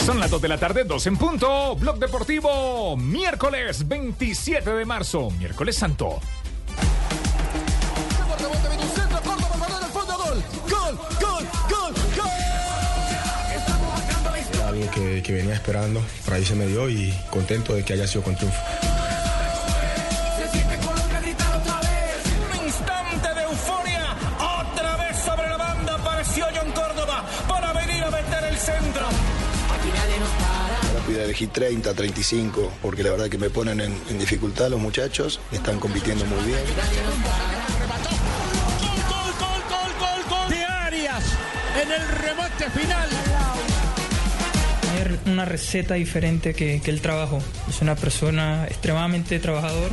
Son las 2 de la tarde, 2 en punto. Blog Deportivo, miércoles 27 de marzo, miércoles santo. Algo que venía esperando, por ahí se me dio y contento de que haya sido con triunfo. Un instante de euforia, otra vez sobre la banda apareció John Córdoba para venir a meter el centro. Rápido elegí 30, 35, porque la verdad que me ponen en dificultad los muchachos, están compitiendo muy bien. Gol de Arias en el remate final. Hay una receta diferente que el trabajo. Es una persona extremadamente trabajador.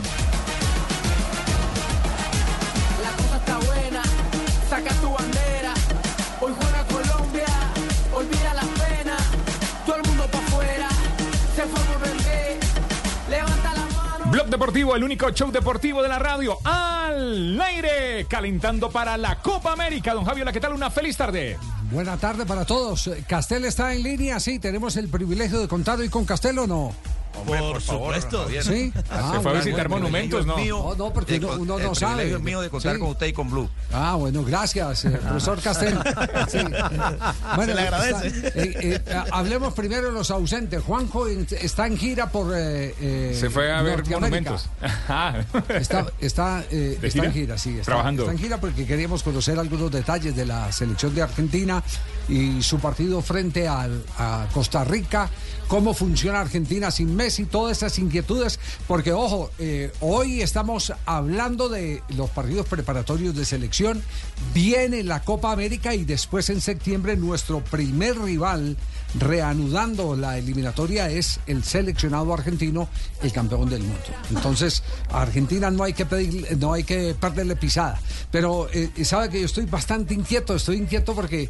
La cosa está buena, saca tu bandera. Hoy juega Colombia, olvida las penas. Todo el mundo para afuera, se fue por vender. Levanta la mano. Blog Deportivo, el único show deportivo de la radio, al aire, calentando para la Copa América. Don Javiola, ¿qué tal? Una feliz tarde. Buena tarde para todos. ¿Castel está en línea? Sí, tenemos el privilegio de contar hoy con Castel, ¿o no? Hombre, por supuesto. Sí. Se fue a visitar monumentos, ¿no? No, porque uno no sabe. El privilegio es mío de contar con usted y con Blue. Bueno, gracias, profesor Castel. Sí. Bueno, se le agradece. Hablemos primero de los ausentes. Juanjo está en gira por se fue a ver monumentos. Está en gira, sí. Trabajando. Está en gira porque queríamos conocer algunos detalles de la selección de Argentina y su partido frente a Costa Rica. Cómo funciona Argentina sin Messi, todas esas inquietudes, porque ojo, hoy estamos hablando de los partidos preparatorios de selección, viene la Copa América y después en septiembre nuestro primer rival, reanudando la eliminatoria, es el seleccionado argentino, el campeón del mundo. Entonces, a Argentina no hay que perderle pisada, pero sabe que yo estoy bastante inquieto, porque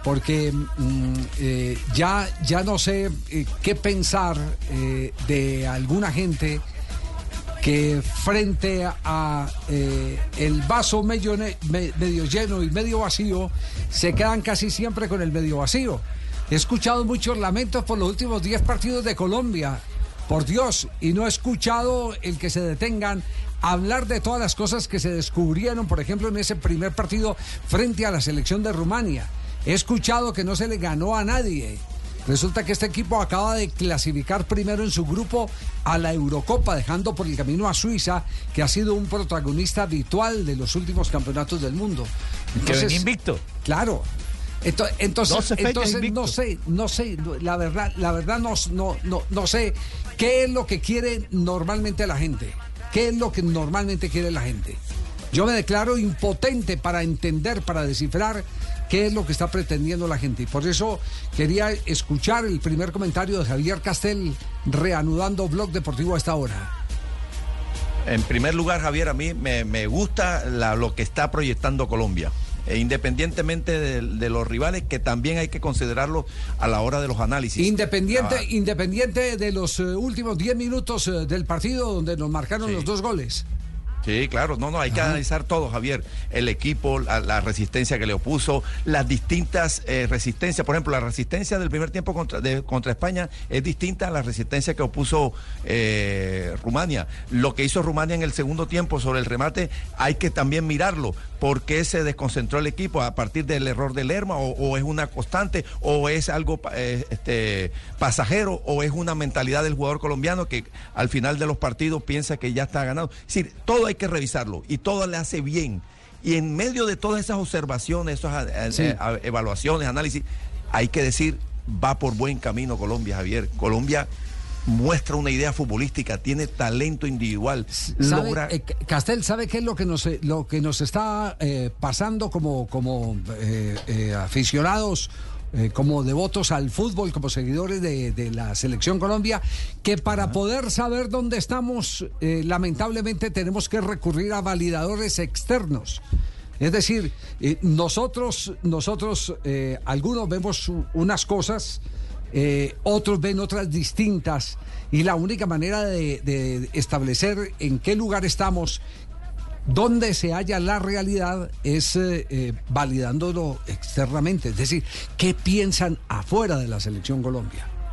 ya no sé qué pensar de alguna gente que frente a el vaso medio lleno y medio vacío se quedan casi siempre con el medio vacío. He escuchado muchos lamentos por los últimos 10 partidos de Colombia, por Dios, y no he escuchado el que se detengan a hablar de todas las cosas que se descubrieron, por ejemplo, en ese primer partido frente a la selección de Rumania. He escuchado que no se le ganó a nadie. Resulta que este equipo acaba de clasificar primero en su grupo a la Eurocopa, dejando por el camino a Suiza, que ha sido un protagonista habitual de los últimos campeonatos del mundo. Entonces, que ven invicto. Claro. Entonces no sé, la verdad no sé qué es lo que quiere normalmente la gente. ¿Qué es lo que normalmente quiere la gente? Yo me declaro impotente para entender, para descifrar qué es lo que está pretendiendo la gente. Y por eso quería escuchar el primer comentario de Javier Castel, reanudando Blog Deportivo a esta hora. En primer lugar, Javier, a mí me gusta lo que está proyectando Colombia. Independientemente de los rivales, que también hay que considerarlo a la hora de los análisis. Independiente de los últimos 10 minutos del partido donde nos marcaron los 2 goles. Sí, claro, hay que analizar todo, Javier. El equipo, la resistencia que le opuso, las distintas resistencias. Por ejemplo, la resistencia del primer tiempo contra España es distinta a la resistencia que opuso Rumania. Lo que hizo Rumania en el segundo tiempo sobre el remate hay que también mirarlo. ¿Por qué se desconcentró el equipo? ¿A partir del error de Lerma? ¿O es una constante? ¿O es algo pasajero? ¿O es una mentalidad del jugador colombiano que al final de los partidos piensa que ya está ganado? Es decir, todo hay que revisarlo y todo le hace bien. Y en medio de todas esas observaciones, esas evaluaciones, análisis, hay que decir, va por buen camino Colombia, Javier. Colombia muestra una idea futbolística, tiene talento individual. Castel, ¿sabe qué es lo que nos está pasando como aficionados, como devotos al fútbol, como seguidores de la Selección Colombia? Que para poder saber dónde estamos, lamentablemente tenemos que recurrir a validadores externos. Es decir, nosotros algunos vemos unas cosas, otros ven otras distintas, y la única manera de establecer en qué lugar estamos, dónde se halla la realidad, es validándolo externamente. Es decir, ¿qué piensan afuera de la Selección Colombia?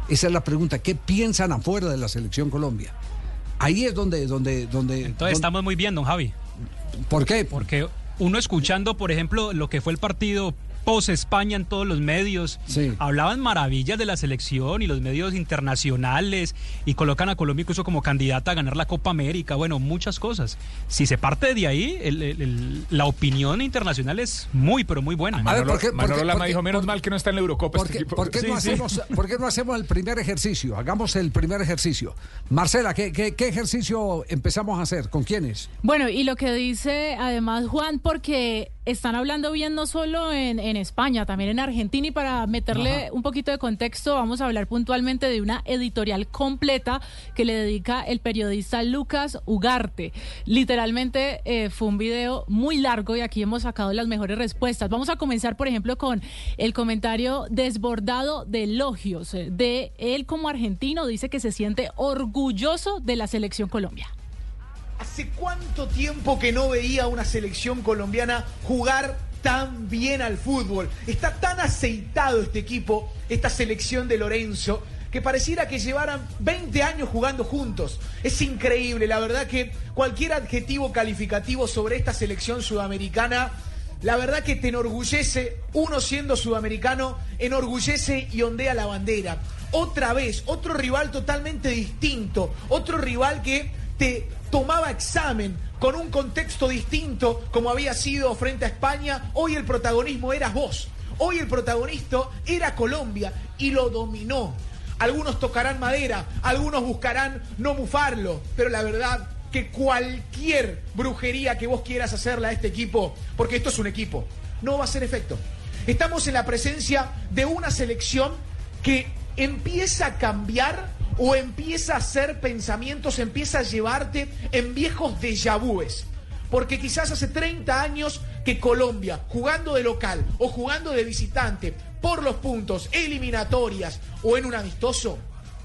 Esa es la pregunta. ¿Qué piensan afuera de la selección Colombia? Ahí es donde Entonces estamos muy bien, don Javi. ¿Por qué? Porque uno escuchando, por ejemplo, lo que fue el partido post-España en todos los medios, sí, hablaban maravillas de la selección y los medios internacionales y colocan a Colombia incluso como candidata a ganar la Copa América, bueno, muchas cosas. Si se parte de ahí, la opinión internacional es muy, pero muy buena. Manolo Lama dijo, menos mal que no está en la Eurocopa este equipo. ¿Por qué no hacemos el primer ejercicio? Hagamos el primer ejercicio. Marcela, ¿qué ejercicio empezamos a hacer? ¿Con quiénes? Bueno, y lo que dice además Juan, porque están hablando bien no solo en España, también en Argentina, y para meterle un poquito de contexto, vamos a hablar puntualmente de una editorial completa que le dedica el periodista Lucas Ugarte. Literalmente fue un video muy largo y aquí hemos sacado las mejores respuestas. Vamos a comenzar, por ejemplo, con el comentario desbordado de elogios de él como argentino. Dice que se siente orgulloso de la selección Colombia. ¿Hace cuánto tiempo que no veía a una selección colombiana jugar tan bien al fútbol? Está tan aceitado este equipo, esta selección de Lorenzo, que pareciera que llevaran 20 años jugando juntos. Es increíble, la verdad que cualquier adjetivo calificativo sobre esta selección sudamericana, la verdad que te enorgullece, uno siendo sudamericano, enorgullece y ondea la bandera. Otra vez, otro rival totalmente distinto, otro rival que te tomaba examen con un contexto distinto como había sido frente a España. Hoy el protagonismo eras vos, hoy el protagonista era Colombia y lo dominó. Algunos tocarán madera, algunos buscarán no mufarlo, pero la verdad que cualquier brujería que vos quieras hacerle a este equipo, porque esto es un equipo, no va a hacer efecto. Estamos en la presencia de una selección que empieza a cambiar o empieza a hacer pensamientos, empieza a llevarte en viejos déjà vus. Porque quizás hace 30 años que Colombia, jugando de local o jugando de visitante, por los puntos, eliminatorias o en un amistoso,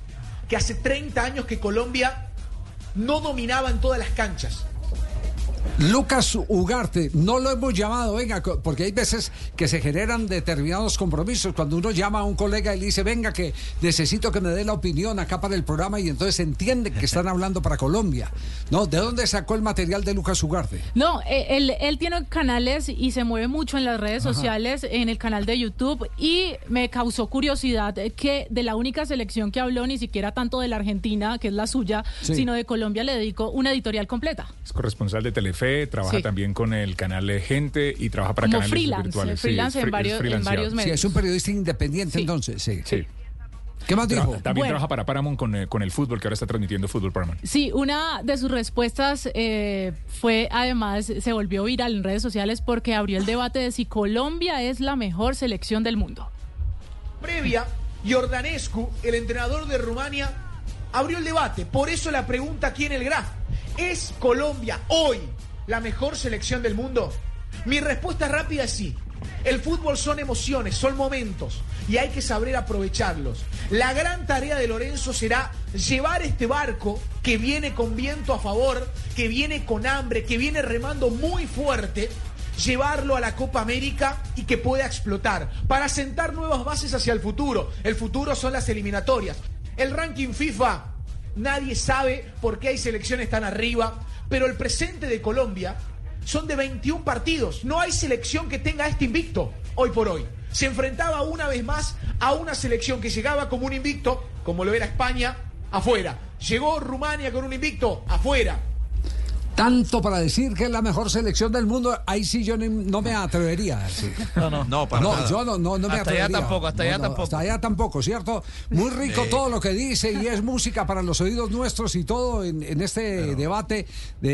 que hace 30 años que Colombia no dominaba en todas las canchas. Lucas Ugarte, no lo hemos llamado, venga, porque hay veces que se generan determinados compromisos. Cuando uno llama a un colega y le dice, venga, que necesito que me dé la opinión acá para el programa, y entonces entiende que están hablando para Colombia. ¿No? ¿De dónde sacó el material de Lucas Ugarte? No, él tiene canales y se mueve mucho en las redes sociales, en el canal de YouTube, y me causó curiosidad que de la única selección que habló, ni siquiera tanto de la Argentina, que es la suya, sino de Colombia, le dedicó una editorial completa. Es corresponsal de Telefe, trabaja también con el canal de Gente y trabaja para como canales freelance, virtuales. Freelance en varios medios. Sí, es un periodista independiente entonces. Sí. ¿Qué más dijo? También trabaja para Paramount con el fútbol, que ahora está transmitiendo Fútbol Paramount. Sí, una de sus respuestas fue, además, se volvió viral en redes sociales porque abrió el debate de si Colombia es la mejor selección del mundo. Previa, Iordanescu, el entrenador de Rumania, abrió el debate. Por eso la pregunta aquí en el graph: ¿es Colombia hoy la mejor selección del mundo? Mi respuesta rápida es sí. El fútbol son emociones, son momentos y hay que saber aprovecharlos. La gran tarea de Lorenzo será llevar este barco que viene con viento a favor, que viene con hambre, que viene remando muy fuerte, llevarlo a la Copa América y que pueda explotar para sentar nuevas bases hacia el futuro. El futuro son las eliminatorias. El ranking FIFA, nadie sabe por qué hay selecciones tan arriba, pero el presente de Colombia son de 21 partidos. No hay selección que tenga este invicto hoy por hoy. Se enfrentaba una vez más a una selección que llegaba como un invicto, como lo era España, afuera. Llegó Rumania con un invicto, afuera. Tanto para decir que es la mejor selección del mundo, ahí sí yo no me atrevería a decir. Yo no me atrevería. Hasta allá tampoco, ¿cierto? Muy rico todo lo que dice y es música para los oídos nuestros y todo en este debate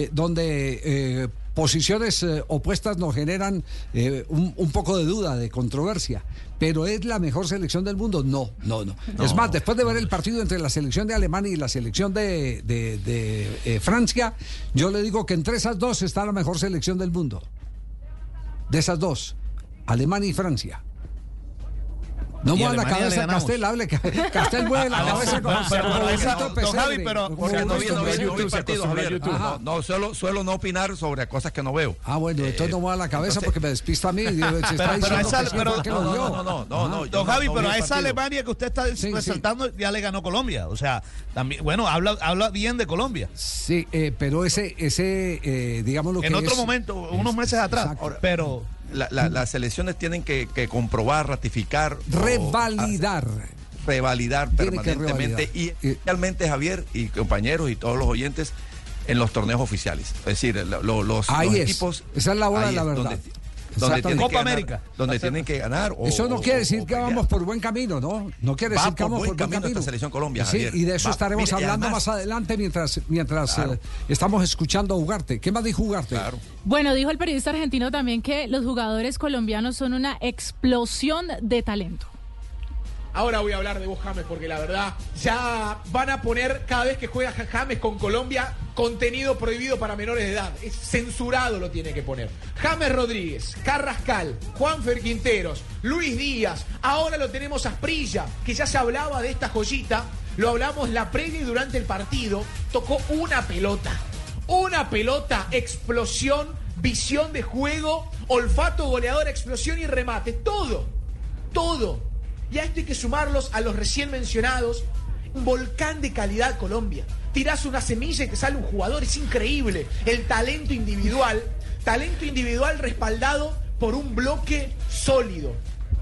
donde posiciones opuestas nos generan un poco de duda, de controversia. ¿Pero es la mejor selección del mundo? No. Es más, después de ver el partido entre la selección de Alemania y la selección de Francia, yo le digo que entre esas dos está la mejor selección del mundo. De esas dos, Alemania y Francia. No mueva la cabeza, Castel, hable. Castel mueve la cabeza con don Javi, pero porque no vi el partido, Javier. No, suelo no opinar sobre cosas que no veo. Bueno, entonces no mueva la cabeza porque me despista a mí. No, don Javi, pero a esa Alemania que usted está resaltando ya le ganó Colombia. O sea, también, bueno, habla bien de Colombia. Sí, pero ese digamos lo que en otro momento, unos meses atrás, pero... Las selecciones tienen que comprobar, ratificar, revalidar permanentemente y especialmente, Javier y compañeros y todos los oyentes, en los torneos oficiales. Es decir, los equipos. Esa es la hora de la verdad. Donde tienen Copa América. Donde tienen que ganar. Eso no quiere decir que vamos por buen camino, ¿no? No quiere decir que vamos por buen camino. Esta selección Colombia, sí, Javier. y de eso estaremos hablando más adelante mientras claro. Estamos escuchando a Ugarte. ¿Qué más dijo Ugarte? Claro. Bueno, dijo el periodista argentino también que los jugadores colombianos son una explosión de talento. Ahora voy a hablar de vos, James, porque la verdad ya van a poner cada vez que juega James con Colombia contenido prohibido para menores de edad. Es censurado, lo tiene que poner. James Rodríguez, Carrascal, Juanfer Quinteros, Luis Díaz. Ahora lo tenemos a Asprilla, que ya se hablaba de esta joyita. Lo hablamos la previa y durante el partido. Tocó una pelota, explosión, visión de juego, olfato goleador, explosión y remate. Todo. Y a esto hay que sumarlos a los recién mencionados. Un volcán de calidad Colombia. Tirás una semilla y te sale un jugador. Es increíble. El talento individual respaldado por un bloque sólido.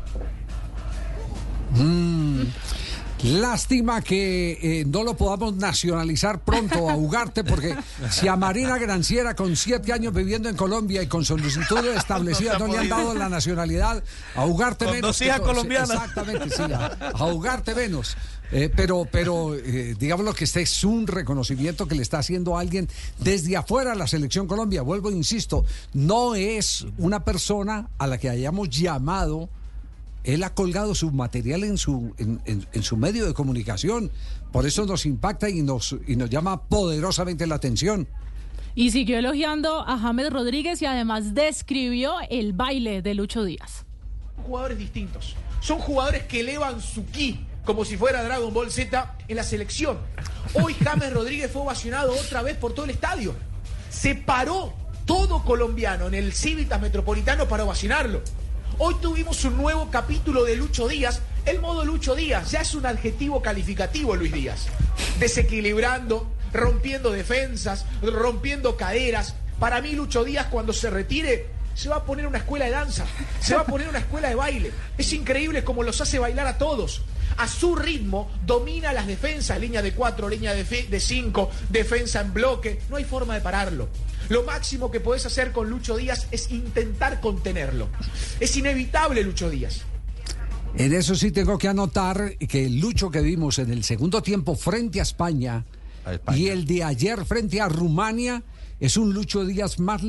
Lástima que no lo podamos nacionalizar pronto a Ugarte, porque si a Marina Granciera, con 7 años viviendo en Colombia y con solicitud establecida, no le han dado la nacionalidad, a Ugarte con menos. Dos hijas colombianas. Exactamente, sí, a Ugarte menos. Pero digámoslo que este es un reconocimiento que le está haciendo alguien desde afuera a la selección Colombia. Vuelvo, insisto, no es una persona a la que hayamos llamado. Él ha colgado su material en su medio de comunicación. Por eso nos impacta y nos llama poderosamente la atención. Y siguió elogiando a James Rodríguez y además describió el baile de Lucho Díaz. Jugadores distintos. Son jugadores que elevan su ki, como si fuera Dragon Ball Z en la selección. Hoy James Rodríguez fue ovacionado otra vez por todo el estadio. Se paró todo colombiano en el Civitas Metropolitano para ovacionarlo. Hoy tuvimos un nuevo capítulo de Lucho Díaz. El modo Lucho Díaz ya es un adjetivo calificativo, Luis Díaz. Desequilibrando, rompiendo defensas, rompiendo caderas. Para mí, Lucho Díaz, cuando se retire, se va a poner una escuela de danza, se va a poner una escuela de baile. Es increíble cómo los hace bailar a todos. A su ritmo, domina las defensas, línea de 4, línea de 5, defensa en bloque. No hay forma de pararlo. Lo máximo que podés hacer con Lucho Díaz es intentar contenerlo. Es inevitable Lucho Díaz. En eso sí tengo que anotar que el Lucho que vimos en el segundo tiempo frente a España y el de ayer frente a Rumania es un Lucho Díaz más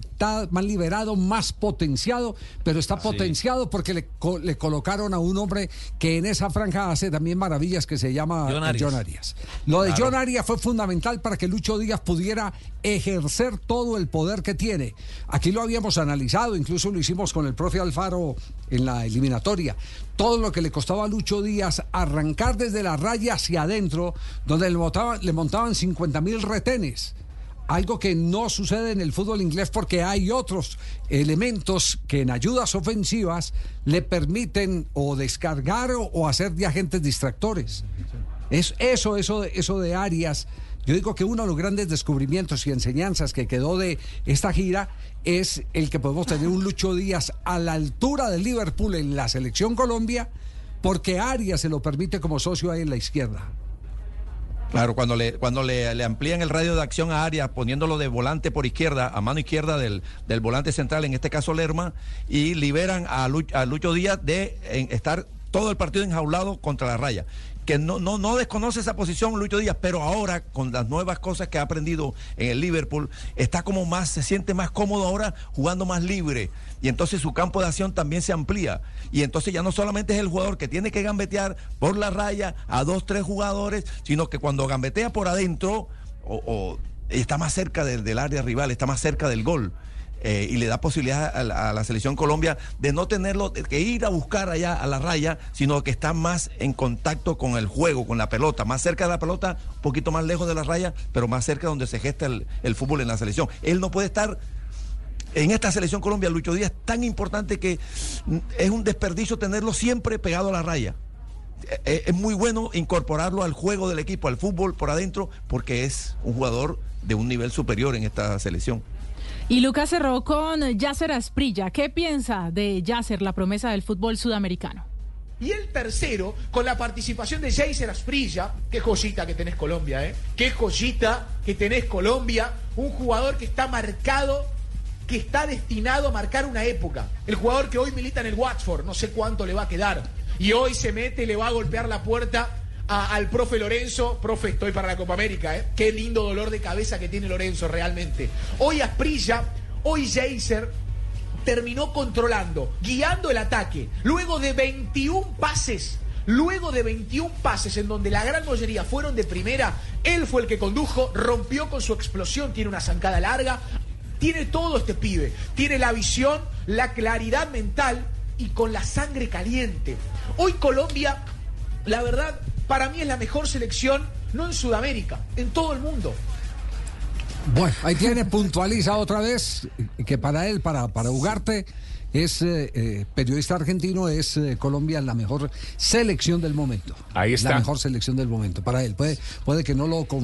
liberado, más potenciado, pero está potenciado porque le colocaron a un hombre que en esa franja hace también maravillas, que se llama John Arias. Lo de John Arias fue fundamental para que Lucho Díaz pudiera ejercer todo el poder que tiene. Aquí lo habíamos analizado, incluso lo hicimos con el profe Alfaro en la eliminatoria. Todo lo que le costaba a Lucho Díaz arrancar desde la raya hacia adentro, donde le montaban 50.000 retenes. Algo que no sucede en el fútbol inglés porque hay otros elementos que en ayudas ofensivas le permiten o descargar o hacer de agentes distractores. Eso de Arias. Yo digo que uno de los grandes descubrimientos y enseñanzas que quedó de esta gira es el que podemos tener un Lucho Díaz a la altura de Liverpool en la selección Colombia, porque Arias se lo permite como socio ahí en la izquierda. Claro, cuando le amplían el radio de acción a Arias, poniéndolo de volante por izquierda, a mano izquierda del volante central, en este caso Lerma, y liberan a Lucho Díaz de estar todo el partido enjaulado contra la raya. Que no desconoce esa posición Lucho Díaz, pero ahora con las nuevas cosas que ha aprendido en el Liverpool, se siente más cómodo ahora jugando más libre, y entonces su campo de acción también se amplía, y entonces ya no solamente es el jugador que tiene que gambetear por la raya a 2, 3 jugadores, sino que cuando gambetea por adentro o está más cerca del área rival, está más cerca del gol. y le da posibilidad a la selección Colombia de no tenerlo que ir a buscar allá a la raya, sino que está más en contacto con el juego, con la pelota, más cerca de la pelota, un poquito más lejos de la raya, pero más cerca donde se gesta el fútbol en la selección. Él no puede estar en esta selección Colombia. Lucho Díaz es tan importante que es un desperdicio tenerlo siempre pegado a la raya. Es muy bueno incorporarlo al juego del equipo, al fútbol por adentro, porque es un jugador de un nivel superior en esta selección. Y Lucas cerró con Yasser Asprilla. ¿Qué piensa de Yasser, la promesa del fútbol sudamericano? Y el tercero, con la participación de Yasser Asprilla. Qué joyita que tenés Colombia, ¿eh? Qué joyita que tenés Colombia. Un jugador que está marcado, que está destinado a marcar una época. El jugador que hoy milita en el Watford, no sé cuánto le va a quedar. Y hoy se mete, le va a golpear la puerta al profe Lorenzo. Profe, estoy para la Copa América, ¿eh? Qué lindo dolor de cabeza que tiene Lorenzo realmente. Hoy Asprilla, hoy Yasser terminó controlando, guiando el ataque. Luego de 21 pases en donde la gran mayoría fueron de primera, él fue el que condujo, rompió con su explosión, tiene una zancada larga, tiene todo este pibe. Tiene la visión, la claridad mental y con la sangre caliente. Hoy Colombia, la verdad, para mí es la mejor selección, no en Sudamérica, en todo el mundo. Bueno, ahí tiene, puntualiza otra vez que para él, para Ugarte, es periodista argentino, es Colombia la mejor selección del momento. Ahí está. La mejor selección del momento para él. Puede que no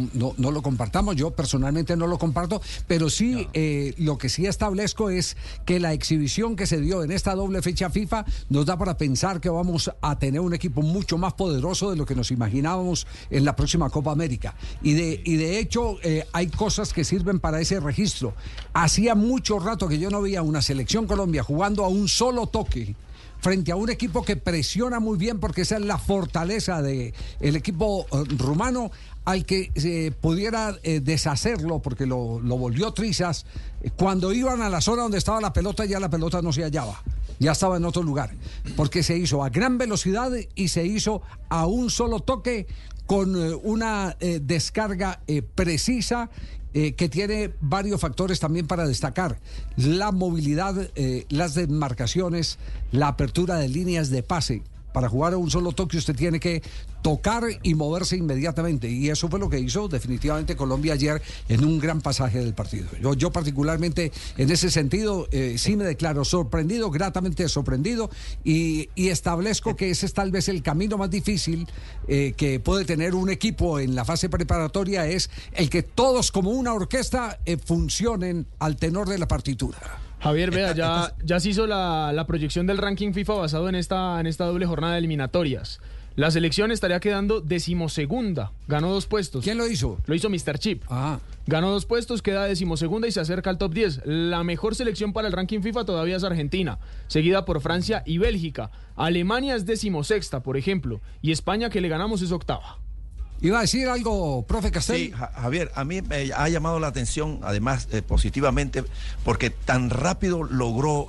lo compartamos, yo personalmente no lo comparto, pero sí lo que sí establezco es que la exhibición que se dio en esta doble fecha FIFA nos da para pensar que vamos a tener un equipo mucho más poderoso de lo que nos imaginábamos en la próxima Copa América. Y de hecho hay cosas que sirven para ese registro. Hacía mucho rato que yo no veía una selección Colombia jugando a un solo toque frente a un equipo que presiona muy bien, porque esa es la fortaleza del equipo rumano, al que se pudiera deshacerlo, porque lo volvió trizas. Cuando iban a la zona donde estaba la pelota, ya la pelota no se hallaba, ya estaba en otro lugar, porque se hizo a gran velocidad y se hizo a un solo toque con una descarga precisa, que tiene varios factores también para destacar: la movilidad, las demarcaciones, la apertura de líneas de pase. Para jugar a un solo toque usted tiene que tocar y moverse inmediatamente, y eso fue lo que hizo definitivamente Colombia ayer en un gran pasaje del partido. Yo particularmente en ese sentido sí me declaro sorprendido, gratamente sorprendido, y establezco que ese es tal vez el camino más difícil que puede tener un equipo en la fase preparatoria, es el que todos como una orquesta funcionen al tenor de la partitura. Javier, vea, ya se hizo la proyección del ranking FIFA basado en esta doble jornada de eliminatorias. La selección estaría quedando 12ª, ganó 2 puestos. ¿Quién lo hizo? Lo hizo Mr. Chip. Ganó 2 puestos, queda 12ª y se acerca al top 10. La mejor selección para el ranking FIFA todavía es Argentina, seguida por Francia y Bélgica. Alemania es 16ª, por ejemplo, y España, que le ganamos, es 8ª. ¿Iba a decir algo, profe Castel? Sí, Javier, a mí me ha llamado la atención, además, positivamente, porque tan rápido logró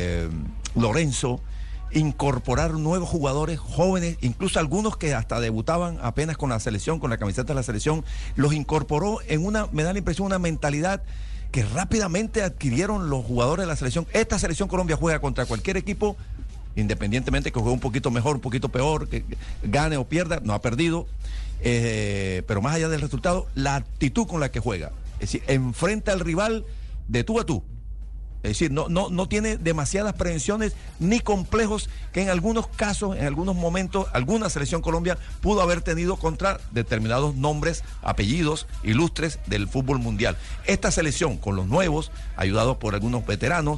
Lorenzo incorporar nuevos jugadores jóvenes, incluso algunos que hasta debutaban apenas con la selección, con la camiseta de la selección, los incorporó en me da la impresión, una mentalidad que rápidamente adquirieron los jugadores de la selección. Esta selección Colombia juega contra cualquier equipo, independientemente que juegue un poquito mejor, un poquito peor, que gane o pierda, no ha perdido. Pero más allá del resultado, la actitud con la que juega, es decir, enfrenta al rival de tú a tú, es decir, no tiene demasiadas prevenciones ni complejos que en algunos casos, en algunos momentos, alguna selección Colombia pudo haber tenido contra determinados nombres, apellidos ilustres del fútbol mundial. Esta selección, con los nuevos, ayudados por algunos veteranos,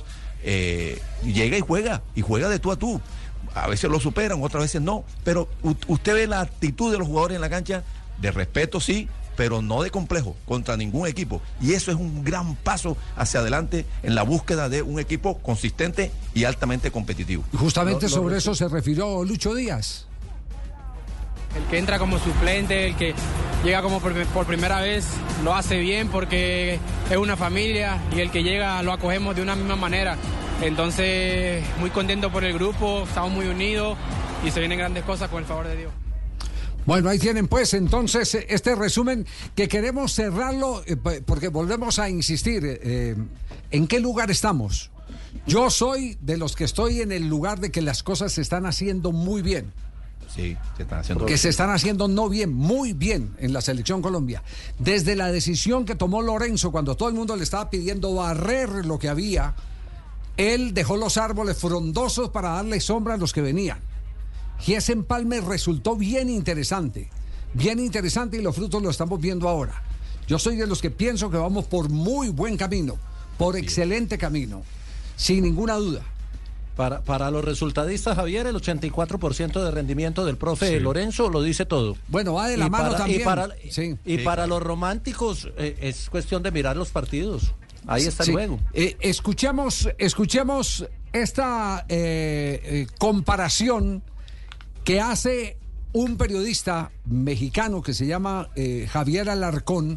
llega y juega de tú a tú. A veces lo superan, otras veces no, pero usted ve la actitud de los jugadores en la cancha, de respeto sí, pero no de complejo contra ningún equipo, y eso es un gran paso hacia adelante en la búsqueda de un equipo consistente y altamente competitivo. Justamente sobre eso se refirió Lucho Díaz. El que entra como suplente, el que llega como por primera vez, lo hace bien porque es una familia, y el que llega lo acogemos de una misma manera. Entonces, muy contento por el grupo, estamos muy unidos y se vienen grandes cosas con el favor de Dios. Bueno, ahí tienen pues entonces este resumen que queremos cerrarlo porque volvemos a insistir en qué lugar estamos. Yo soy de los que estoy en el lugar de que las cosas se están haciendo muy bien. Sí, se están haciendo porque se están haciendo no bien, muy bien en la selección Colombia. Desde la decisión que tomó Lorenzo cuando todo el mundo le estaba pidiendo barrer lo que había, él dejó los árboles frondosos para darle sombra a los que venían. Y ese empalme resultó bien interesante y los frutos los estamos viendo ahora. Yo soy de los que pienso que vamos por muy buen camino, por excelente camino, sin ninguna duda. Para los resultadistas, Javier, el 84% de rendimiento del profe Lorenzo lo dice todo. Bueno, va de la mano también. Para los románticos es cuestión de mirar los partidos. Ahí está el juego. Escuchemos esta comparación que hace un periodista mexicano que se llama Javier Alarcón,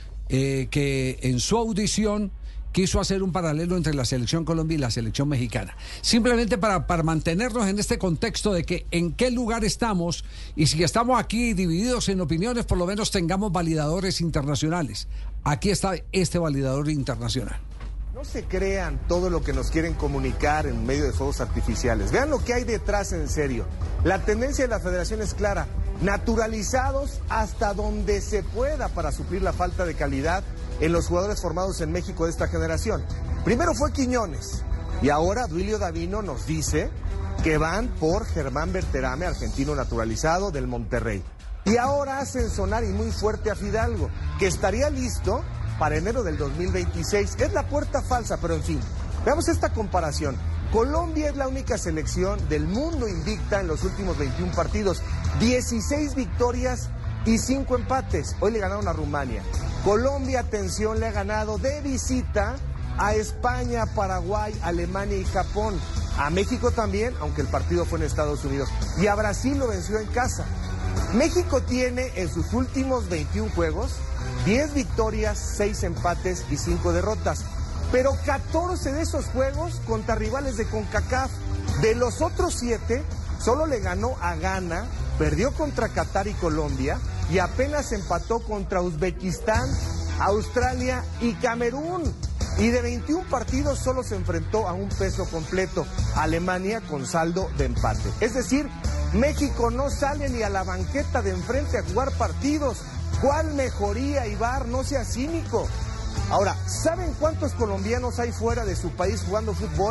que en su audición quiso hacer un paralelo entre la selección Colombia y la selección mexicana. Simplemente para mantenernos en este contexto de que en qué lugar estamos, y si estamos aquí divididos en opiniones, por lo menos tengamos validadores internacionales. Aquí está este validador internacional. No se crean todo lo que nos quieren comunicar en medio de fuegos artificiales. Vean lo que hay detrás en serio. La tendencia de la federación es clara. Naturalizados hasta donde se pueda para suplir la falta de calidad en los jugadores formados en México de esta generación. Primero fue Quiñones y ahora Duilio Davino nos dice que van por Germán Berterame, argentino naturalizado del Monterrey. Y ahora hacen sonar y muy fuerte a Fidalgo, que estaría listo para enero del 2026. Es la puerta falsa, pero en fin, veamos esta comparación. Colombia es la única selección del mundo invicta en los últimos 21 partidos. 16 victorias y 5 empates. Hoy le ganaron a Rumania. Colombia, atención, le ha ganado de visita a España, Paraguay, Alemania y Japón. A México también, aunque el partido fue en Estados Unidos. Y a Brasil lo venció en casa. México tiene en sus últimos 21 juegos 10 victorias, 6 empates y 5 derrotas. Pero 14 de esos juegos contra rivales de CONCACAF. De los otros 7, solo le ganó a Ghana, perdió contra Qatar y Colombia y apenas empató contra Uzbekistán, Australia y Camerún. Y de 21 partidos solo se enfrentó a un peso completo, Alemania con saldo de empate. Es decir, México no sale ni a la banqueta de enfrente a jugar partidos. ¿Cuál mejoría, Ibar? No sea cínico. Ahora, ¿saben cuántos colombianos hay fuera de su país jugando fútbol?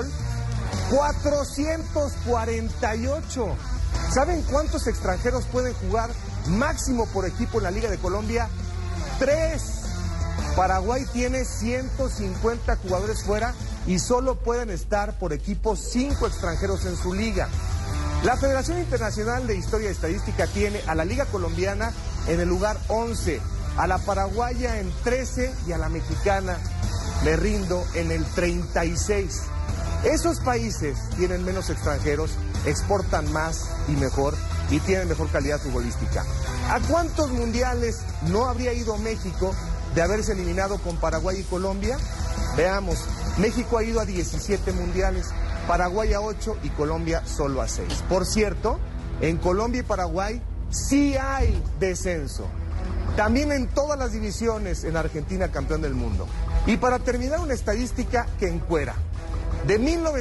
448. ¿Saben cuántos extranjeros pueden jugar máximo por equipo en la Liga de Colombia? 3. Paraguay tiene 150 jugadores fuera y solo pueden estar por equipo 5 extranjeros en su liga. La Federación Internacional de Historia y Estadística tiene a la Liga Colombiana en el lugar 11, a la paraguaya en 13 y a la mexicana, me rindo, en el 36. Esos países tienen menos extranjeros, exportan más y mejor y tienen mejor calidad futbolística. ¿A cuántos mundiales no habría ido México de haberse eliminado con Paraguay y Colombia? Veamos, México ha ido a 17 mundiales, Paraguay a 8 y Colombia solo a 6. Por cierto, en Colombia y Paraguay sí hay descenso. También en todas las divisiones, en Argentina campeón del mundo. Y para terminar, una estadística que encuera. De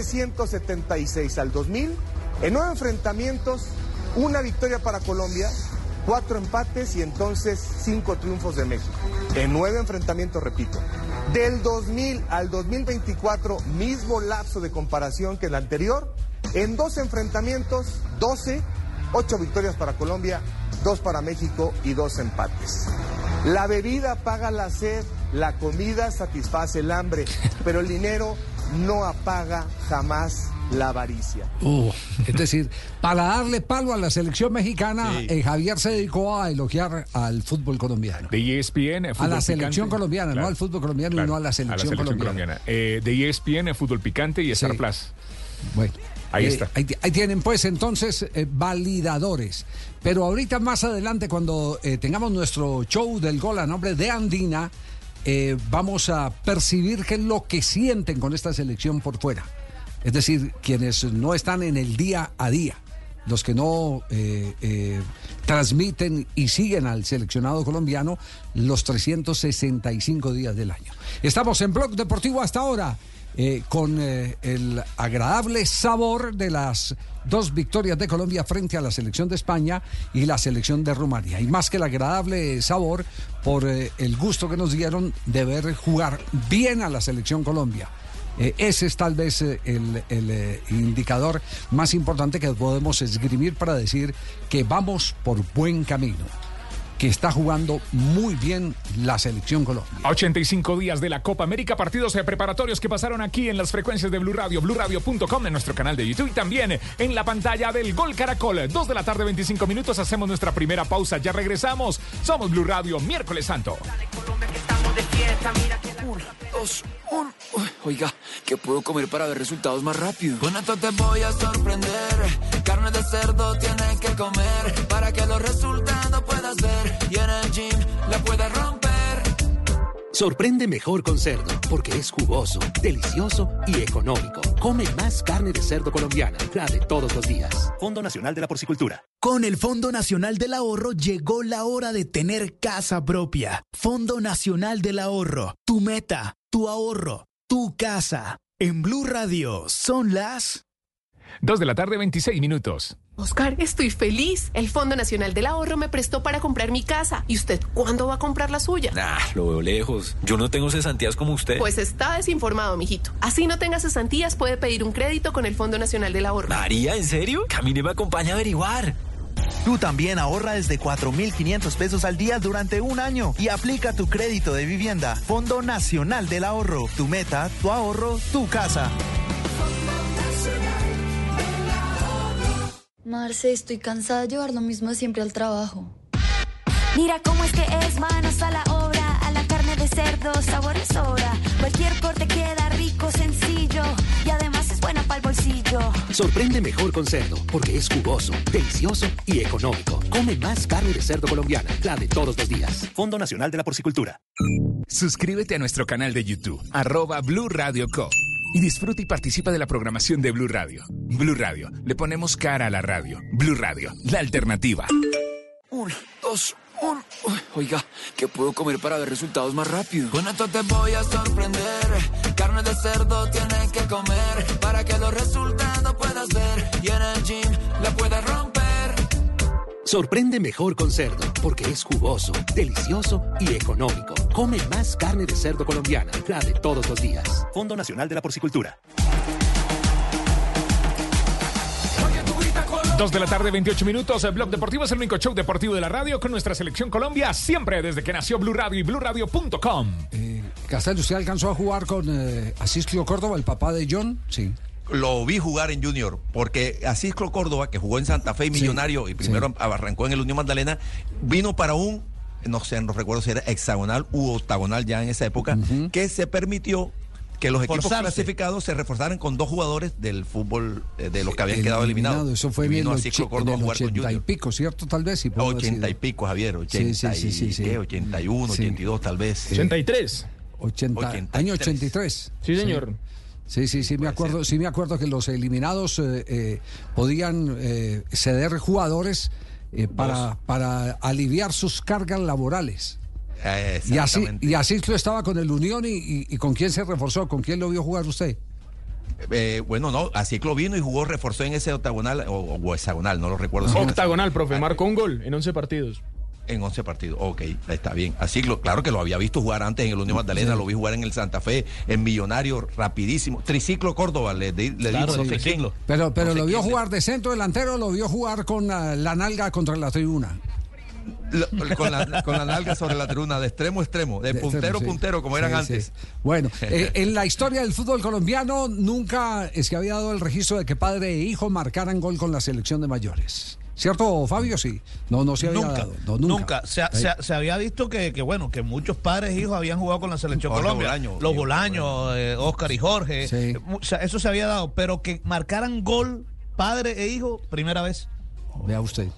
1976 al 2000, en 9 enfrentamientos, 1 victoria para Colombia, 4 empates y entonces 5 triunfos de México. En 9 enfrentamientos, repito. Del 2000 al 2024, mismo lapso de comparación que el anterior, en 2 enfrentamientos, 12, 8 victorias para Colombia, 2 para México y 2 empates. La bebida apaga la sed, la comida satisface el hambre, pero el dinero no apaga jamás la avaricia. Es decir, para darle palo a la selección mexicana, Javier se dedicó a elogiar al fútbol colombiano. De ESPN, fútbol a la selección picante. colombiana, Claro. no al fútbol colombiano, Claro. y no a la selección colombiana. De ESPN, fútbol picante y Star Plus. Bueno. Ahí está. Ahí tienen pues entonces validadores. Pero ahorita más adelante cuando tengamos nuestro show del gol a nombre de Andina, vamos a percibir qué es lo que sienten con esta selección por fuera. Es decir, quienes no están en el día a día, los que no transmiten y siguen al seleccionado colombiano los 365 días del año. Estamos en Blog Deportivo hasta ahora, con el agradable sabor de las 2 victorias de Colombia frente a la selección de España y la selección de Rumanía. Y más que el agradable sabor, por el gusto que nos dieron de ver jugar bien a la selección Colombia. Ese es tal vez el indicador más importante que podemos esgrimir para decir que vamos por buen camino, que está jugando muy bien la selección Colombia. 85 días de la Copa América, partidos preparatorios que pasaron aquí en las frecuencias de Blue Radio, BlueRadio.com, en nuestro canal de YouTube y también en la pantalla del Gol Caracol. 2 de la tarde, 25 minutos, hacemos nuestra primera pausa, ya regresamos. Somos Blue Radio, miércoles santo. 1, 2, 1. Oiga, ¿qué puedo comer para ver resultados más rápido? Con esto te voy a sorprender. Carne de cerdo tienes que comer para que los resultados puedas ver y en el gym la puedas romper. Sorprende mejor con cerdo, porque es jugoso, delicioso y económico. Come más carne de cerdo colombiana, la de todos los días. Fondo Nacional de la Porcicultura. Con el Fondo Nacional del Ahorro llegó la hora de tener casa propia. Fondo Nacional del Ahorro, tu meta, tu ahorro, tu casa. En Blue Radio son las 2 de la tarde, 26 minutos. Oscar, estoy feliz. El Fondo Nacional del Ahorro me prestó para comprar mi casa. ¿Y usted cuándo va a comprar la suya? Lo veo lejos. Yo no tengo cesantías como usted. Pues está desinformado, mijito. Así no tenga cesantías, puede pedir un crédito con el Fondo Nacional del Ahorro. María, ¿en serio? Camine me acompaña a averiguar. Tú también ahorra desde 4.500 pesos al día durante un año y aplica tu crédito de vivienda. Fondo Nacional del Ahorro. Tu meta, tu ahorro, tu casa. Marce, estoy cansada de llevar lo mismo de siempre al trabajo. Mira cómo es que es, manos a la obra, a la carne de cerdo, sabor es sobra. Cualquier corte queda rico, sencillo y además es buena para el bolsillo. Sorprende mejor con cerdo, porque es jugoso, delicioso y económico. Come más carne de cerdo colombiana, la de todos los días. Fondo Nacional de la Porcicultura. Suscríbete a nuestro canal de YouTube, @Blue Radio Co. Y disfruta y participa de la programación de Blue Radio. Blue Radio, le ponemos cara a la radio. Blue Radio, la alternativa. 1, 2, 1. Oiga, ¿qué puedo comer para ver resultados más rápido? Con esto te voy a sorprender. Carne de cerdo tienes que comer para que los resultados puedas ver y en el gym la puedas romper. Sorprende mejor con cerdo, porque es jugoso, delicioso y económico. Come más carne de cerdo colombiana, la de todos los días. Fondo Nacional de la Porcicultura. 2 de la tarde, 28 minutos. El Blog Deportivo es el único show deportivo de la radio con nuestra selección Colombia, siempre desde que nació Blue Radio y BlueRadio.com. Castillo, ¿usted alcanzó a jugar con Asisclo Córdoba, el papá de John? Sí. Lo vi jugar en Junior, porque Asisclo Córdoba, que jugó en Santa Fe y Millonario, y primero arrancó en el Unión Magdalena, vino para un, no recuerdo si era hexagonal u octagonal ya en esa época, que se permitió que los equipos clasificados se reforzaran con 2 jugadores del fútbol de los que habían quedado eliminados. Eso fue bien en el 80 y pico, ¿cierto? Tal vez. 80 y pico, Javier. 81, 82 tal vez. 83. Año 83. Sí, señor. Sí, me acuerdo que los eliminados podían ceder jugadores para aliviar sus cargas laborales. Y así lo estaba con el Unión y ¿con quién se reforzó? ¿Con quién lo vio jugar usted? Bueno, no, Asiclo vino y reforzó en ese octagonal o hexagonal, no lo recuerdo. Octagonal, profe, marcó un gol en 11 partidos. En 11 partidos, ok, está bien. Asiclo, claro que lo había visto jugar antes en el Unión Magdalena, lo vi jugar en el Santa Fe, en Millonario, rapidísimo. Triciclo Córdoba, le digo no sé quién. Pero no lo vio jugar de centro delantero, lo vio jugar con la nalga contra la tribuna. Con la nalga sobre la tribuna, de extremo a extremo, de puntero a puntero, como eran antes. Bueno, en la historia del fútbol colombiano nunca se había dado el registro de que padre e hijo marcaran gol con la selección de mayores. ¿Cierto, Fabio? Sí. No se había dado. Nunca. Se había visto que muchos padres e hijos habían jugado con la selección Colombia. Los Bolaños, Oscar y Jorge. Sí. Eso se había dado, pero que marcaran gol padre e hijo, primera vez. Vea usted.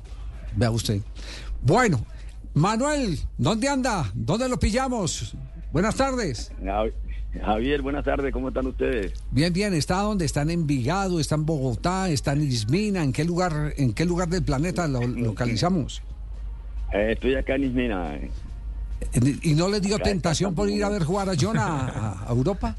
Bueno, Manuel, ¿dónde anda? ¿Dónde lo pillamos? Buenas tardes. Javier, buenas tardes, ¿cómo están ustedes? Bien, ¿está dónde? ¿Está en Envigado? ¿Está en Bogotá? ¿Está en Ismina? ¿En qué lugar del planeta lo localizamos? Estoy acá en Ismina. ¿Y no les dio tentación por ir a ver jugar a John a Europa?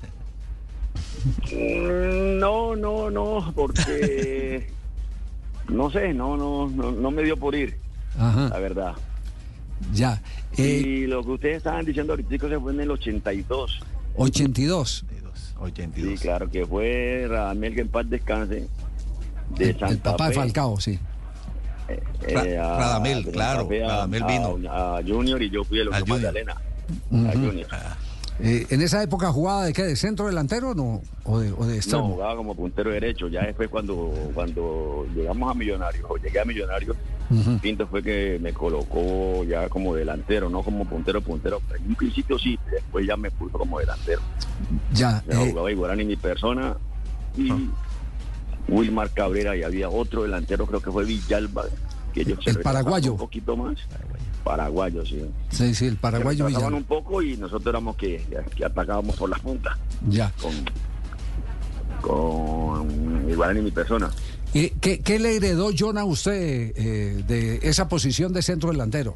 No, porque no sé, no me dio por ir. Ajá. La verdad. Ya. Y lo que ustedes estaban diciendo ahorita se fue en el 82. 82. Sí, claro, que fue Radamel, que en paz descanse, de Santa el papá Fe. de Falcao, sí. Radamel, claro, Radamel vino. A Junior, y yo fui el último de Magdalena. A Junior. ¿En esa época jugaba de qué? ¿De centro delantero o de extremo? No, jugaba como puntero derecho. Ya después cuando llegamos a Millonarios, o llegué a Millonarios, Pinto fue que me colocó ya como delantero, no como puntero. En un principio sí, después ya me puso como delantero. Ya. Jugaba Iguarán y mi persona, y Wilmar Cabrera, y había otro delantero, creo que fue Villalba, que ellos el paraguayo. Un poquito más. Paraguayo, sí. Sí, el paraguayo Villalba. Un poco, y nosotros éramos que atacábamos por las puntas. Ya. Con Iguarán y mi persona. ¿Qué le heredó John a usted de esa posición de centro delantero?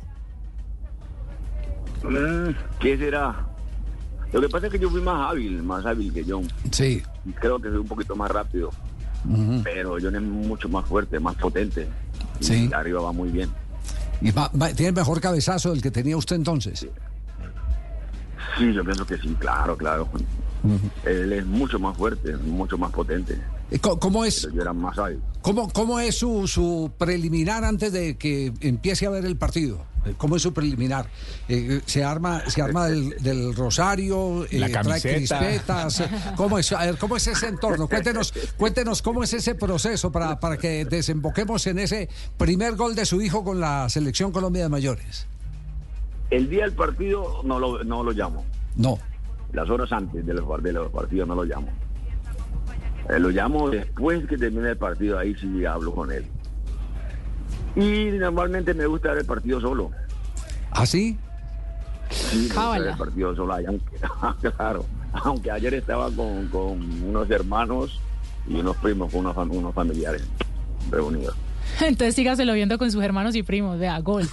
¿Qué será? Lo que pasa es que yo fui más hábil que John. Sí. Creo que soy un poquito más rápido. Pero John es mucho más fuerte, más potente. Sí. Y arriba va muy bien. ¿Y tiene el mejor cabezazo del que tenía usted entonces? Sí, yo pienso que sí, claro. Él es mucho más fuerte, mucho más potente. ¿Cómo es? Pero yo era más hábil. ¿Cómo es su preliminar antes de que empiece a ver el partido? ¿Cómo es su preliminar? ¿Se arma del rosario? La camiseta. ¿Trae crispetas? ¿Cómo es? A ver, ¿cómo es ese entorno? Cuéntenos cómo es ese proceso para que desemboquemos en ese primer gol de su hijo con la Selección Colombia de Mayores. El día del partido no lo llamo. No. Las horas antes de los partidos no lo llamo. Lo llamo después que termine el partido, ahí sí hablo con él. Y normalmente me gusta ver el partido solo. ¿Ah, sí? Sí, me gusta ver el partido solo. Claro, aunque ayer estaba con unos hermanos y unos primos, con unos familiares reunidos. Entonces sígaselo viendo con sus hermanos y primos, vea, gol.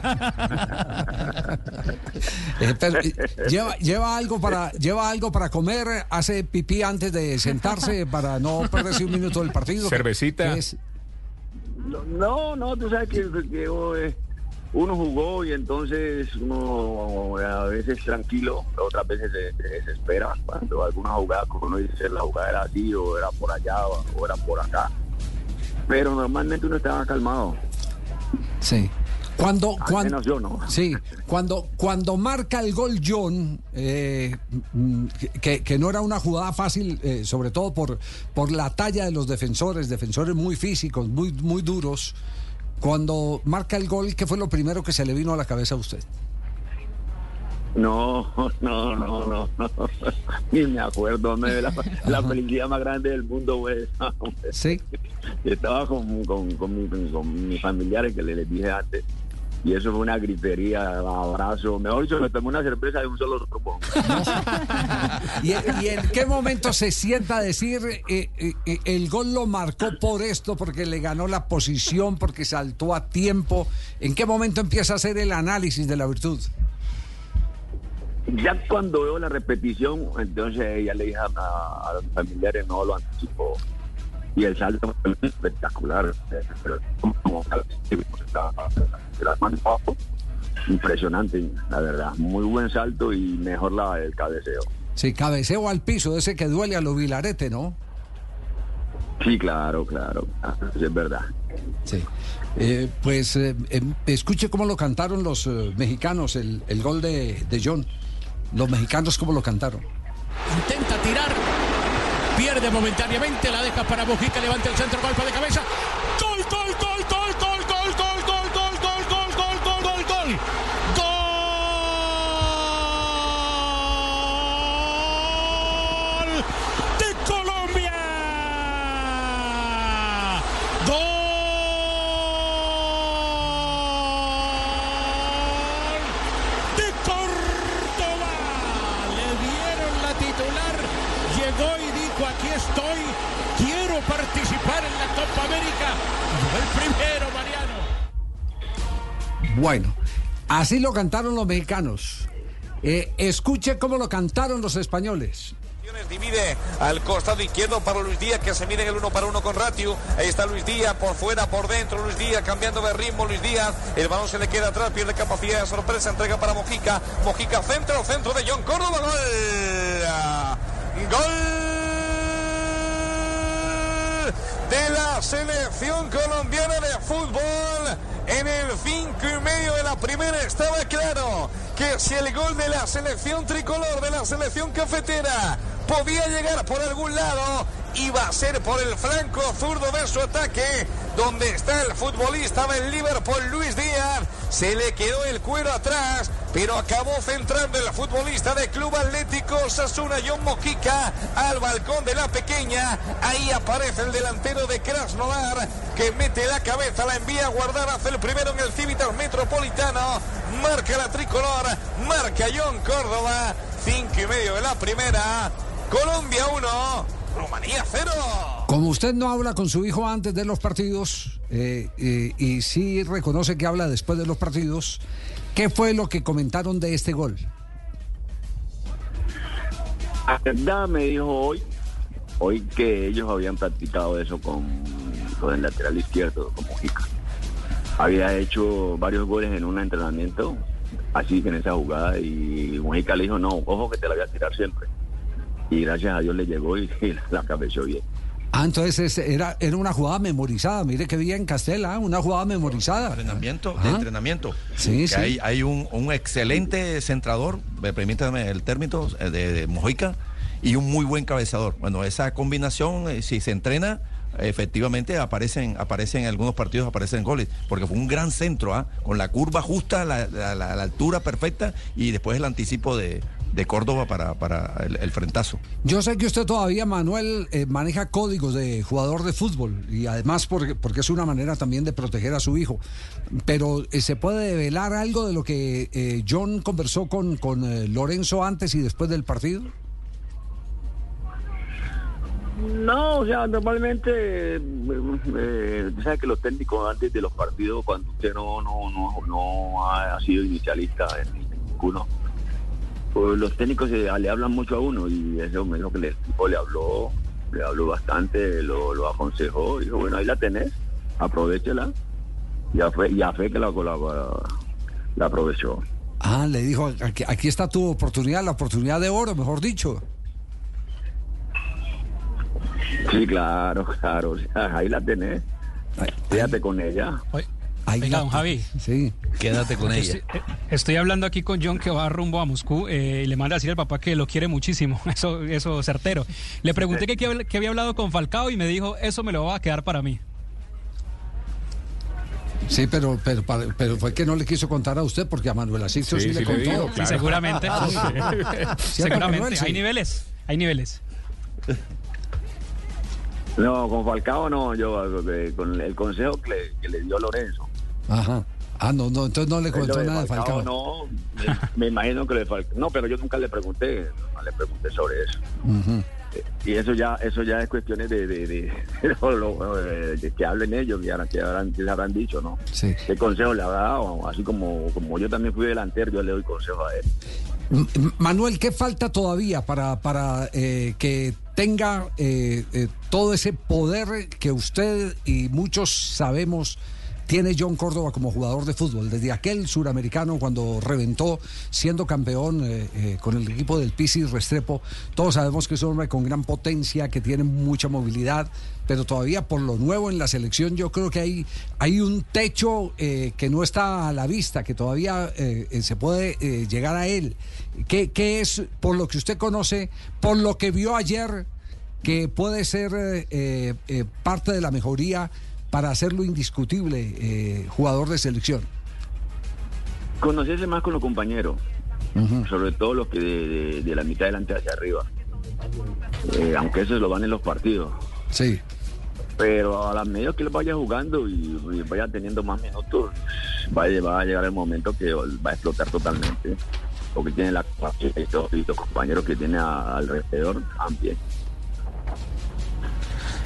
¿Lleva algo para comer? ¿Hace pipí antes de sentarse para no perderse un minuto del partido? ¿Cervecita? No, tú sabes que uno jugó y entonces uno a veces tranquilo, otras veces se desespera cuando alguna jugada, como uno dice, la jugada era así, o era por allá, o era por acá. Pero normalmente uno estaba calmado. Sí. Cuando menos yo, ¿no? Sí. Cuando marca el gol John, que no era una jugada fácil, sobre todo por la talla de los defensores muy físicos, muy duros. Cuando marca el gol, ¿qué fue lo primero que se le vino a la cabeza a usted? No. Ni me acuerdo. La felicidad más grande del mundo, güey. Sí. Estaba con mis familiares, que les dije antes. Y eso fue una gritería, abrazo. Mejor dicho, me tomé una cerveza de un solo sorbo. ¿Y en qué momento se sienta a decir el gol lo marcó por esto, porque le ganó la posición, porque saltó a tiempo? ¿En qué momento empieza a hacer el análisis de la virtud? Ya cuando veo la repetición, entonces ya le dije a los familiares, no lo anticipó. Y el salto fue espectacular. Impresionante, la verdad. Muy buen salto y mejor el cabeceo. Sí, cabeceo al piso, ese que duele a lo Vilarete, ¿no? Sí, claro. Es verdad. Sí. Escuche cómo lo cantaron los mexicanos, el gol de John. Los mexicanos cómo lo cantaron. Intenta tirar, pierde momentáneamente, la deja para Mojica, levanta el centro, golpe de cabeza. ¡Gol! ¡De Colombia! ¡Gol! ¡De Córdoba! Le dieron la titular, llegó y dijo: aquí estoy, quiero participar en la Copa América. Y fue el primero, Mariano. Bueno, Así lo cantaron los mexicanos. Escuche cómo lo cantaron los españoles. Divide al costado izquierdo para Luis Díaz, que se mide en el 1 para 1 con Ratiu. Ahí está Luis Díaz, por fuera, por dentro. Luis Díaz cambiando de ritmo. Luis Díaz, el balón se le queda atrás, pierde capacidad de sorpresa. Entrega para Mojica. Mojica centro de John Córdoba. Gol de la selección colombiana de fútbol. En el 5:30 de la primera estaba claro que si el gol de la selección tricolor, de la selección cafetera, podía llegar por algún lado, iba a ser por el flanco zurdo de su ataque, donde está el futbolista del Liverpool, Luis Díaz. Se le quedó el cuero atrás, pero acabó centrando el futbolista de Club Atlético Osasuna, John Mojica, al balcón de la pequeña. Ahí aparece el delantero de Krasnodar, que mete la cabeza, la envía a guardar, hace el primero en el Civitas Metropolitano. Marca la tricolor, marca John Córdoba. 5:30 de la primera. Colombia 1, Rumanía 0. Como usted no habla con su hijo antes de los partidos y sí reconoce que habla después de los partidos, ¿qué fue lo que comentaron de este gol? La verdad me dijo hoy que ellos habían practicado eso con el lateral izquierdo, con Mojica. Había hecho varios goles en un entrenamiento, así que en esa jugada, y Mojica le dijo, no, ojo que te la voy a tirar siempre. Y gracias a Dios le llegó y la cabeceó bien. Ah, entonces era una jugada memorizada. Mire que bien Castela, una jugada memorizada. Entrenamiento. Sí, sí. Hay un excelente centrador, permítame el término, de Mojica, y un muy buen cabezador. Bueno, esa combinación, si se entrena, efectivamente aparecen en algunos partidos, aparecen goles, porque fue un gran centro, con la curva justa, la altura perfecta, y después el anticipo de Córdoba para el frentazo. Yo sé que usted todavía, Manuel, maneja códigos de jugador de fútbol, y además porque es una manera también de proteger a su hijo, pero ¿se puede develar algo de lo que John conversó con Lorenzo antes y después del partido? No, o sea, normalmente, sabes que los técnicos antes de los partidos, cuando usted no ha sido inicialista en ninguno, pues los técnicos le hablan mucho a uno, y eso me dijo que el equipo le habló bastante, lo aconsejó, y dijo, bueno, ahí la tenés, aprovéchela, y a fe que la aprovechó. Ah, le dijo, aquí está tu oportunidad, la oportunidad de oro, mejor dicho. Sí, claro, o sea, ahí la tenés, quédate con ella. Oiga, don Javi. Sí. Quédate con ella. Estoy hablando aquí con John, que va rumbo a Moscú, y le manda a decir al papá que lo quiere muchísimo. Eso certero. Le pregunté que había hablado con Falcao y me dijo, eso me lo va a quedar para mí. Sí, pero fue que no le quiso contar a usted, porque a Manuel Asistio sí le contó. Digo, claro. Sí, seguramente. Seguramente. Manuel, sí. Hay niveles. No, con Falcao no, yo con el consejo que le dio Lorenzo. Ajá. Ah, no, entonces no le contó nada de Falcao. No, me imagino que no, pero yo nunca le pregunté sobre eso. Uh-huh. Y eso ya es cuestiones de que hablen ellos, que habrán dicho, ¿no? Sí. ¿Qué consejo le ha dado? Así como yo también fui delantero, yo le doy consejo a él. Manuel, ¿qué falta todavía para que tenga todo ese poder que usted y muchos sabemos tiene John Córdoba como jugador de fútbol? Desde aquel suramericano, cuando reventó siendo campeón con el equipo del Pisis Restrepo, todos sabemos que es un hombre con gran potencia, que tiene mucha movilidad, pero todavía por lo nuevo en la selección yo creo que hay un techo que no está a la vista, que todavía se puede llegar a él. ¿Qué es, por lo que usted conoce, por lo que vio ayer, que puede ser parte de la mejoría para hacerlo indiscutible jugador de selección? Conocerse más con los compañeros, uh-huh. Sobre todo los que de la mitad delante hacia arriba, aunque eso lo van en los partidos. Sí. Pero a la medida que él vaya jugando y vaya teniendo más minutos, va a llegar el momento que va a explotar totalmente, porque tiene la capacidad y los compañeros que tiene alrededor también.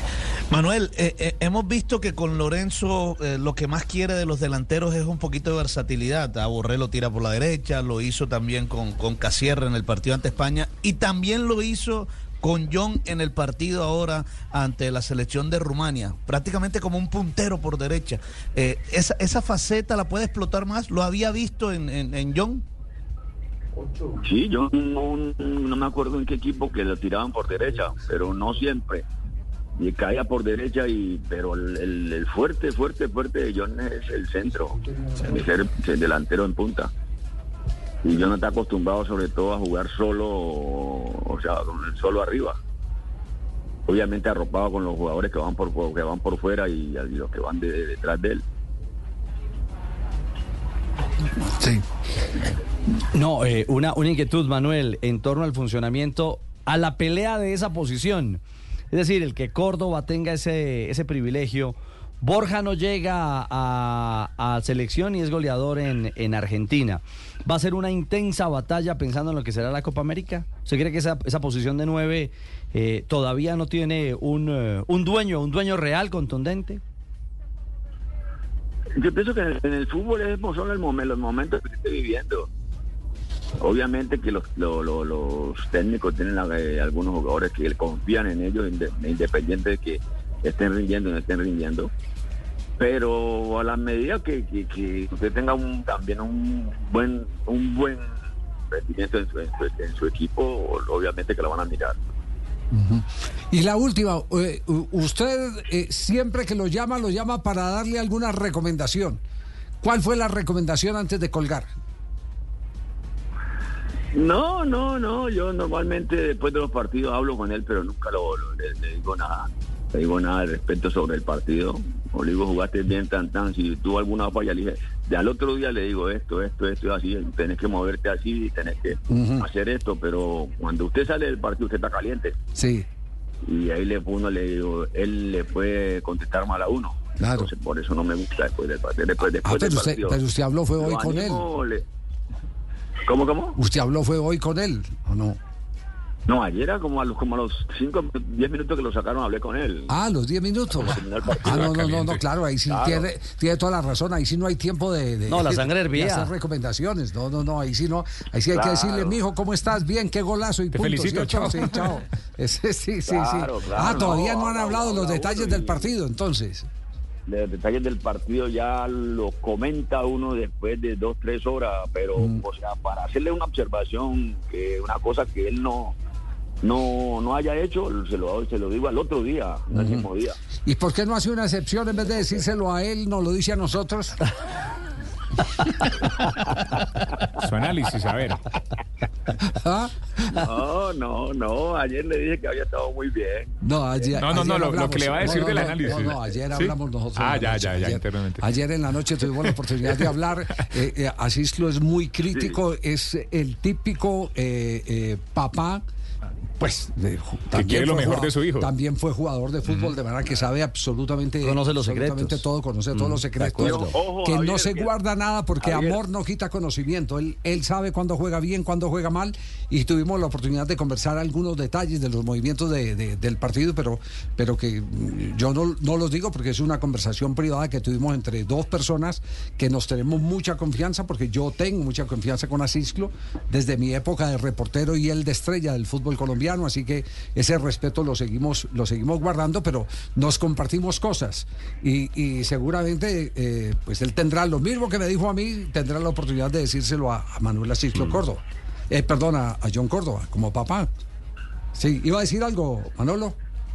Manuel, hemos visto que con Lorenzo lo que más quiere de los delanteros es un poquito de versatilidad. A Borré lo tira por la derecha, lo hizo también con Casierra en el partido ante España y también lo hizo con John en el partido ahora ante la selección de Rumania, prácticamente como un puntero por derecha. ¿Esa faceta la puede explotar más? ¿Lo había visto en John? Sí, yo no me acuerdo en qué equipo que lo tiraban por derecha, pero no siempre. Y caía por derecha, pero el fuerte de John es el centro, ser el delantero en punta. Y John está acostumbrado sobre todo a jugar solo, o sea, solo arriba. Obviamente arropado con los jugadores que van por fuera y los que van detrás de él. Sí. No, una inquietud, Manuel, en torno al funcionamiento, a la pelea de esa posición. Es decir, el que Córdoba tenga ese privilegio. Borja no llega a selección y es goleador en Argentina. ¿Va a ser una intensa batalla pensando en lo que será la Copa América? ¿Usted cree que esa posición de 9 todavía no tiene un dueño real, contundente? Yo pienso que en el fútbol son los momentos que se esté viviendo. Obviamente que los técnicos tienen algunos jugadores que confían en ellos, independiente de que estén rindiendo o no estén rindiendo. Pero a la medida que usted tenga también un buen rendimiento en su equipo, obviamente que lo van a mirar. Uh-huh. Y la última, usted siempre que lo llama para darle alguna recomendación. ¿Cuál fue la recomendación antes de colgar? No, yo normalmente después de los partidos hablo con él, pero nunca le digo nada. Le digo nada al respecto sobre el partido. O le digo, jugaste bien, tan, si tuvo alguna falla, le dije, al otro día le digo esto, así, tenés que moverte así, tenés que hacer esto, pero cuando usted sale del partido, usted está caliente. Sí. Y ahí él le puede contestar mal a uno. Claro. Entonces, por eso no me gusta después del partido. Pero usted habló fue hoy con él. ¿Cómo? ¿Usted habló fue hoy con él o no? No, ayer era como a los 5, 10 minutos que lo sacaron, hablé con él. Ah, los 10 minutos. No, claro, ahí sí claro. Tiene toda la razón, ahí sí no hay tiempo de la sangre hervía. De hacer recomendaciones. No, ahí sí hay que decirle, mijo, ¿cómo estás? Bien, qué golazo y te punto. felicito, ¿sí? chao. Sí, chao. Sí. Claro, Todavía no han hablado de los detalles del partido, entonces. Los detalles del partido ya lo comenta uno después de 2-3 horas, pero o sea, para hacerle una observación, una cosa que él no haya hecho, se lo digo al otro día, al mismo día. ¿Y por qué no hace una excepción en vez de decírselo a él, nos lo dice a nosotros? Su análisis, a ver. ¿Ah? No, ayer le dije que había estado muy bien. Ayer lo que le va a decir del análisis. Ayer hablamos nosotros. Ya, internamente. Ayer en la noche tuvimos la oportunidad de hablar. Asislo es muy crítico, es el típico papá. Pues que quiere lo mejor de su hijo. También fue jugador de fútbol, de verdad que sabe absolutamente los secretos. todo, conoce todos los secretos. Ojo, que Javier, no se guarda nada porque Javier. amor no quita conocimiento. Él sabe cuándo juega bien, cuándo juega mal, y tuvimos la oportunidad de conversar algunos detalles de los movimientos del partido, pero que yo no los digo porque es una conversación privada que tuvimos entre dos personas que nos tenemos mucha confianza, porque yo tengo mucha confianza con Asislo desde mi época de reportero y él de estrella del fútbol colombiano. Así que ese respeto lo seguimos guardando, pero nos compartimos cosas y seguramente pues él tendrá lo mismo que me dijo a mí, tendrá la oportunidad de decírselo a Manuel Asislo Córdoba, a John Córdoba como papá. Sí, iba a decir algo, Manolo.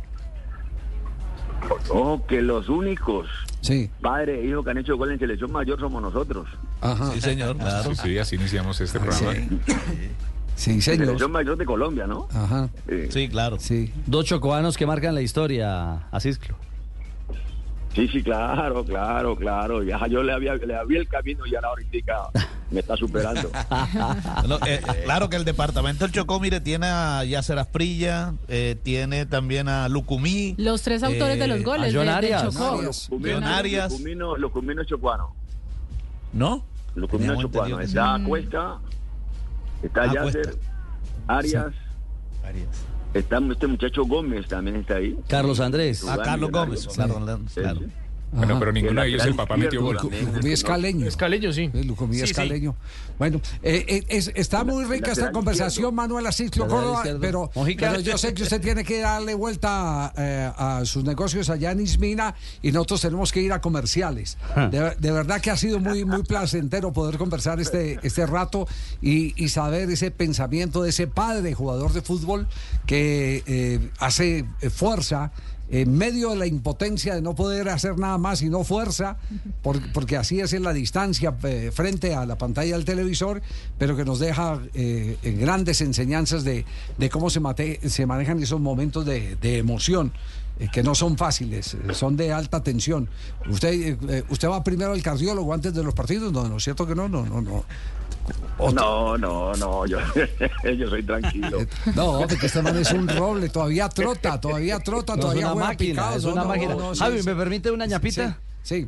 Ojo, que los únicos padres e hijos que han hecho gol en selección mayor somos nosotros. Ajá. Sí, señor, claro. Sí, así iniciamos este programa. Sí, señor. Selección mayor de Colombia, ¿no? Ajá. Sí, claro. Sí. 2 chocobanos que marcan la historia, Asislo. Sí, claro. Ya yo le había el camino y ahora ahorita me está superando. Claro que el departamento del Chocó, mire, tiene a Yasser Asprilla, tiene también a Lucumí. Los 3 autores de los goles John Arias. del Chocó. John Arias. Lucumino es chocuano. ¿No? Lucumino es chocuano. Está Cuesta, está Yasser, Arias. Está este muchacho Gómez, también está ahí. Carlos Andrés. Carlos Gómez. Claro. Bueno, pero ninguno de ellos el papá metió gol. Lucumí es caleño. Es caleño, sí. Lucumí es caleño. Bueno, está muy rica esta conversación, Manuel Asisclo Córdoba, pero yo sé que usted tiene que darle vuelta a sus negocios allá en Ismina y nosotros tenemos que ir a comerciales. De verdad que ha sido muy placentero poder conversar este rato y saber ese pensamiento de ese padre jugador de fútbol que hace fuerza en medio de la impotencia de no poder hacer nada más y no fuerza, porque así es en la distancia frente a la pantalla del televisor, pero que nos deja grandes enseñanzas de cómo se manejan esos momentos de emoción, que no son fáciles, son de alta tensión. ¿Usted va primero al cardiólogo antes de los partidos? No, es cierto que no. No, yo soy tranquilo. No, porque este man es un roble, todavía trota, todavía juega máquina, es una máquina. Javi, ¿me permite una ñapita? Sí.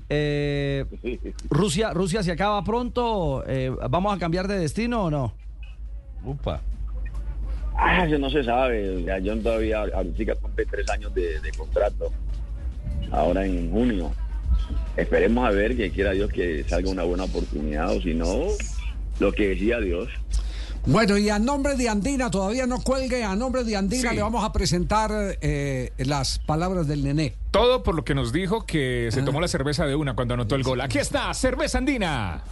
Rusia se acaba pronto, ¿vamos a cambiar de destino o no? Upa. Eso no se sabe. Yo todavía, ahorita cumple 3 años de contrato, ahora en junio. Esperemos a ver, que quiera Dios que salga una buena oportunidad, o si no, lo que decía Dios. Bueno, y a nombre de Andina, todavía no cuelgue, a nombre de Andina le vamos a presentar las palabras del nené. Todo por lo que nos dijo que se tomó la cerveza de una cuando anotó el gol. Aquí está, Cerveza Andina.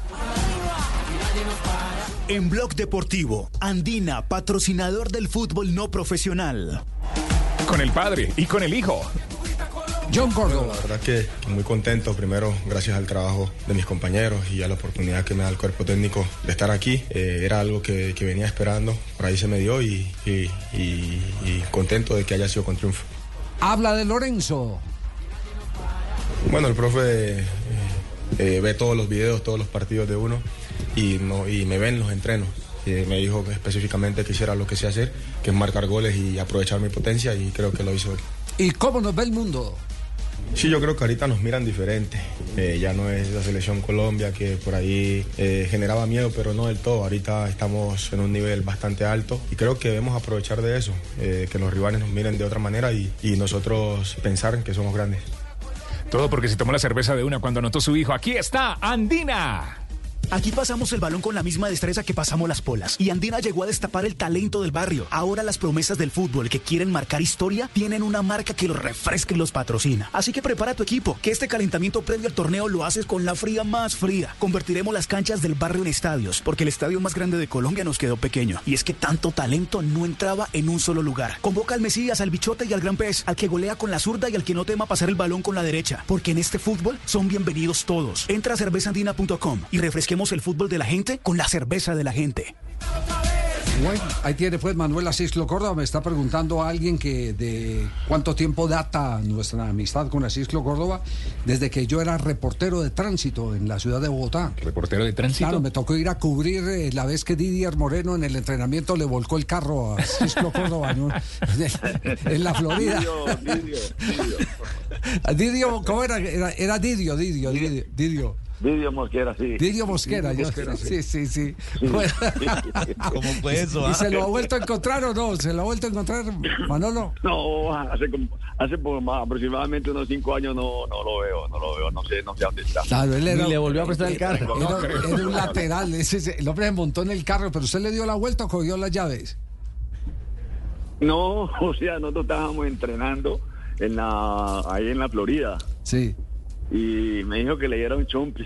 En Blog Deportivo, Andina, patrocinador del fútbol no profesional. Con el padre y con el hijo. John Córdoba. La verdad que muy contento, primero gracias al trabajo de mis compañeros y a la oportunidad que me da el cuerpo técnico de estar aquí. Era algo que venía esperando, por ahí se me dio y contento de que haya sido con triunfo. Habla de Lorenzo. Bueno, el profe ve todos los videos, todos los partidos de uno y me ven los entrenos. Me dijo específicamente que hiciera lo que sé hacer, que es marcar goles y aprovechar mi potencia, y creo que lo hizo hoy. ¿Y cómo nos ve el mundo? Sí, yo creo que ahorita nos miran diferente. Ya no es la selección Colombia que por ahí generaba miedo, pero no del todo. Ahorita estamos en un nivel bastante alto y creo que debemos aprovechar de eso, que los rivales nos miren de otra manera y nosotros pensar en que somos grandes. Todo porque se tomó la cerveza de una cuando anotó su hijo. Aquí está Andina. Aquí pasamos el balón con la misma destreza que pasamos las polas. Y Andina llegó a destapar el talento del barrio. Ahora las promesas del fútbol que quieren marcar historia tienen una marca que los refresca y los patrocina. Así que prepara tu equipo, que este calentamiento previo al torneo lo haces con la fría más fría. Convertiremos las canchas del barrio en estadios, porque el estadio más grande de Colombia nos quedó pequeño. Y es que tanto talento no entraba en un solo lugar. Convoca al Mesías, al Bichote y al Gran Pez, al que golea con la zurda y al que no tema pasar el balón con la derecha. Porque en este fútbol son bienvenidos todos. Entra a cervezaandina.com y refresquemos el fútbol de la gente con la cerveza de la gente. Bueno, ahí tiene pues Manuel Asisclo Córdoba. Me está preguntando a alguien que de cuánto tiempo data nuestra amistad con Asisclo Córdoba. Desde que yo era reportero de tránsito en la ciudad de Bogotá. ¿Reportero de tránsito? Claro, me tocó ir a cubrir la vez que Didier Moreno en el entrenamiento le volcó el carro a Asisclo Córdoba, ¿no? en la Florida. Didio, ¿cómo era? Era Didio. Didio Mosquera, sí. Didio Mosquera, sí. Bueno. ¿Cómo fue eso? ¿Y se lo ha vuelto a encontrar o no? ¿Se lo ha vuelto a encontrar, Manolo? No, hace por aproximadamente unos 5 años no lo veo, no sé dónde está. Claro, ni le volvió a prestar el carro. Era un lateral, el hombre se montó en el carro, pero ¿usted le dio la vuelta o cogió las llaves? No, o sea, nosotros estábamos entrenando ahí en la Florida. Sí. Y me dijo que le diera un chompi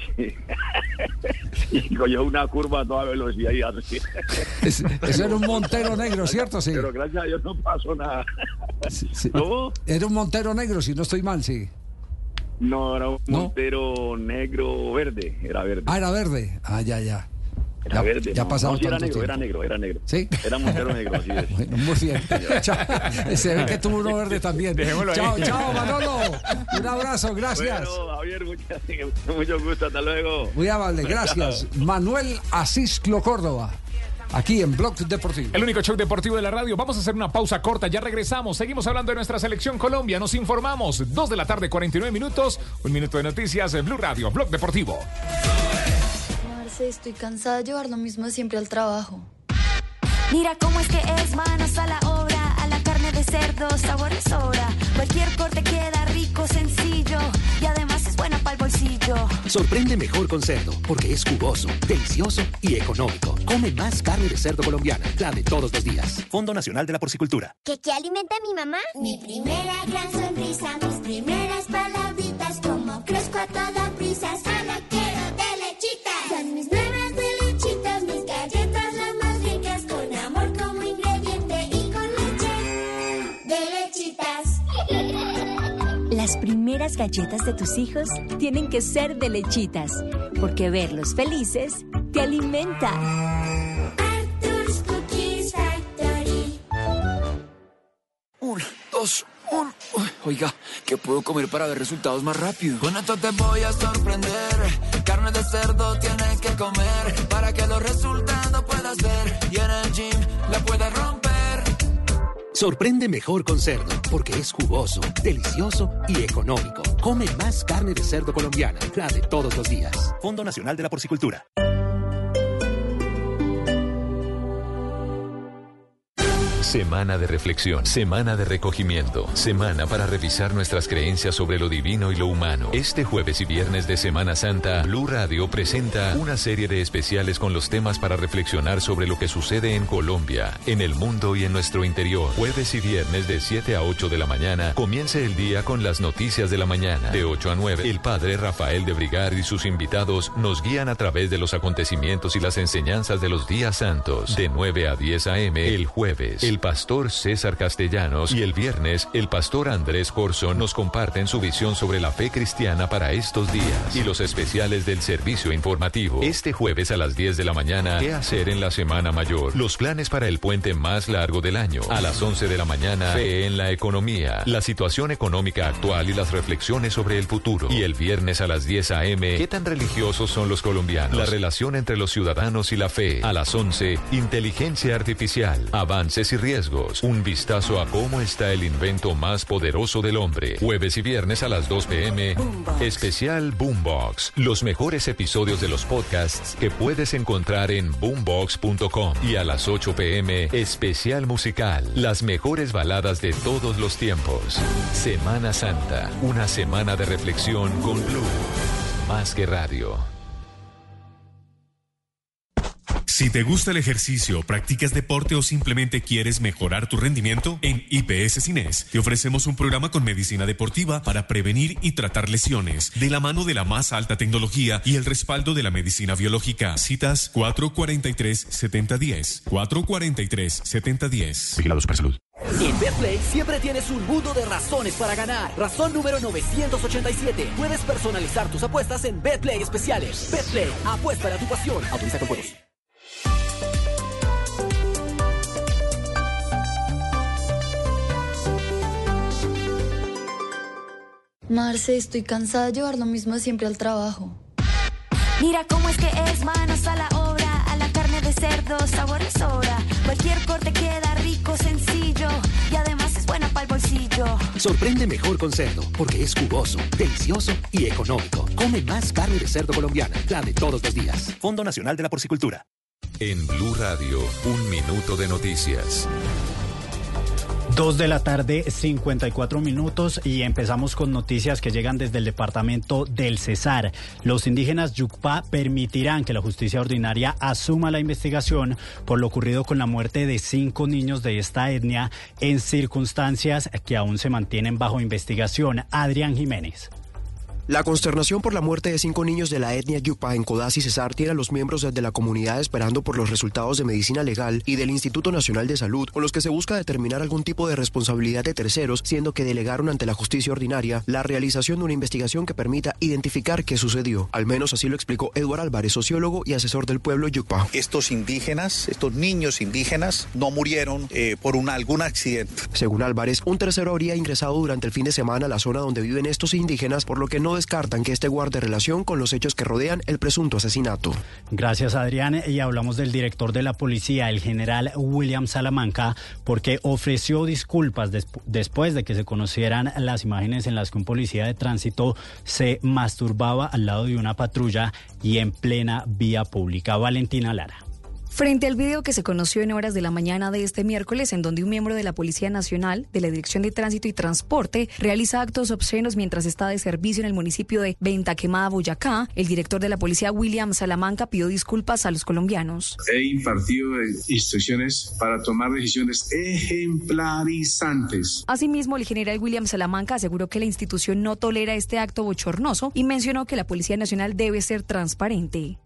y cogió una curva a toda velocidad y así. Eso era un Montero negro, ¿cierto? Sí. Pero gracias a Dios no pasó nada. Sí. ¿Cómo? Era un Montero negro, si no estoy mal, sí. No, era un Montero negro verde, era verde. Ah, era verde. Ah, ya. Era verde. Ya pasado no, sí, tanto tiempo. Era negro. ¿Sí? Era Montero negro, así es. Bueno, muy bien. Se ve que tuvo uno verde también. Chao, Manolo. Un abrazo, gracias. Bueno, Javier, mucho gusto, hasta luego. Muy amable, gracias. Manuel Asisclo Córdoba, aquí en Blog Deportivo. El único show deportivo de la radio. Vamos a hacer una pausa corta, ya regresamos. Seguimos hablando de nuestra selección Colombia. Nos informamos. 2 de la tarde, 49 minutos. 1 minuto de noticias. Blue Radio, Blog Deportivo. Estoy cansada de llevar lo mismo siempre al trabajo. Mira cómo es que es, manos a la obra, a la carne de cerdo, sabor y sobra. Cualquier corte queda rico, sencillo y además es buena para el bolsillo. Sorprende mejor con cerdo, porque es jugoso, delicioso y económico. Come más carne de cerdo colombiana, la de todos los días. Fondo Nacional de la Porcicultura. ¿Qué alimenta mi mamá? Mi primera gran sonrisa, mis primeras palabritas, como crezco a toda prisa, solo quiero de lechitas. Son mis nuevas de lechitas, mis galletas las más ricas, con amor como ingrediente y con leche de lechitas. Las primeras galletas de tus hijos tienen que ser de lechitas, porque verlos felices te alimenta. Arthur's Cookies Factory. 1, 2, 1. Oiga, ¿qué puedo comer para ver resultados más rápido? Con esto te voy a sorprender. Carne de cerdo tienes que comer para que los resultados puedas ver y en el gym la puedas romper. Sorprende mejor con cerdo, porque es jugoso, delicioso y económico. Come más carne de cerdo colombiana, la de todos los días. Fondo Nacional de la Porcicultura. Semana de reflexión, semana de recogimiento, semana para revisar nuestras creencias sobre lo divino y lo humano. Este jueves y viernes de Semana Santa, Blue Radio presenta una serie de especiales con los temas para reflexionar sobre lo que sucede en Colombia, en el mundo y en nuestro interior. Jueves y viernes de 7 a 8 de la mañana, comience el día con las noticias de la mañana. De 8 a 9, el padre Rafael de Brigar y sus invitados nos guían a través de los acontecimientos y las enseñanzas de los días santos. De 9 a 10 a.m. el jueves, el pastor César Castellanos y el viernes el pastor Andrés Corson nos comparten su visión sobre la fe cristiana para estos días y los especiales del servicio informativo. Este jueves a las 10 de la mañana, ¿qué hacer en la Semana Mayor? Los planes para el puente más largo del año. A las 11 de la mañana, fe en la economía, la situación económica actual y las reflexiones sobre el futuro. Y el viernes a las 10 a.m., ¿qué tan religiosos son los colombianos? La relación entre los ciudadanos y la fe. A las 11, inteligencia artificial, avances y riesgos. Un vistazo a cómo está el invento más poderoso del hombre. Jueves y viernes a las 2 p.m. Especial Boombox. Los mejores episodios de los podcasts que puedes encontrar en boombox.com. Y a las 8 p.m. Especial musical. Las mejores baladas de todos los tiempos. Semana Santa. Una semana de reflexión con Blue. Más que radio. Si te gusta el ejercicio, practicas deporte o simplemente quieres mejorar tu rendimiento, en IPS Cines te ofrecemos un programa con medicina deportiva para prevenir y tratar lesiones, de la mano de la más alta tecnología y el respaldo de la medicina biológica. Citas 443-7010. 443-7010. Vigilado Supersalud. En Betplay siempre tienes un mundo de razones para ganar. Razón número 987. Puedes personalizar tus apuestas en Betplay Especiales. Betplay, apuesta a tu pasión. Autoriza con juegos. Marce, estoy cansada de llevar lo mismo siempre al trabajo. Mira cómo es que es, manos a la obra, a la carne de cerdo, sabor y sobra. Cualquier corte queda rico, sencillo y además es buena para el bolsillo. Sorprende mejor con cerdo, porque es jugoso, delicioso y económico. Come más carne de cerdo colombiana, la de todos los días. Fondo Nacional de la Porcicultura. En Blue Radio, un minuto de noticias. 2 de la tarde, 54 minutos y empezamos con noticias que llegan desde el departamento del Cesar. Los indígenas Yucpá permitirán que la justicia ordinaria asuma la investigación por lo ocurrido con la muerte de 5 niños de esta etnia en circunstancias que aún se mantienen bajo investigación. Adrián Jiménez. La consternación por la muerte de 5 niños de la etnia Yucpá en Codazzi, Cesar, tiene a los miembros de la comunidad esperando por los resultados de medicina legal y del Instituto Nacional de Salud, con los que se busca determinar algún tipo de responsabilidad de terceros, siendo que delegaron ante la justicia ordinaria la realización de una investigación que permita identificar qué sucedió. Al menos así lo explicó Eduardo Álvarez, sociólogo y asesor del pueblo Yucpá. Estos indígenas, estos niños indígenas, no murieron por algún accidente. Según Álvarez, un tercero habría ingresado durante el fin de semana a la zona donde viven estos indígenas, por lo que no descartan que este guarde relación con los hechos que rodean el presunto asesinato. Gracias, Adrián. Y hablamos del director de la policía, el general William Salamanca, porque ofreció disculpas después de que se conocieran las imágenes en las que un policía de tránsito se masturbaba al lado de una patrulla y en plena vía pública. Valentina Lara. Frente al video que se conoció en horas de la mañana de este miércoles, en donde un miembro de la Policía Nacional, de la Dirección de Tránsito y Transporte, realiza actos obscenos mientras está de servicio en el municipio de Venta Quemada, Boyacá, el director de la policía, William Salamanca, pidió disculpas a los colombianos. He impartido instrucciones para tomar decisiones ejemplarizantes. Asimismo, el general William Salamanca aseguró que la institución no tolera este acto bochornoso y mencionó que la Policía Nacional debe ser transparente.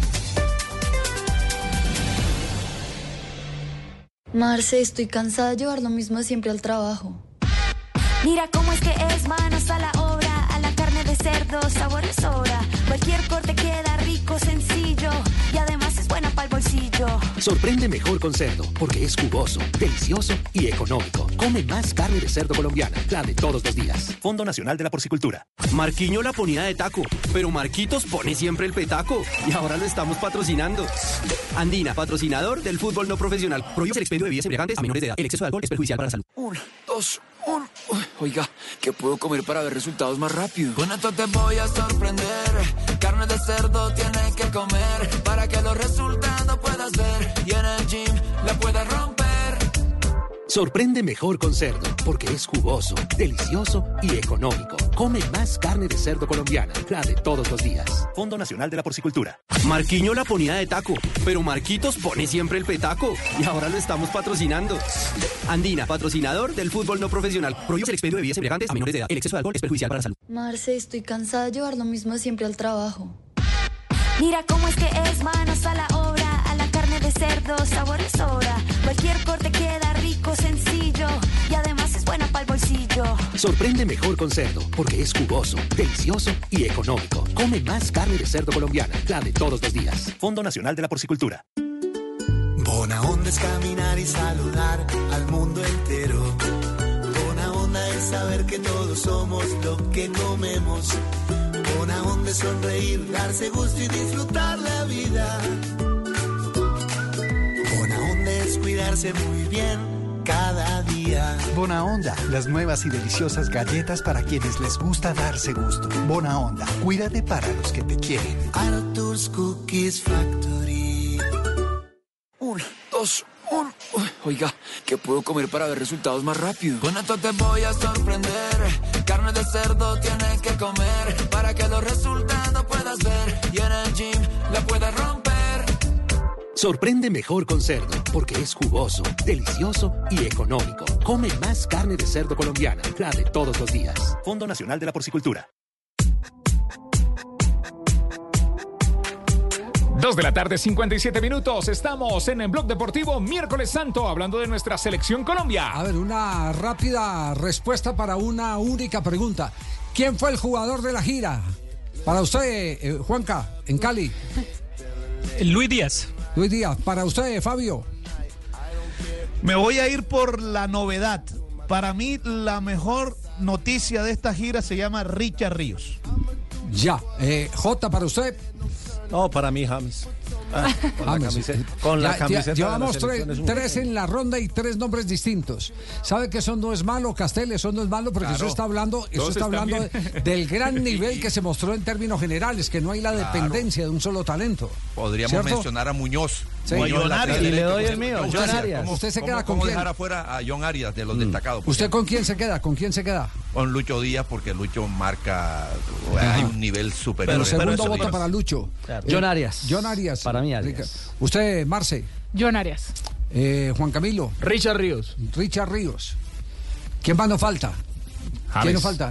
Marce, estoy cansada de llevar lo mismo siempre al trabajo. Mira cómo es que es, manos a la obra, a la carne de cerdo, sabor de sobra. Cualquier corte queda rico, sencillo y además es buena para el bolsillo. Sorprende mejor con cerdo, porque es jugoso, delicioso y económico. Come más carne de cerdo colombiana, la de todos los días. Fondo Nacional de la Porcicultura. Marquiño la ponía de taco, pero Marquitos pone siempre el petaco. Y ahora lo estamos patrocinando. Andina, patrocinador del fútbol no profesional. Prohíbe el expendio de bebidas embriagantes a menores de edad. El exceso de alcohol es perjudicial para la salud. 1, 2, 1. Oiga, ¿qué puedo comer para ver resultados más rápido? Con esto te voy a sorprender. Carne de cerdo tienes que comer para que los resultados puedas ver y en el gym la puedas romper. Sorprende mejor con cerdo, porque es jugoso, delicioso y económico. Come más carne de cerdo colombiana, la de todos los días. Fondo Nacional de la Porcicultura. Marquiño la ponía de taco, pero Marquitos pone siempre el petaco. Y ahora lo estamos patrocinando. Andina, patrocinador del fútbol no profesional. Prohíbe el expendio de bebidas embriagantes a menores de edad. El exceso de alcohol es perjudicial para la salud. Marce, estoy cansada de llevar lo mismo siempre al trabajo. Mira cómo es que es, manos a la obra, a la carne de cerdo, sabor de sobra. Cualquier corte queda rico, sencillo y además es buena para el bolsillo. Sorprende mejor con cerdo, porque es jugoso, delicioso y económico. Come más carne de cerdo colombiana, la de todos los días. Fondo Nacional de la Porcicultura. Bona onda es caminar y saludar al mundo entero. Bona onda es saber que todos somos lo que comemos. Bona onda es sonreír, darse gusto y disfrutar la vida. Bona onda es cuidarse muy bien cada día. Bona Onda, las nuevas y deliciosas galletas para quienes les gusta darse gusto. Bona Onda, cuídate para los que te quieren. Arthur's Cookies Factory. 1, 2, 1. Oiga, ¿qué puedo comer para ver resultados más rápido? Con esto te voy a sorprender. Carne de cerdo tienes que comer para que los resultados puedas ver y en el gym la puedas romper. Sorprende mejor con cerdo, porque es jugoso, delicioso y económico. Come más carne de cerdo colombiana, la de todos los días. Fondo Nacional de la Porcicultura. 2 de la tarde, 57 minutos. Estamos en el Blog Deportivo, miércoles santo, hablando de nuestra selección Colombia. A ver, una rápida respuesta para una única pregunta. ¿Quién fue el jugador de la gira? Para usted, Juanca, en Cali. Luis Díaz. Luis Díaz. Para usted, Fabio. Me voy a ir por la novedad. Para mí, la mejor noticia de esta gira se llama Richard Ríos. Ya. J, para usted. No, para mí James. Con la camiseta. Llevamos tres en la ronda y 3 nombres distintos. ¿Sabe que eso no es malo, Castel? Eso no es malo porque claro, eso está hablando del gran nivel que se mostró en términos generales, que no hay la dependencia de un solo talento. Podríamos mencionar a Muñoz. Sí. Muñoz y le doy el mío, John Arias. ¿Usted se queda con ¿Cómo quién? dejar afuera a John Arias de los destacados? ¿Usted con quién se queda? ¿Con quién se queda? Con Lucho Díaz, porque Lucho marca, hay un nivel superior. Pero segundo voto para Lucho. Claro. John Arias. John Arias. Para mí Arias. ¿Usted, Marce? John Arias. Juan Camilo. Richard Ríos. Richard Ríos. ¿Quién más nos falta? James. ¿Quién nos falta?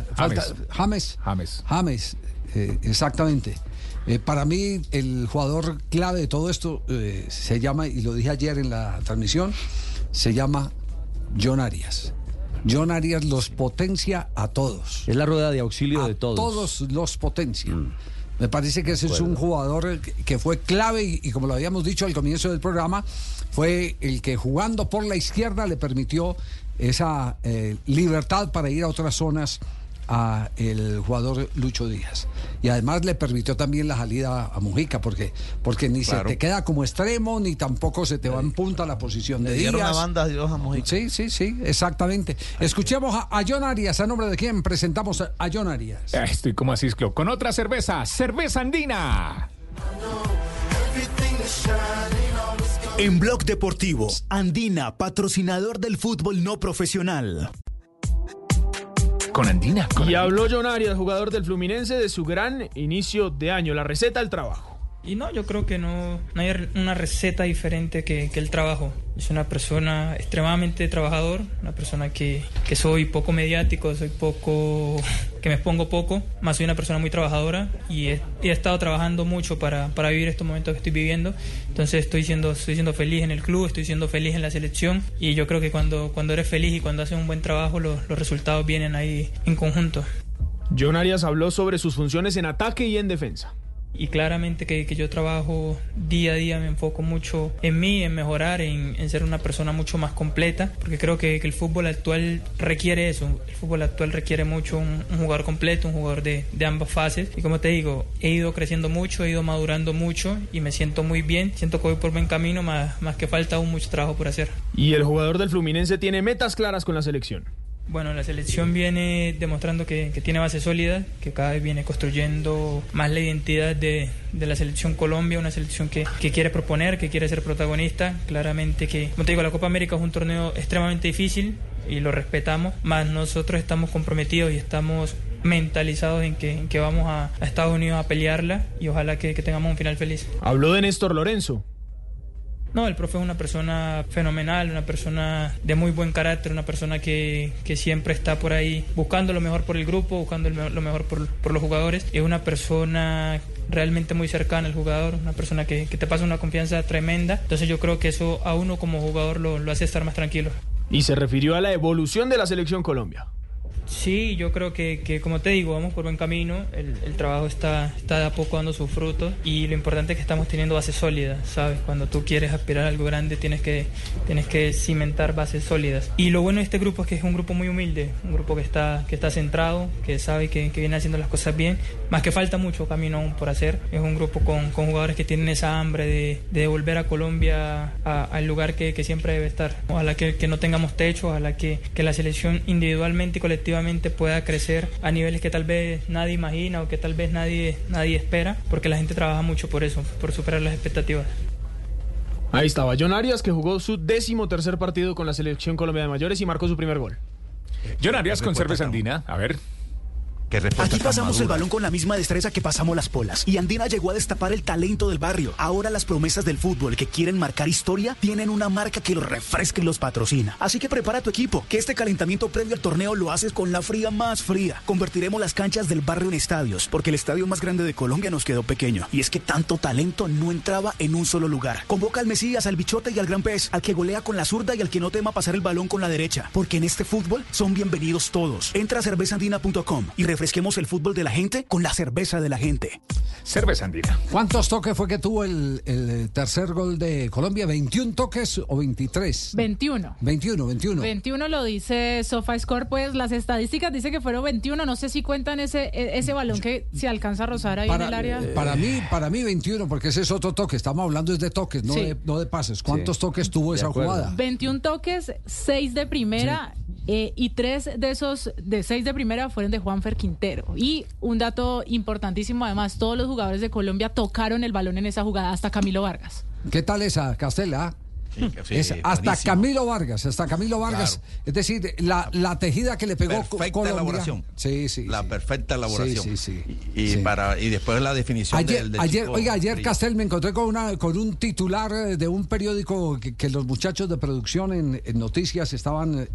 James. Exactamente. Para mí, el jugador clave de todo esto se llama, y lo dije ayer en la transmisión, se llama John Arias. John Arias los potencia a todos. Es la rueda de auxilio de todos. Todos los potencia. Me parece que ese es un jugador que fue clave y como lo habíamos dicho al comienzo del programa, fue el que jugando por la izquierda le permitió esa libertad para ir a otras zonas a el jugador Lucho Díaz. Y además le permitió también la salida a Mujica, porque ni se te queda como extremo, ni tampoco se te va en punta la posición de Díaz. Le dieron una banda de Dios a Mujica. Sí, exactamente. Escuchemos a John Arias. ¿A nombre de quién presentamos a John Arias? Estoy como así, con otra cerveza, cerveza andina. En Blog Deportivo, Andina, patrocinador del fútbol no profesional. Con Andina. Y habló John Arias, jugador del Fluminense, de su gran inicio de año, la receta del trabajo. Y no, yo creo que no hay una receta diferente que el trabajo. Yo soy una persona extremadamente trabajador, una persona que soy poco mediático, que me expongo poco, más soy una persona muy trabajadora y he estado trabajando mucho para vivir estos momentos que estoy viviendo. Entonces estoy siendo feliz en el club, estoy siendo feliz en la selección y yo creo que cuando eres feliz y cuando haces un buen trabajo, los resultados vienen ahí en conjunto. John Arias habló sobre sus funciones en ataque y en defensa. Y claramente que yo trabajo día a día, me enfoco mucho en mí, en mejorar, en ser una persona mucho más completa, porque creo que el fútbol actual requiere eso. El fútbol actual requiere mucho un jugador completo, un jugador de ambas fases. Y como te digo, he ido creciendo mucho, he ido madurando mucho y me siento muy bien. Siento que voy por buen camino, más que falta aún mucho trabajo por hacer. Y el jugador del Fluminense tiene metas claras con la selección. Bueno, la selección viene demostrando que tiene base sólida, que cada vez viene construyendo más la identidad de la selección Colombia, una selección que quiere proponer, que quiere ser protagonista. Claramente que, como te digo, la Copa América es un torneo extremadamente difícil y lo respetamos, más nosotros estamos comprometidos y estamos mentalizados en que vamos a Estados Unidos a pelearla y ojalá que tengamos un final feliz. Habló de Néstor Lorenzo. No, el profe es una persona fenomenal, una persona de muy buen carácter, una persona que siempre está por ahí buscando lo mejor por el grupo, buscando lo mejor por los jugadores. Es una persona realmente muy cercana al jugador, una persona que te pasa una confianza tremenda. Entonces yo creo que eso a uno como jugador lo hace estar más tranquilo. Y se refirió a la evolución de la selección Colombia. Sí, yo creo que como te digo, vamos por buen camino, el trabajo está de a poco dando sus frutos y lo importante es que estamos teniendo bases sólidas, ¿sabes? Cuando tú quieres aspirar a algo grande tienes que cimentar bases sólidas. Y lo bueno de este grupo es que es un grupo muy humilde, un grupo que está centrado, que sabe que viene haciendo las cosas bien, más que falta mucho camino aún por hacer. Es un grupo con jugadores que tienen esa hambre de devolver a Colombia al lugar que siempre debe estar. Ojalá que no tengamos techo, ojalá que la selección individualmente y colectivamente pueda crecer a niveles que tal vez nadie imagina o que tal vez nadie espera, porque la gente trabaja mucho por eso, por superar las expectativas. Ahí estaba John Arias, que jugó su 13º partido con la selección Colombia de mayores y marcó su primer gol. John Arias con cerveza Andina, a ver. Aquí pasamos el balón con la misma destreza que pasamos las polas. Y Andina llegó a destapar el talento del barrio. Ahora las promesas del fútbol que quieren marcar historia tienen una marca que los refresca y los patrocina. Así que prepara tu equipo, que este calentamiento previo al torneo lo haces con la fría más fría. Convertiremos las canchas del barrio en estadios, porque el estadio más grande de Colombia nos quedó pequeño. Y es que tanto talento no entraba en un solo lugar. Convoca al Mesías, al Bichote y al Gran Pez, al que golea con la zurda y al que no tema pasar el balón con la derecha. Porque en este fútbol son bienvenidos todos. Entra a cervezaandina.com y refresquemos el fútbol de la gente con la cerveza de la gente. Cerveza Andina. ¿Cuántos toques fue que tuvo el tercer gol de Colombia? ¿21 toques o 23? 21. 21 lo dice SofaScore, pues las estadísticas dicen que fueron 21, no sé si cuentan ese balón que se alcanza a rozar ahí en el área. Para mí 21, porque ese es otro toque, estamos hablando es de toques, no, sí, no de pases. ¿Cuántos toques tuvo esa jugada? 21 toques, 6 de primera. Sí. Y 3 de esos, de 6 de primera, fueron de Juanfer Quintero. Y un dato importantísimo, además, todos los jugadores de Colombia tocaron el balón en esa jugada, hasta Camilo Vargas. ¿Qué tal esa, Castela? Hasta Camilo Vargas, claro. Es decir, la tejida que le pegó perfecta elaboración. Sí. La perfecta elaboración. Sí. Y después la definición ayer Castel, me encontré con un titular de un periódico que los muchachos de producción en Noticias estaban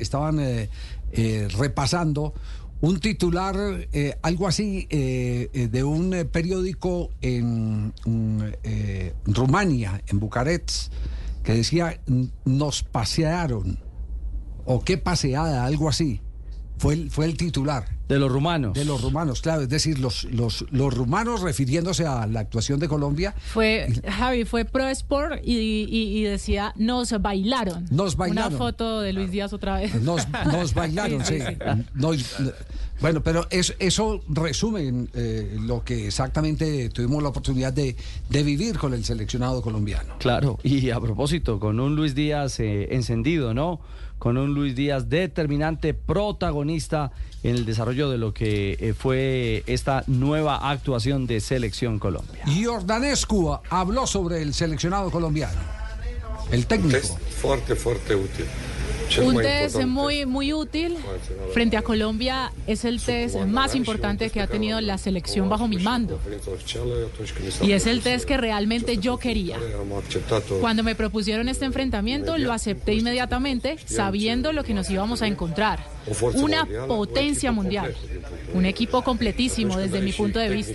repasando. Un titular, algo así, de un periódico en Rumania, en Bucarest, que decía, nos pasearon, o qué paseada, algo así. Fue el titular. De los rumanos. De los rumanos, claro. Es decir, los rumanos refiriéndose a la actuación de Colombia. Fue Pro Sport y decía, nos bailaron. Una foto de Luis Díaz otra vez. Nos bailaron, sí. Bueno, pero eso resume lo que exactamente tuvimos la oportunidad de vivir con el seleccionado colombiano. Claro, y a propósito, con un Luis Díaz encendido, ¿no? Con un Luis Díaz determinante, protagonista en el desarrollo de lo que fue esta nueva actuación de Selección Colombia. Jordanescu habló sobre el seleccionado colombiano. El técnico. Fuerte, útil. Un test muy útil frente a Colombia. Es el test más importante que ha tenido la selección bajo mi mando. Y es el test que realmente yo quería. Cuando me propusieron este enfrentamiento, lo acepté inmediatamente, sabiendo lo que nos íbamos a encontrar. Una potencia mundial. Un equipo completísimo desde mi punto de vista.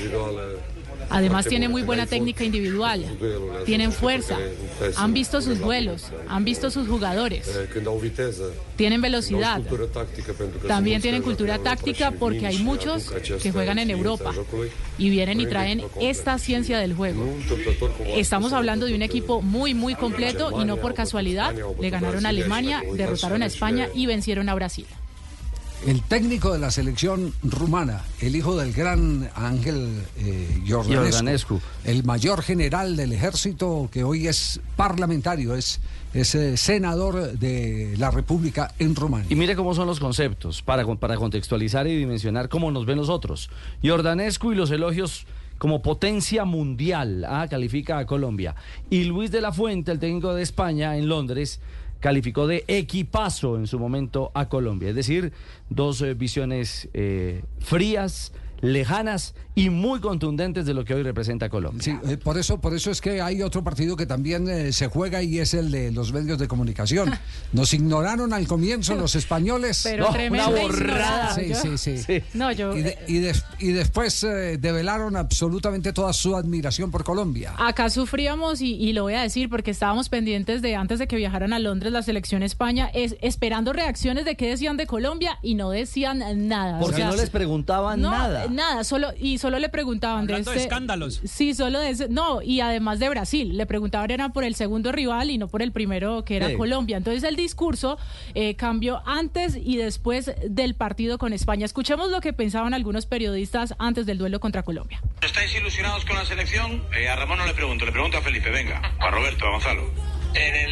Además tiene muy buena técnica individual, tienen fuerza, han visto sus duelos, han visto sus jugadores, tienen velocidad, también tienen cultura táctica porque hay muchos que juegan en Europa y vienen y traen esta ciencia del juego. Estamos hablando de un equipo muy completo y no por casualidad le ganaron a Alemania, derrotaron a España y vencieron a Brasil. El técnico de la selección rumana, el hijo del gran Ángel Iordanescu, el mayor general del ejército que hoy es parlamentario, es senador de la República en Rumania. Y mire cómo son los conceptos, para contextualizar y dimensionar cómo nos ven los otros. Iordanescu y los elogios como potencia mundial, califica a Colombia. Y Luis de la Fuente, el técnico de España en Londres, calificó de equipazo en su momento a Colombia. Es decir, dos visiones frías, lejanas y muy contundentes de lo que hoy representa Colombia. Sí, por eso es que hay otro partido que también se juega y es el de los medios de comunicación. Nos ignoraron al comienzo los españoles. Pero una borrada. Sí. No, yo... y después develaron absolutamente toda su admiración por Colombia. Acá sufríamos, y lo voy a decir porque estábamos pendientes de antes de que viajaran a Londres la selección España, esperando reacciones de qué decían de Colombia y no decían nada. Porque no les preguntaban nada. Nada, solo le preguntaban hablando de escándalos. Sí, solo de ese, no, y además de Brasil, le preguntaban era por el segundo rival y no por el primero que era Colombia. Entonces el discurso cambió antes y después del partido con España. Escuchemos lo que pensaban algunos periodistas antes del duelo contra Colombia. ¿Estáis ilusionados con la selección? A Ramón no le pregunto a Felipe, venga, a Roberto, a Gonzalo. El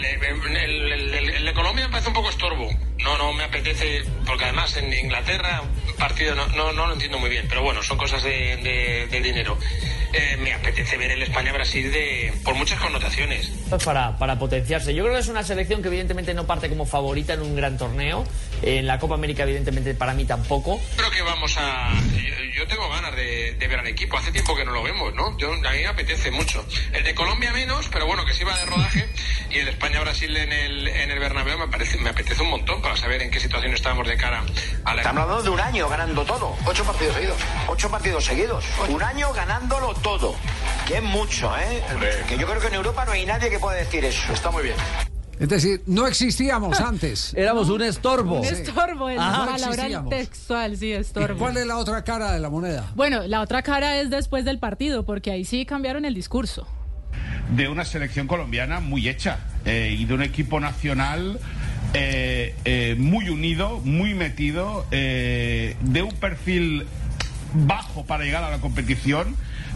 de Colombia me parece un poco estorbo. No me apetece, porque además en Inglaterra partido no lo entiendo muy bien, pero bueno, son cosas de dinero. Me apetece ver el España-Brasil por muchas connotaciones. Para potenciarse. Yo creo que es una selección que evidentemente no parte como favorita en un gran torneo. En la Copa América evidentemente para mí tampoco. Creo que yo tengo ganas de ver al equipo. Hace tiempo que no lo vemos, ¿no? A mí me apetece mucho. El de Colombia menos, pero bueno, que sí va de rodaje. Y el España-Brasil en el Bernabéu me apetece un montón para saber en qué situación estamos de cara a la... Estamos hablando de un año ganando todo. 8 partidos seguidos. Un año ganándolo todo. Que es mucho, ¿eh? Que yo creo que en Europa no hay nadie que pueda decir eso. Está muy bien. Es decir, no existíamos antes. Éramos un estorbo. Un estorbo, es la palabra textual, sí, estorbo. ¿Y cuál es la otra cara de la moneda? Bueno, la otra cara es después del partido, porque ahí sí cambiaron el discurso. De una selección colombiana muy hecha y de un equipo nacional muy unido, muy metido, de un perfil bajo para llegar a la competición.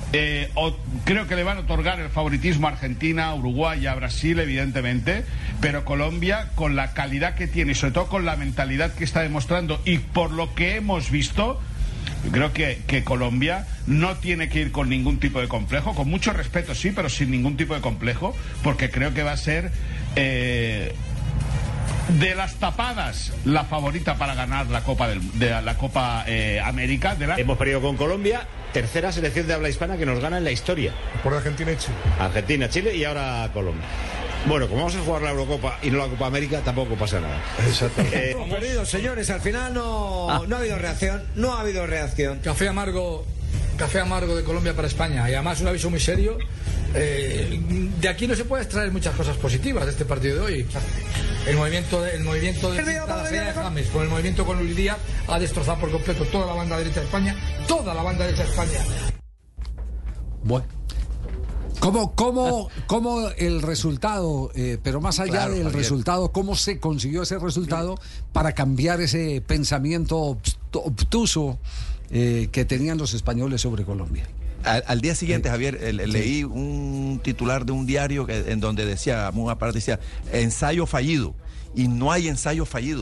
Creo que le van a otorgar el favoritismo a Argentina, a Uruguay y a Brasil, evidentemente, pero Colombia, con la calidad que tiene y sobre todo con la mentalidad que está demostrando y por lo que hemos visto, yo creo que Colombia no tiene que ir con ningún tipo de complejo, con mucho respeto sí, pero sin ningún tipo de complejo, porque creo que va a ser de las tapadas la favorita para ganar la Copa América. Hemos perdido con Colombia, tercera selección de habla hispana que nos gana en la historia. Por Argentina y Chile. Argentina, Chile y ahora Colombia. Bueno, como vamos a jugar la Eurocopa y no la Copa América, tampoco pasa nada. Exactamente. Hemos perdido, señores, al final no ha habido reacción. Café amargo de Colombia para España, y además un aviso muy serio. De aquí no se puede extraer muchas cosas positivas de este partido de hoy. El movimiento de James, con el movimiento con Luis Díaz, ha destrozado por completo toda la banda derecha de España. Bueno. ¿Cómo el resultado, pero más allá del Javier, resultado, cómo se consiguió ese resultado para cambiar ese pensamiento obtuso que tenían los españoles sobre Colombia? Al día siguiente, Javier, leí un titular de un diario en donde decía, muy aparte decía, ensayo fallido, y no hay ensayos fallidos.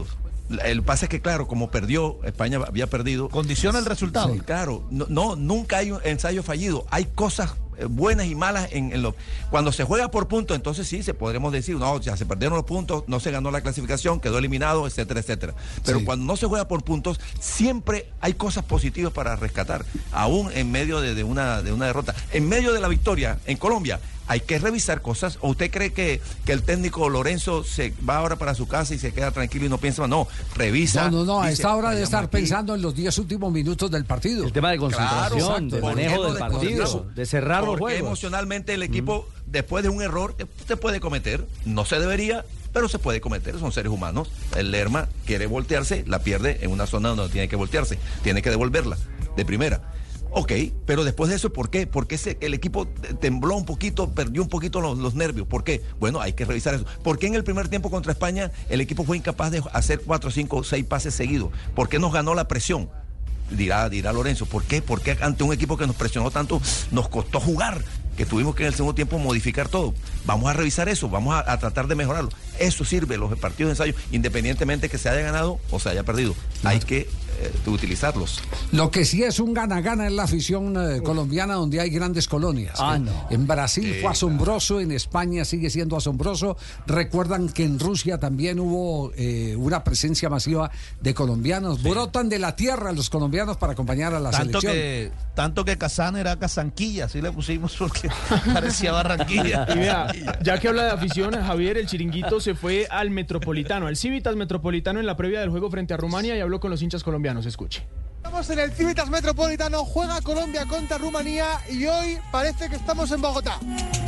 El pase es que, claro, como perdió, España había perdido. Condiciona el resultado. Sí, claro. No, nunca hay un ensayo fallido. Hay cosas buenas y malas cuando se juega por puntos, entonces sí se podremos decir, no, ya se perdieron los puntos, no se ganó la clasificación, quedó eliminado, etcétera, etcétera. Pero cuando no se juega por puntos, siempre hay cosas positivas para rescatar, aún en medio de una derrota. En medio de la victoria en Colombia, hay que revisar cosas. ¿O usted cree que el técnico Lorenzo se va ahora para su casa y se queda tranquilo y no piensa más? No, revisa. No, a esta hora de estar pensando en los 10 últimos minutos del partido. El tema de concentración, de manejo del partido, de cerrar los juegos. Emocionalmente el equipo, después de un error, se puede cometer, no se debería, pero se puede cometer, son seres humanos. El Lerma quiere voltearse, la pierde en una zona donde no tiene que voltearse, tiene que devolverla de primera. Ok, pero después de eso, ¿por qué? Porque el equipo tembló un poquito, perdió un poquito los nervios. ¿Por qué? Bueno, hay que revisar eso. ¿Por qué en el primer tiempo contra España el equipo fue incapaz de hacer 4, 5, 6 pases seguidos? ¿Por qué nos ganó la presión? Dirá Lorenzo, ¿por qué? Porque ante un equipo que nos presionó tanto, nos costó jugar, que tuvimos que en el segundo tiempo modificar todo. Vamos a revisar eso, vamos a tratar de mejorarlo. Eso sirve, los partidos de ensayo, independientemente que se haya ganado o se haya perdido. Hay que utilizarlos. Lo que sí es un gana-gana es la afición colombiana, donde hay grandes colonias. En Brasil fue asombroso, en España sigue siendo asombroso. Recuerdan que en Rusia también hubo una presencia masiva de colombianos. Brotan de la tierra los colombianos para acompañar a la selección. Tanto que Kazán era Kazanquilla, así le pusimos porque parecía Barranquilla. Y vea, ya que habla de afición, Javier, el Chiringuito se fue al Metropolitano, al Civitas Metropolitano en la previa del juego frente a Rumania y habló con los hinchas colombianos. Escuche. Estamos en el Civitas Metropolitano, juega Colombia contra Rumanía y hoy parece que estamos en Bogotá.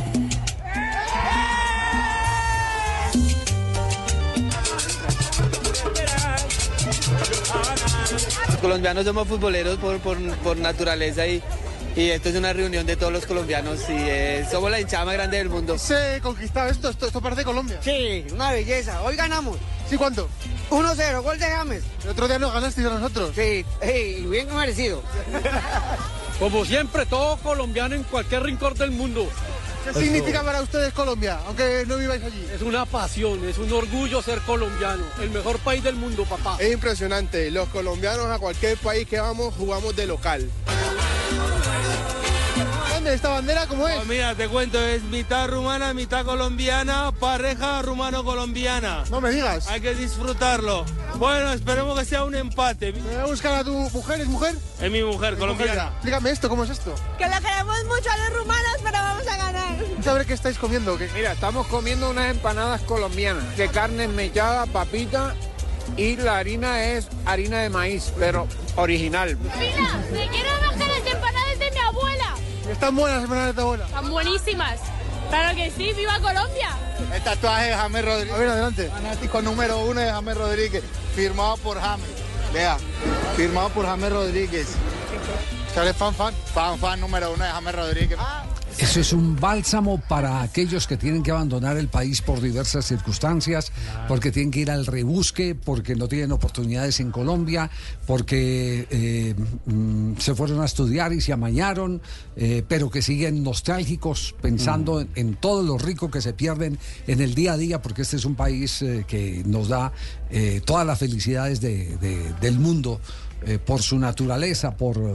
Los colombianos somos futboleros por naturaleza y esto es una reunión de todos los colombianos y somos la hinchada más grande del mundo. ¿Se conquistado esto parece Colombia? Sí, una belleza. Hoy ganamos. ¿Sí cuánto? 1-0, gol de James. El otro día nos ganasteis a nosotros. Sí, bien merecido. Como siempre, todo colombiano en cualquier rincón del mundo. ¿Qué significa para ustedes Colombia, aunque no viváis allí? Es una pasión, es un orgullo ser colombiano. El mejor país del mundo, papá. Es impresionante. Los colombianos a cualquier país que vamos, jugamos de local. ¿Esta bandera cómo es? Oh, mira, te cuento, es mitad rumana, mitad colombiana, pareja rumano-colombiana. No me digas. Hay que disfrutarlo. Bueno, esperemos que sea un empate. ¿Me voy a buscar a tu mujer? ¿Es mujer? Es mi mujer, colombiana. Explícame esto, ¿cómo es esto? Que lo queremos mucho a los rumanos, pero vamos a ganar. ¿Saber qué estáis comiendo? ¿Qué? Mira, estamos comiendo unas empanadas colombianas de carne mechada, papita y la harina es harina de maíz, pero original. Mira, me quiero bajar las empanadas de mi abuela. ¿Están buenas las empanadas de tu abuela? Están buenísimas. Claro que sí, ¡viva Colombia! El tatuaje de James Rodríguez. A ver, adelante. Fanático número 1 de James Rodríguez, firmado por James. Vea, firmado por James Rodríguez. ¿Eres fan número 1 de James Rodríguez? Eso es un bálsamo para aquellos que tienen que abandonar el país por diversas circunstancias, porque tienen que ir al rebusque, porque no tienen oportunidades en Colombia, porque se fueron a estudiar y se amañaron, pero que siguen nostálgicos pensando en todo lo rico que se pierden en el día a día, porque este es un país que nos da todas las felicidades del mundo. Por su naturaleza, por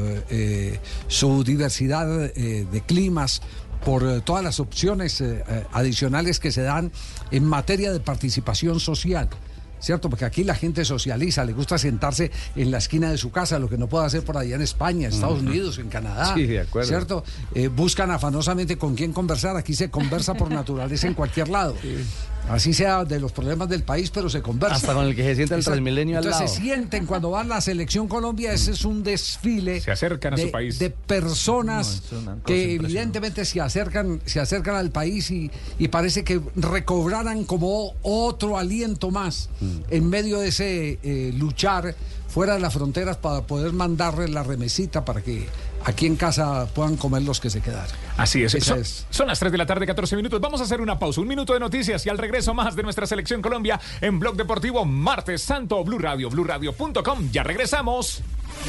su diversidad de climas, por todas las opciones adicionales que se dan en materia de participación social. ¿Cierto? Porque aquí la gente socializa, le gusta sentarse en la esquina de su casa, lo que no puede hacer por allá en España, Estados Unidos, en Canadá. Sí, de acuerdo. ¿Cierto? Buscan afanosamente con quién conversar. Aquí se conversa por naturaleza en cualquier lado. Sí. Así sea de los problemas del país, pero se conversa. Hasta con el que se sienta el Transmilenio al lado. Entonces se sienten cuando van a la selección Colombia, ese es un desfile. Se acercan a su país. De personas que evidentemente se acercan al país y parece que recobraran como otro aliento más en medio de ese luchar fuera de las fronteras para poder mandarle la remesita para que aquí en casa puedan comer los que se quedaron. Así es. Son las 3 de la tarde, 14 minutos. Vamos a hacer una pausa, un minuto de noticias y al regreso más de nuestra selección Colombia en Blog Deportivo Martes Santo, Blue Radio, BlueRadio.com. Ya regresamos.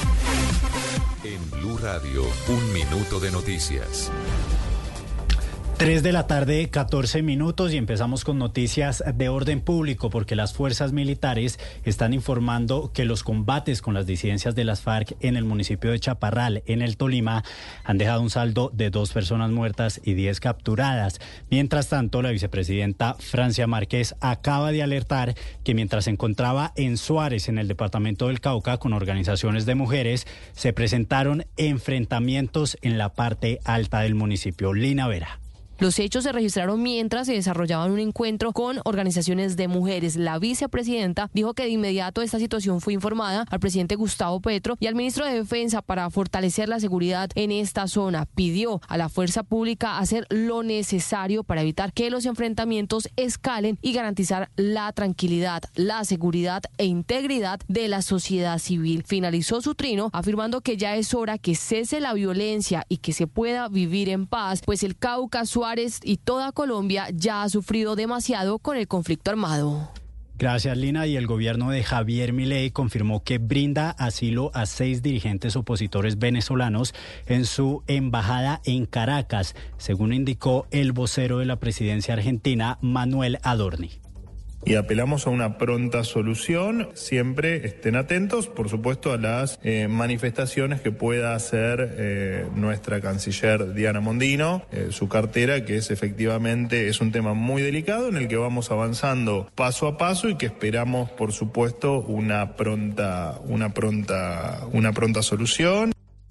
En Blue Radio, un minuto de noticias. 3 de la tarde, 14 minutos, y empezamos con noticias de orden público, porque las fuerzas militares están informando que los combates con las disidencias de las FARC en el municipio de Chaparral, en el Tolima, han dejado un saldo de 2 personas muertas y 10 capturadas. Mientras tanto, la vicepresidenta Francia Márquez acaba de alertar que mientras se encontraba en Suárez, en el departamento del Cauca, con organizaciones de mujeres, se presentaron enfrentamientos en la parte alta del municipio. Lina Vera. Los hechos se registraron mientras se desarrollaba un encuentro con organizaciones de mujeres. La vicepresidenta dijo que de inmediato esta situación fue informada al presidente Gustavo Petro y al ministro de Defensa para fortalecer la seguridad en esta zona. Pidió a la fuerza pública hacer lo necesario para evitar que los enfrentamientos escalen y garantizar la tranquilidad, la seguridad e integridad de la sociedad civil. Finalizó su trino afirmando que ya es hora que cese la violencia y que se pueda vivir en paz, pues el Cauca, Suárez y toda Colombia ya ha sufrido demasiado con el conflicto armado. Gracias, Lina. Y el gobierno de Javier Milei confirmó que brinda asilo a 6 dirigentes opositores venezolanos en su embajada en Caracas, según indicó el vocero de la presidencia argentina, Manuel Adorni. Y apelamos a una pronta solución. Siempre estén atentos, por supuesto, a las manifestaciones que pueda hacer nuestra canciller Diana Mondino, su cartera, que es efectivamente es un tema muy delicado en el que vamos avanzando paso a paso y que esperamos, por supuesto, una pronta solución.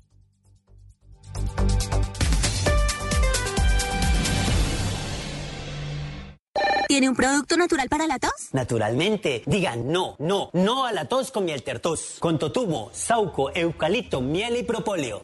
¿Tiene un producto natural para la tos? Naturalmente. Digan no a la tos con miel tertos. Con totumo, sauco, eucalipto, miel y propóleo.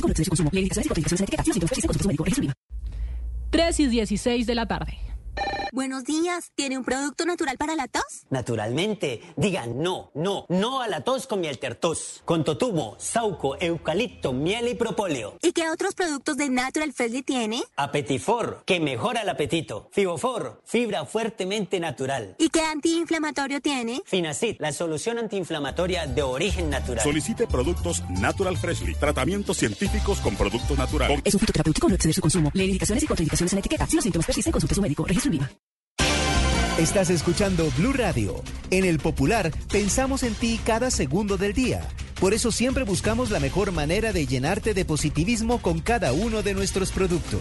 3:16 de la tarde. Buenos días. ¿Tiene un producto natural para la tos? Naturalmente. Digan no a la tos con miel tertos. Con totumo, sauco, eucalipto, miel y propóleo. ¿Y qué otros productos de Natural Freshly tiene? Apetifor, que mejora el apetito. Fibofor, fibra fuertemente natural. ¿Y qué antiinflamatorio tiene? Finacid, la solución antiinflamatoria de origen natural. Solicite productos Natural Freshly. Tratamientos científicos con productos naturales. Es un fitoterapéutico, no exceder su consumo. Lee indicaciones y contraindicaciones en la etiqueta. Si los síntomas persisten, consulte a su médico. Registro INVIMA. Estás escuchando Blue Radio. En El Popular pensamos en ti cada segundo del día. Por eso siempre buscamos la mejor manera de llenarte de positivismo con cada uno de nuestros productos.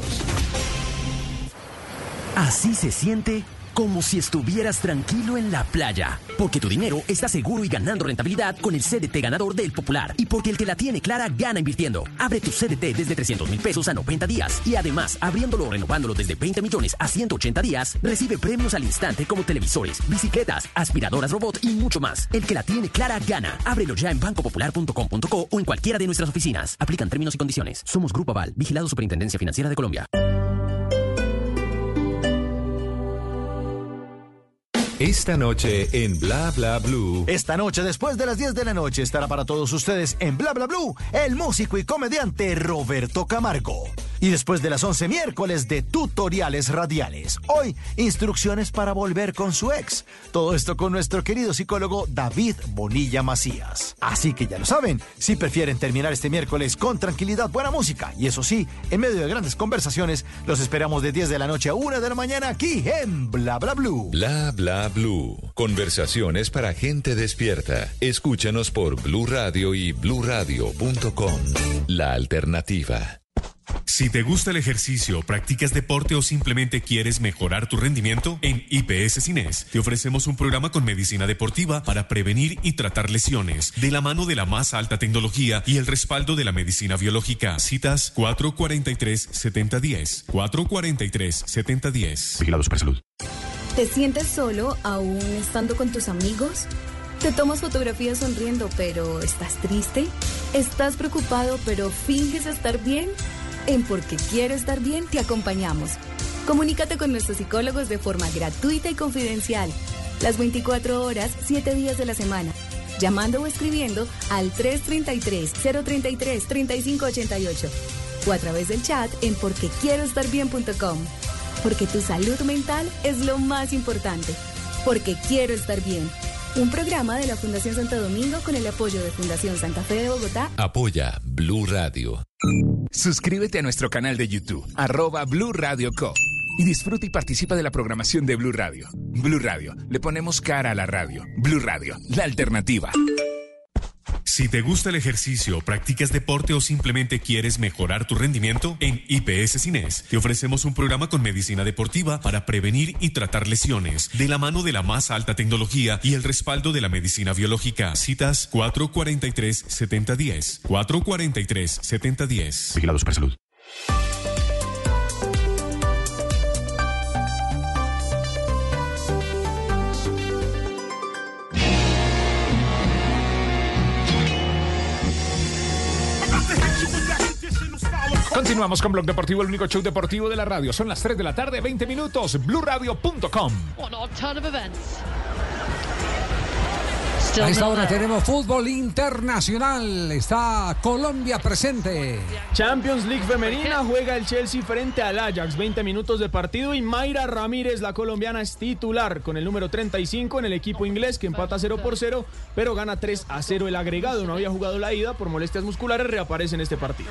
Así se siente como si estuvieras tranquilo en la playa. Porque tu dinero está seguro y ganando rentabilidad con el CDT ganador del Popular. Y porque el que la tiene clara gana invirtiendo. Abre tu CDT desde 300,000 pesos a 90 días. Y además, abriéndolo o renovándolo desde 20 millones a 180 días, recibe premios al instante como televisores, bicicletas, aspiradoras robot y mucho más. El que la tiene clara gana. Ábrelo ya en bancopopular.com.co o en cualquiera de nuestras oficinas. Aplican términos y condiciones. Somos Grupo Aval, vigilado Superintendencia Financiera de Colombia. Esta noche en Bla Bla Blue. Esta noche, después de las 10 de la noche, estará para todos ustedes en Bla Bla Blue el músico y comediante Roberto Camargo. Y después de las 11, miércoles de tutoriales radiales. Hoy, instrucciones para volver con su ex. Todo esto con nuestro querido psicólogo David Bonilla Macías. Así que ya lo saben, si prefieren terminar este miércoles con tranquilidad, buena música, y eso sí, en medio de grandes conversaciones, los esperamos de 10 de la noche a 1 de la mañana aquí en Bla Bla Blue. Bla Bla Blue. Conversaciones para gente despierta. Escúchanos por Blue Radio y bluradio.com. La alternativa. Si te gusta el ejercicio, practicas deporte o simplemente quieres mejorar tu rendimiento, en IPS Cines te ofrecemos un programa con medicina deportiva para prevenir y tratar lesiones, de la mano de la más alta tecnología y el respaldo de la medicina biológica. Citas 443-7010. 443-7010. Vigilado Supersalud. ¿Te sientes solo aún estando con tus amigos? ¿Te tomas fotografías sonriendo pero estás triste? ¿Estás preocupado pero finges estar bien? En Porque Quiero Estar Bien te acompañamos. Comunícate con nuestros psicólogos de forma gratuita y confidencial. Las 24 horas, 7 días de la semana. Llamando o escribiendo al 333-033-3588. O a través del chat en porquequieroestarbien.com. Porque tu salud mental es lo más importante. Porque Quiero Estar Bien. Un programa de la Fundación Santo Domingo con el apoyo de Fundación Santa Fe de Bogotá. Apoya Blue Radio. Suscríbete a nuestro canal de YouTube, @Blue Radio Co. y disfruta y participa de la programación de Blue Radio. Blue Radio, le ponemos cara a la radio. Blue Radio, la alternativa. Si te gusta el ejercicio, practicas deporte o simplemente quieres mejorar tu rendimiento, en IPS Cines te ofrecemos un programa con medicina deportiva para prevenir y tratar lesiones de la mano de la más alta tecnología y el respaldo de la medicina biológica. Citas 443-7010. 443-7010. Vigilado Supersalud. Continuamos con Blog Deportivo, el único show deportivo de la radio. Son las 3 de la tarde, 20 minutos. BlueRadio.com. A esta hora tenemos fútbol internacional. Está Colombia presente. Champions League femenina, juega el Chelsea frente al Ajax. 20 minutos de partido y Mayra Ramírez, la colombiana, es titular con el número 35 en el equipo inglés, que empata 0-0, pero gana 3-0 el agregado. No había jugado la ida por molestias musculares, reaparece en este partido.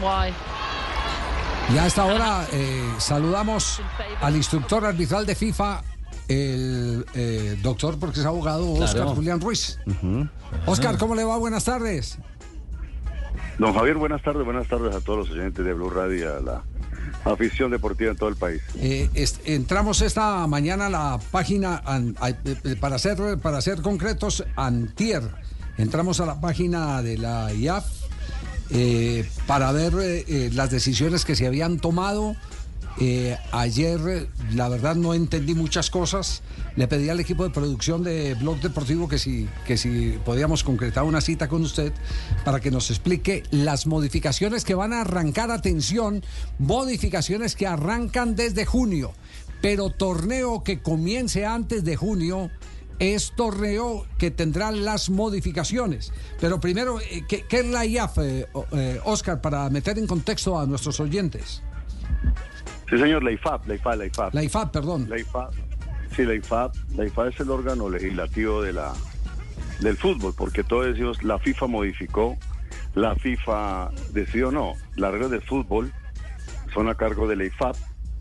Y a esta hora saludamos al instructor arbitral de FIFA, el doctor, porque es abogado, Oscar Julián Ruiz. Oscar, ¿cómo le va? Buenas tardes. Don Javier, buenas tardes a todos los oyentes de Blue Radio y a la afición deportiva en todo el país. Entramos esta mañana a la página, para ser concretos, antier, entramos a la página de la IAF para ver las decisiones que se habían tomado. Ayer, la verdad, no entendí muchas cosas. Le pedí al equipo de producción de Blog Deportivo que si podíamos concretar una cita con usted para que nos explique las modificaciones que van a arrancar. Atención, modificaciones que arrancan desde junio, pero torneo que comience antes de junio es torneo que tendrá las modificaciones. Pero primero, ¿qué es la IAF, Oscar, para meter en contexto a nuestros oyentes? Sí, señor, la IFAB. La IFAB, perdón. La IFAB es el órgano legislativo del fútbol, porque todos decimos, la FIFA modificó, la FIFA decidió, no. Las reglas del fútbol son a cargo de la IFAB,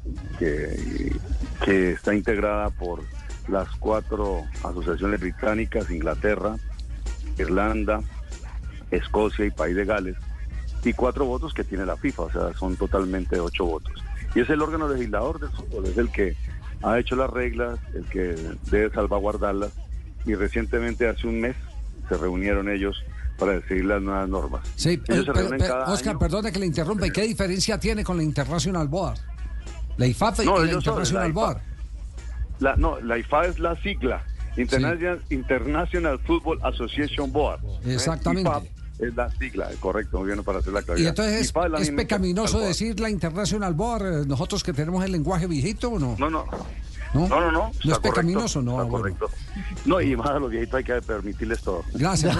que está integrada por las 4 asociaciones británicas, Inglaterra, Irlanda, Escocia y País de Gales, y 4 votos que tiene la FIFA, o sea, son totalmente 8 votos. Y es el órgano legislador del fútbol, es el que ha hecho las reglas, el que debe salvaguardarlas, y recientemente, hace un mes, se reunieron ellos para decidir las nuevas normas. Sí, ellos se reúnen cada Oscar, año. perdone que le interrumpa, ¿y qué diferencia tiene con la International Board? La IFAB y la International Board. La IFAB es la sigla, International Football Association Board. Exactamente. IFAB es la sigla, correcto, muy bien, para hacer la claridad. Y entonces es pecaminoso decir la International Board, nosotros que tenemos el lenguaje viejito, ¿o no? No. ¿No? ¿No es pecaminoso? No, está correcto. No, y más a los viejitos hay que permitirles todo. Gracias,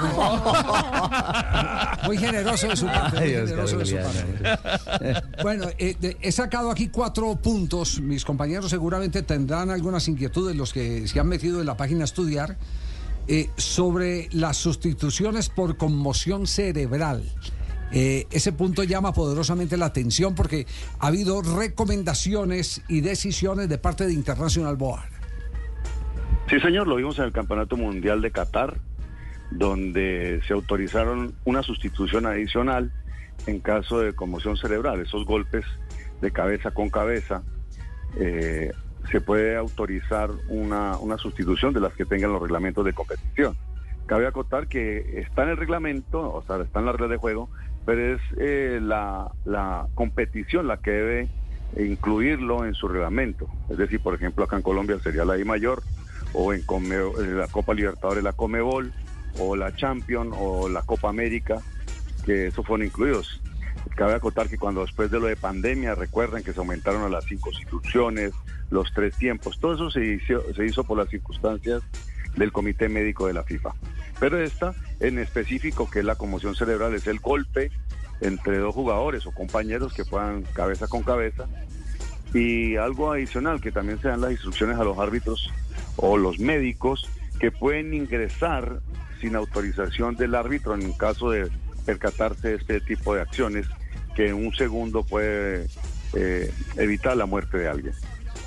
muy generoso de su parte. Bueno, he sacado aquí 4 puntos. Mis compañeros seguramente tendrán algunas inquietudes, los que se han metido en la página a estudiar, sobre las sustituciones por conmoción cerebral. Ese punto llama poderosamente la atención porque ha habido recomendaciones y decisiones de parte de International Board. Sí, señor, lo vimos en el Campeonato Mundial de Qatar, donde se autorizaron una sustitución adicional en caso de conmoción cerebral, esos golpes de cabeza con cabeza. Se puede autorizar una sustitución de las que tengan los reglamentos de competición. Cabe acotar que está en el reglamento, o sea, está en las reglas de juego, pero es la competición la que debe incluirlo en su reglamento. Es decir, por ejemplo, acá en Colombia sería la I Mayor, o en la Copa Libertadores la Conmebol, o la Champions, o la Copa América, que esos fueron incluidos. Cabe acotar que cuando después de lo de pandemia, recuerden que se aumentaron a las 5 sustituciones, los 3 tiempos, todo eso se hizo por las circunstancias del Comité Médico de la FIFA. Pero esta, en específico, que es la conmoción cerebral, es el golpe entre 2 jugadores o compañeros que puedan cabeza con cabeza. Y algo adicional, que también se dan las instrucciones a los árbitros o los médicos, que pueden ingresar sin autorización del árbitro en caso de percatarse de este tipo de acciones, que en un segundo puede evitar la muerte de alguien.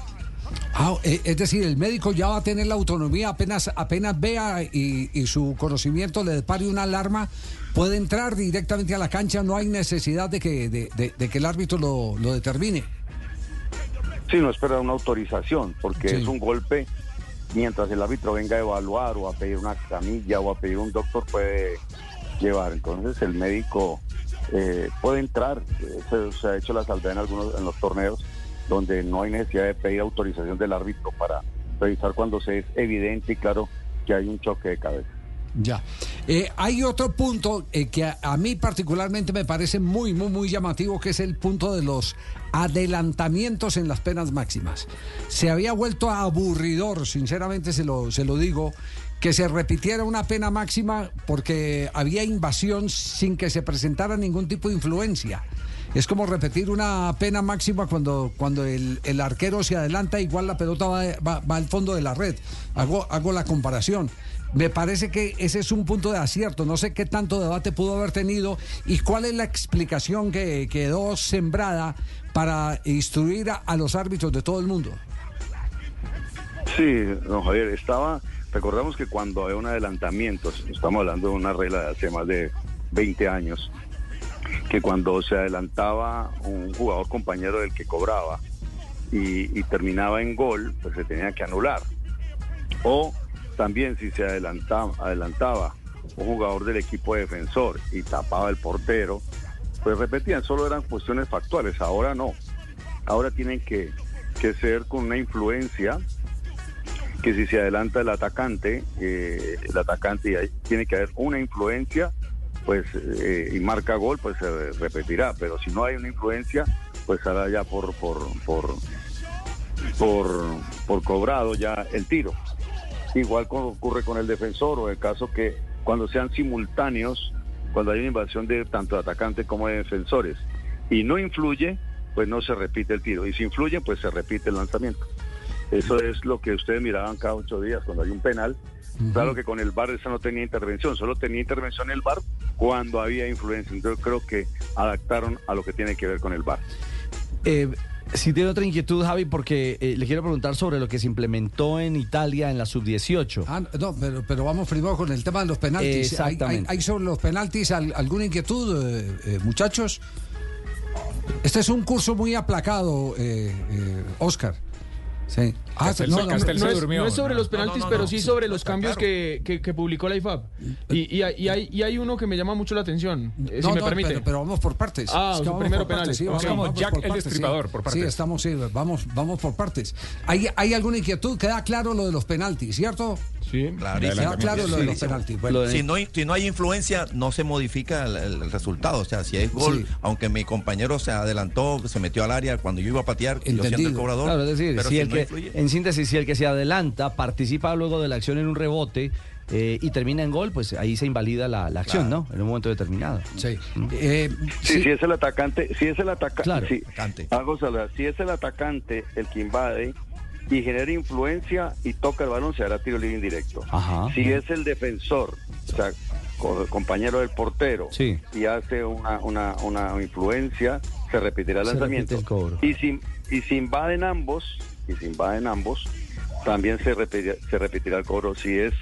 Es decir, el médico ya va a tener la autonomía, apenas vea y su conocimiento le depare una alarma, puede entrar directamente a la cancha, no hay necesidad de que el árbitro lo determine. Sí, no espera una autorización, porque Sí. es un golpe, mientras el árbitro venga a evaluar o a pedir una camilla o a pedir un doctor puede llevar. Entonces el médico puede entrar, se ha hecho la salvedad en los torneos donde no hay necesidad de pedir autorización del árbitro para revisar cuando se es evidente y claro que hay un choque de cabeza. Ya. Hay otro punto que a mí particularmente me parece muy llamativo, que es el punto de los adelantamientos en las penas máximas. Se había vuelto aburridor, sinceramente se lo digo, que se repitiera una pena máxima porque había invasión sin que se presentara ningún tipo de influencia. Es como repetir una pena máxima cuando el arquero se adelanta, igual la pelota va al fondo de la red. Hago la comparación. Me parece que ese es un punto de acierto. No sé qué tanto debate pudo haber tenido y cuál es la explicación que quedó sembrada para instruir a los árbitros de todo el mundo. Sí, don Javier, recordamos que cuando hay un adelantamiento, estamos hablando de una regla de hace más de 20 años, que cuando se adelantaba un jugador compañero del que cobraba y terminaba en gol, pues se tenía que anular. O también si se adelantaba un jugador del equipo defensor y tapaba el portero, pues repetían, solo eran cuestiones factuales. Ahora no, ahora tienen que ser con una influencia, que si se adelanta el atacante y ahí tiene que haber una influencia, pues y marca gol, pues se repetirá. Pero si no hay una influencia, pues hará ya por cobrado ya el tiro. Igual como ocurre con el defensor, o el caso que cuando sean simultáneos, cuando hay una invasión de tanto de atacante como de defensores y no influye, pues no se repite el tiro, y si influye, pues se repite el lanzamiento. Eso es lo que ustedes miraban cada 8 días cuando hay un penal. Claro que con el VAR esa no tenía intervención, solo tenía intervención el VAR cuando había influencia. Entonces creo que adaptaron a lo que tiene que ver con el VAR. Sí tiene otra inquietud, Javi, porque le quiero preguntar sobre lo que se implementó en Italia en la sub-18. No, pero vamos primero con el tema de los penaltis. Exactamente. ¿Hay sobre los penaltis alguna inquietud, muchachos? Este es un curso muy aplacado, Oscar. Sí. No es sobre los penaltis, pero sí sobre los cambios que publicó la IFAB. Y hay uno que me llama mucho la atención, si me permite. Pero vamos por partes. Primero penales. Sí, vamos como Jack el Destripador, por partes. Sí, vamos por partes. ¿Hay alguna inquietud? Queda claro lo de los penaltis, ¿cierto? Sí, queda claro lo de los penaltis. Bueno, si no hay influencia, no se modifica el resultado. O sea, si es gol, aunque mi compañero se adelantó, se metió al área, cuando yo iba a patear, yo siendo el cobrador. Claro, es decir, pero en síntesis, si el que se adelanta participa luego de la acción en un rebote y termina en gol, pues ahí se invalida la acción, ¿no? En un momento determinado. Sí. Si es el atacante, Claro. si es el atacante el que invade y genera influencia y toca el balón, se hará tiro libre indirecto. Ajá. Si es el defensor, o sea, compañero del portero, y hace una influencia, se repetirá el lanzamiento. Y si invaden ambos, también se repetirá el cobro si es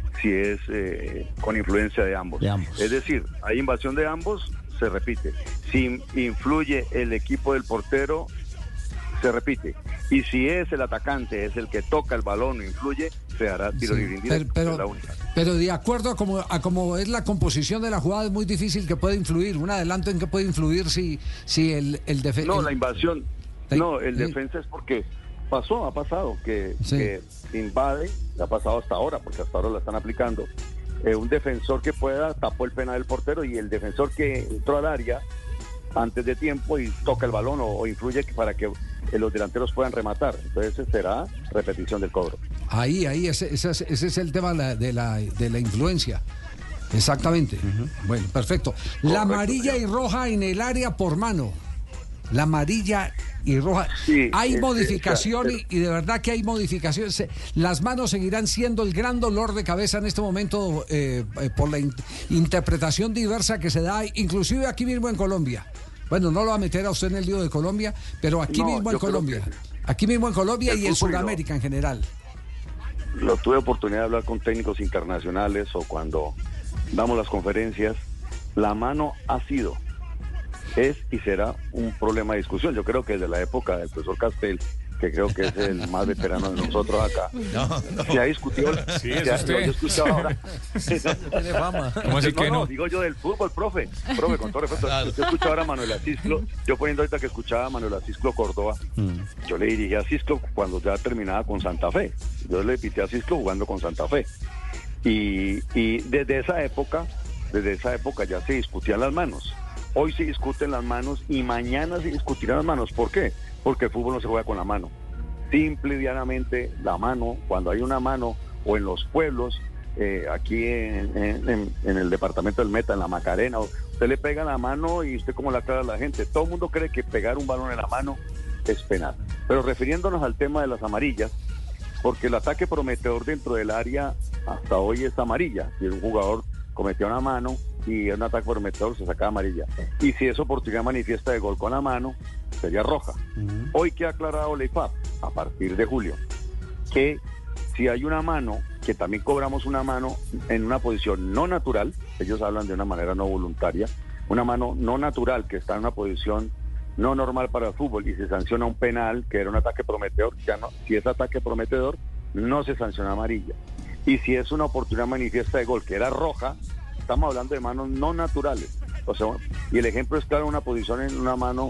con influencia de ambos. Es decir, hay invasión de ambos, se repite. Si influye el equipo del portero, se repite. Y si es el atacante, es el que toca el balón o influye, se hará tiro libre indirecto. Pero de acuerdo a cómo es la composición de la jugada, es muy difícil que pueda influir. Un adelanto en que puede influir si el defensa. No, la invasión. No, el defensa es porque ha pasado que invade, ha pasado hasta ahora, porque hasta ahora la están aplicando. Un defensor que pueda tapó el penal del portero, y el defensor que entró al área antes de tiempo y toca el balón o influye para que los delanteros puedan rematar. Entonces será repetición del cobro. Ahí, ese es el tema de la influencia. Exactamente. Bueno, perfecto. La amarilla y roja en el área por mano. La amarilla y roja. Sí, hay modificación y de verdad que hay modificaciones. Las manos seguirán siendo el gran dolor de cabeza en este momento por la interpretación diversa que se da, inclusive aquí mismo en Colombia. Bueno, no lo va a meter a usted en el lío de Colombia, pero aquí mismo en Colombia. Aquí mismo en Colombia y en Sudamérica en general. Lo tuve oportunidad de hablar con técnicos internacionales o cuando damos las conferencias. La mano ha sido, es y será un problema de discusión. Yo creo que desde la época del profesor Castel, que creo que es el más veterano de nosotros acá, se ha discutido. Sí, es usted. Yo escuchaba ahora. Tiene fama. ¿Cómo así que no? Digo yo del fútbol, profe, con todo respeto. Yo escuchaba ahora a Manuel Asisclo, yo poniendo ahorita que escuchaba a Manuel Asisclo Córdoba, yo le dirigí a Asisclo cuando ya terminaba con Santa Fe. Yo le pité a Asisclo jugando con Santa Fe. Y desde esa época ya se discutían las manos. Hoy se discuten las manos y mañana se discutirán las manos. ¿Por qué? Porque el fútbol no se juega con la mano. Simple y llanamente, la mano, cuando hay una mano, o en los pueblos, aquí en el departamento del Meta, en la Macarena, usted le pega la mano y usted como la aclara a la gente. Todo el mundo cree que pegar un balón en la mano es penal. Pero refiriéndonos al tema de las amarillas, porque el ataque prometedor dentro del área hasta hoy es amarilla. Si un jugador cometió una mano y es un ataque prometedor, se saca amarilla. Y si es oportunidad manifiesta de gol con la mano, sería roja. Hoy que ha aclarado la IFAB, a partir de julio, que si hay una mano, que también cobramos una mano en una posición no natural, ellos hablan de una manera no voluntaria, una mano no natural que está en una posición no normal para el fútbol y se sanciona un penal, que era un ataque prometedor, ya no, si es ataque prometedor, no se sanciona amarilla. Y si es una oportunidad manifiesta de gol, que era roja, estamos hablando de manos no naturales. O sea, y el ejemplo es claro, una posición en una mano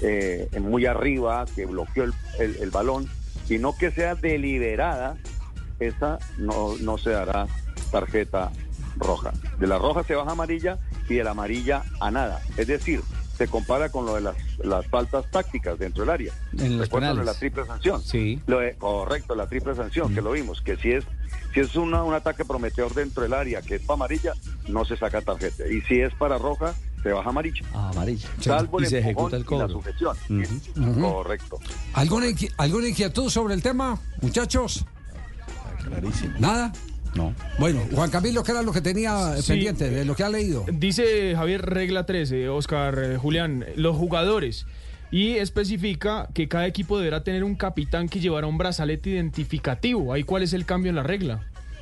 muy arriba, que bloqueó el balón, y no que sea deliberada, esa no se dará tarjeta roja. De la roja se baja amarilla y de la amarilla a nada. Es decir, se compara con lo de las faltas tácticas dentro del área. Recuerdan lo de la triple sanción. Sí. Correcto, la triple sanción, que lo vimos, que si es un ataque prometedor dentro del área, que es para amarilla, no se saca tarjeta. Y si es para roja, se baja amarilla. Amarilla. Salvo y el se ejecuta el cobro. y la sujeción. Correcto. ¿Alguna inquietud sobre el tema, muchachos? Clarísimo. ¿Nada? No. Bueno, Juan Camilo, ¿qué era lo que tenía pendiente de lo que ha leído? Dice Javier, regla 13, Oscar, Julián, los jugadores. Y especifica que cada equipo deberá tener un capitán que llevará un brazalete identificativo. ¿Ahí cuál es el cambio en la regla?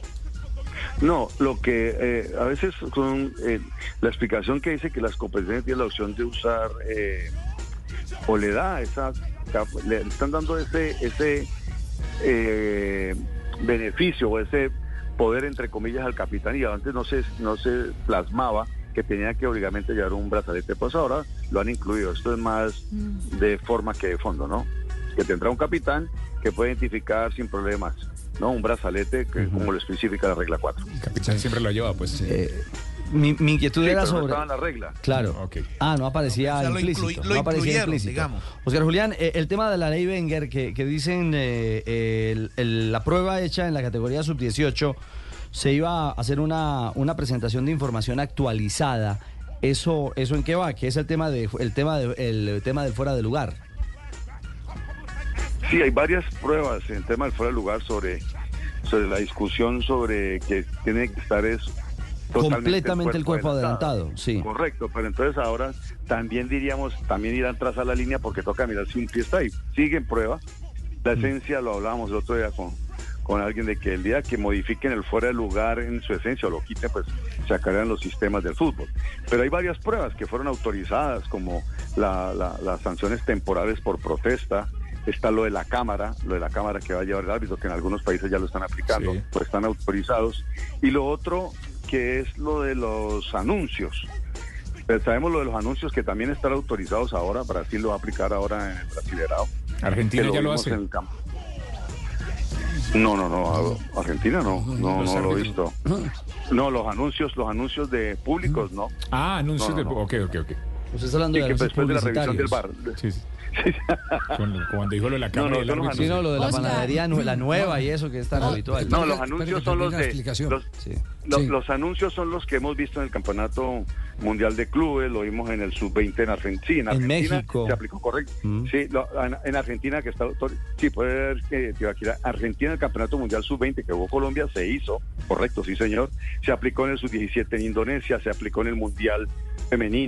No, lo que a veces con la explicación que dice que las competencias tienen la opción de usar o le da le están dando ese beneficio o ese poder entre comillas al capitán, y antes no se plasmaba que tenía que obligadamente llevar un brazalete, pues ahora lo han incluido. Esto es más de forma que de fondo, ¿no? Que tendrá un capitán que puede identificar sin problemas, ¿no? Un brazalete que como lo especifica la regla 4. El capitán siempre lo lleva, pues. Mi inquietud era sobre... no estaba en la regla. Claro. Okay. No aparecía implícito. Lo no aparecía implícito. digamos. Oscar Julián, el tema de la ley Wenger, que dicen la prueba hecha en la categoría sub-18, se iba a hacer una presentación de información actualizada. ¿Eso en qué va? ¿Qué es el tema del fuera de lugar? Sí, hay varias pruebas en el tema del fuera de lugar sobre la discusión sobre que tiene que estar completamente el cuerpo adelantado, sí. Correcto, pero entonces ahora también irán tras a la línea porque toca mirar si un pie está ahí. Sigue en prueba. La esencia, lo hablábamos el otro día con alguien, de que el día que modifiquen el fuera de lugar en su esencia o lo quiten, pues sacarán los sistemas del fútbol. Pero hay varias pruebas que fueron autorizadas, como las sanciones temporales por protesta. Está lo de la cámara que va a llevar el árbitro, que en algunos países ya lo están aplicando, sí, pues están autorizados. Y lo otro, que es lo de los anuncios. Pero sabemos lo de los anuncios, que también están autorizados ahora. Brasil lo va a aplicar ahora en el Brasileirao. Argentina ya lo hace. En el campo. No, Argentina no lo he visto. No, los anuncios de públicos, no. Anuncios de... Ok. Usted está hablando de anuncios después de la revisión del VAR. Sí. Cuando dijo lo de la cámara lo de la panadería, la nueva y eso que es tan habitual. No, los anuncios son los de... Los anuncios son los que hemos visto en el Campeonato Mundial de Clubes, lo vimos en el Sub-20 en Argentina. En México. Se aplicó correcto. Sí, en Argentina, que está... Sí, puede ver que Argentina, el Campeonato Mundial Sub-20 que jugó Colombia, se hizo, correcto, sí señor. Se aplicó en el Sub-17 en Indonesia, se aplicó en el Mundial Femenino,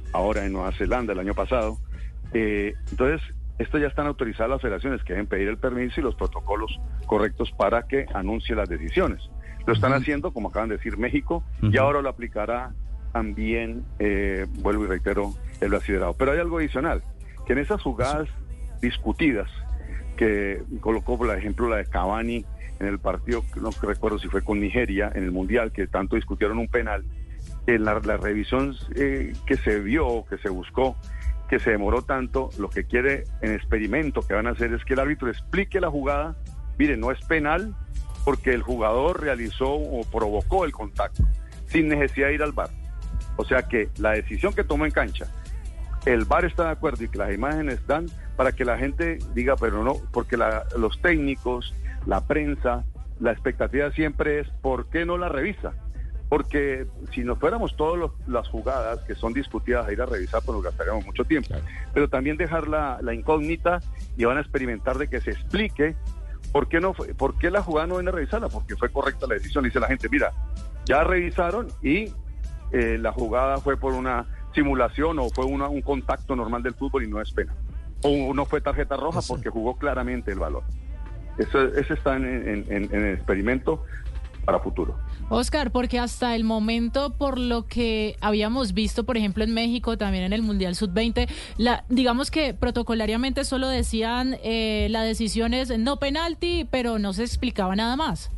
ahora en Nueva Zelanda el año pasado. Entonces, esto ya están autorizadas las federaciones que deben pedir el permiso y los protocolos correctos para que anuncie las decisiones. Lo están haciendo, como acaban de decir, México, y ahora lo aplicará también, vuelvo y reitero, el brasileño. Pero hay algo adicional, que en esas jugadas discutidas, que colocó por ejemplo la de Cavani en el partido, no recuerdo si fue con Nigeria, en el Mundial, que tanto discutieron un penal, en la revisión que se vio, que se buscó, que se demoró tanto, lo que quiere en experimento que van a hacer es que el árbitro explique la jugada. Mire, no es penal porque el jugador realizó o provocó el contacto, sin necesidad de ir al VAR. O sea que la decisión que tomó en cancha, el VAR está de acuerdo y que las imágenes dan para que la gente diga, pero no, porque los técnicos, la prensa, la expectativa siempre es, ¿por qué no la revisa? Porque si nos fuéramos todas las jugadas que son discutidas a ir a revisar, pues nos gastaríamos mucho tiempo. Claro. Pero también dejar la incógnita y van a experimentar de que se explique por qué la jugada no viene a revisarla, porque fue correcta la decisión. Dice la gente, mira, ya revisaron y la jugada fue por una simulación o fue un contacto normal del fútbol y no es pena. O no fue tarjeta roja porque jugó claramente el balón. Eso está en el experimento para futuro. Oscar, porque hasta el momento, por lo que habíamos visto, por ejemplo, en México, también en el Mundial Sub-20, digamos que protocolariamente solo decían la decisión es no penalti, pero no se explicaba nada más.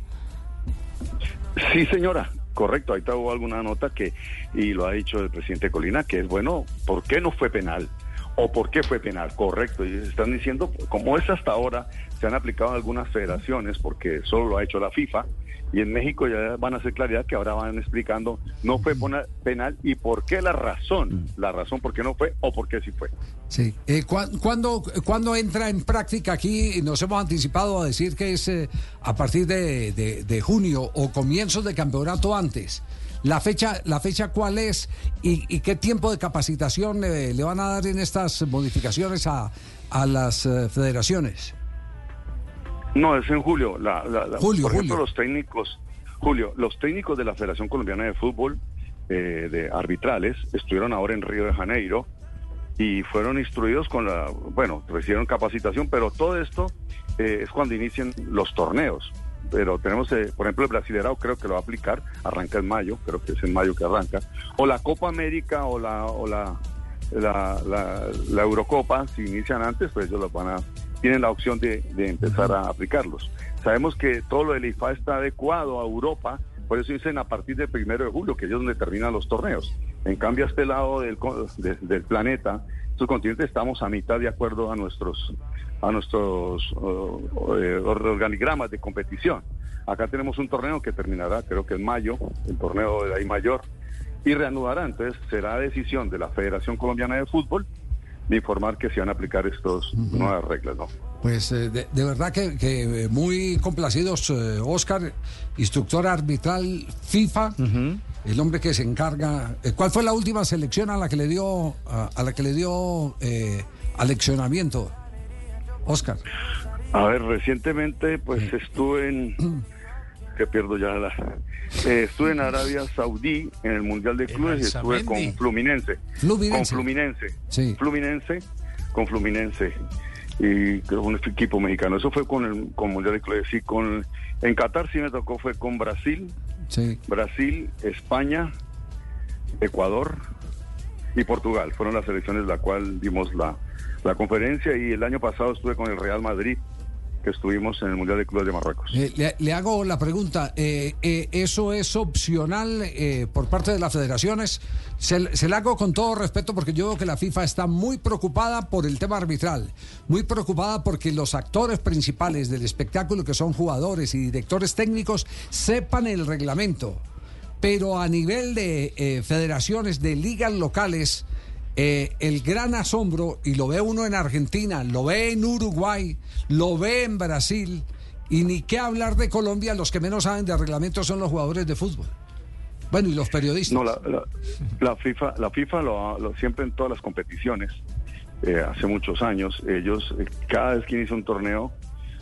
Sí, señora, correcto. Ahorita hubo alguna nota y lo ha dicho el presidente Colina, que es bueno, ¿por qué no fue penal? ¿O por qué fue penal? Correcto. Y están diciendo, como es hasta ahora, se han aplicado algunas federaciones, porque solo lo ha hecho la FIFA, y en México ya van a hacer claridad que ahora van explicando, no fue penal y por qué la razón por qué no fue o por qué sí fue. Sí. ¿Cuándo entra en práctica aquí? Nos hemos anticipado a decir que es a partir de junio o comienzos de campeonato antes. ¿La fecha cuál es y qué tiempo de capacitación le van a dar en estas modificaciones a las federaciones? No, es en julio. Julio. Por ejemplo, los técnicos de la Federación Colombiana de Fútbol, de arbitrales, estuvieron ahora en Río de Janeiro y fueron instruidos recibieron capacitación, pero todo esto es cuando inician los torneos. Pero tenemos, por ejemplo, el Brasileirao creo que lo va a aplicar, arranca en mayo, creo que es en mayo que arranca, o la Copa América o la Eurocopa, si inician antes, pues ellos tienen la opción de empezar a aplicarlos. Sabemos que todo lo del IFA está adecuado a Europa, por eso dicen a partir del 1 de julio, que ellos donde terminan los torneos. En cambio, a este lado del planeta, estos continentes, estamos a mitad de acuerdo a nuestros organigramas de competición. Acá tenemos un torneo que terminará, creo que en mayo, el torneo de la I Mayor, y reanudará. Entonces será decisión de la Federación Colombiana de Fútbol de informar que se van a aplicar estas nuevas reglas, ¿no? Pues de verdad que muy complacidos, Oscar, instructor arbitral FIFA, el hombre que se encarga. ¿Cuál fue la última selección a la que le dio aleccionamiento, Oscar? A ver, recientemente pues estuve en estuve en Arabia Saudí en el Mundial de Clubes y estuve con Fluminense. Con Fluminense y creo un equipo mexicano. Eso fue con Mundial de Clubes. Sí, en Qatar sí me tocó, fue con Brasil, España, Ecuador y Portugal. Fueron las selecciones la cual dimos la conferencia, y el año pasado estuve con el Real Madrid, que estuvimos en el Mundial de Clubes de Marruecos. Le hago la pregunta, ¿eso es opcional por parte de las federaciones? Se la hago con todo respeto, porque yo veo que la FIFA está muy preocupada por el tema arbitral, muy preocupada porque los actores principales del espectáculo, que son jugadores y directores técnicos, sepan el reglamento. Pero a nivel de federaciones, de ligas locales, el gran asombro, y lo ve uno en Argentina, lo ve en Uruguay, lo ve en Brasil, y ni qué hablar de Colombia, los que menos saben de reglamentos son los jugadores de fútbol. Bueno, y los periodistas. No, la FIFA lo siempre en todas las competiciones, hace muchos años, ellos cada vez que inicia un torneo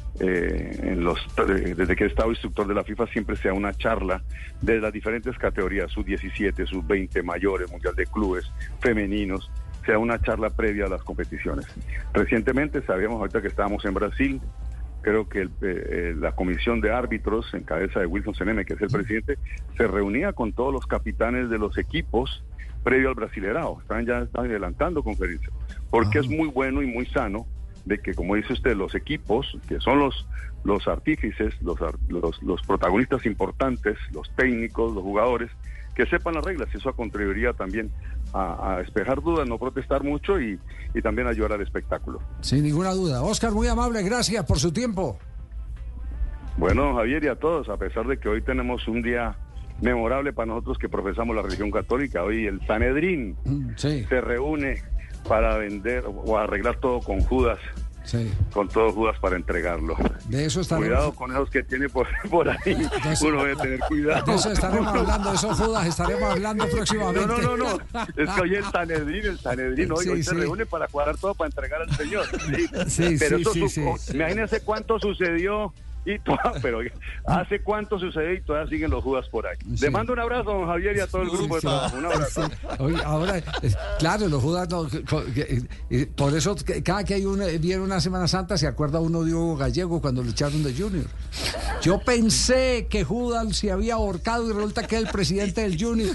desde que he estado instructor de la FIFA, siempre sea una charla de las diferentes categorías, sub-17, sub-20, mayores, mundial de clubes, femeninos, sea una charla previa a las competiciones. Recientemente, sabíamos ahorita que estábamos en Brasil, creo que la comisión de árbitros, en cabeza de Wilson Seneme, que es el presidente, se reunía con todos los capitanes de los equipos previo al Brasilerao. Están adelantando conferencias, porque es muy bueno y muy sano de que, como dice usted, los equipos, que son los artífices, los protagonistas importantes, los técnicos, los jugadores, que sepan las reglas. Eso contribuiría también a despejar dudas, no protestar mucho y también ayudar al espectáculo. Sin ninguna duda. Oscar, muy amable, gracias por su tiempo. Bueno, Javier, y a todos, a pesar de que hoy tenemos un día memorable para nosotros que profesamos la religión católica, hoy el Sanedrín se reúne para vender o arreglar todo con Judas. Sí. Con todo Judas para entregarlo. De eso estaremos... Cuidado con esos que tiene por ahí. Uno debe tener cuidado. De eso estaremos hablando, de esos Judas estaremos hablando próximamente. No. Es que hoy el Sanedrín hoy se reúne para cuadrar todo para entregar al Señor. Pero imagínense cuánto sucedió. Pero ¿hace cuánto sucedió y todavía siguen los Judas por ahí? Le mando un abrazo a don Javier y a todo el grupo de trabajo. Un abrazo. Oye, ahora, claro, los Judas, por eso cada que viene una Semana Santa se acuerda uno de Hugo Gallego cuando lo echaron de Junior. Yo pensé que Judas se había ahorcado y resulta que es el presidente del Junior.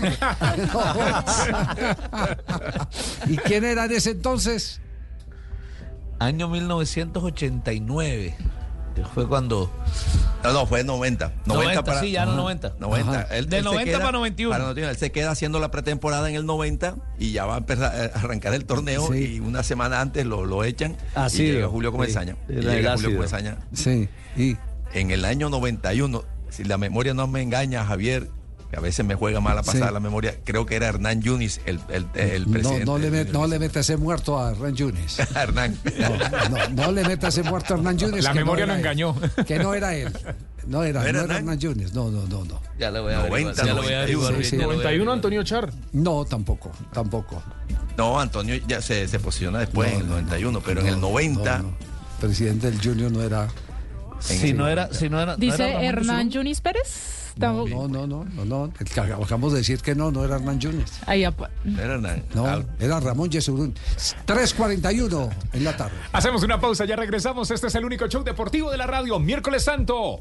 ¿Y quién era en ese entonces? Año 1989. Fue cuando... No, fue 90. 90 para... Sí, ya no 90. 90. De 90 para 91. Él se queda haciendo la pretemporada en el 90 y ya va a empezar a arrancar el torneo y una semana antes lo echan y llega Julio Comesaña. Sí. Y en el año 91, si la memoria no me engaña, Javier, que a veces me juega mal a pasar la memoria, creo que era Hernán Yunis el presidente. No le metas ese muerto a Hernán Yunis. Hernán. No le metas ese muerto a Hernán Yunis. La memoria lo engañó. Que no era él. No era Hernán Yunis. No. Ya lo voy a averiguar. 91 Antonio Char. No, tampoco. No, Antonio ya se posiciona después en el 91, pero en el 90. Presidente del Junior no era. Si no era. Dice Hernán Yunis Pérez. No. Acabamos de decir que no era Hernán Yunis. Era Hernán. No, era Ramón Yesurún. 3:41 en la tarde. Hacemos una pausa, ya regresamos. Este es el único show deportivo de la radio. Miércoles Santo.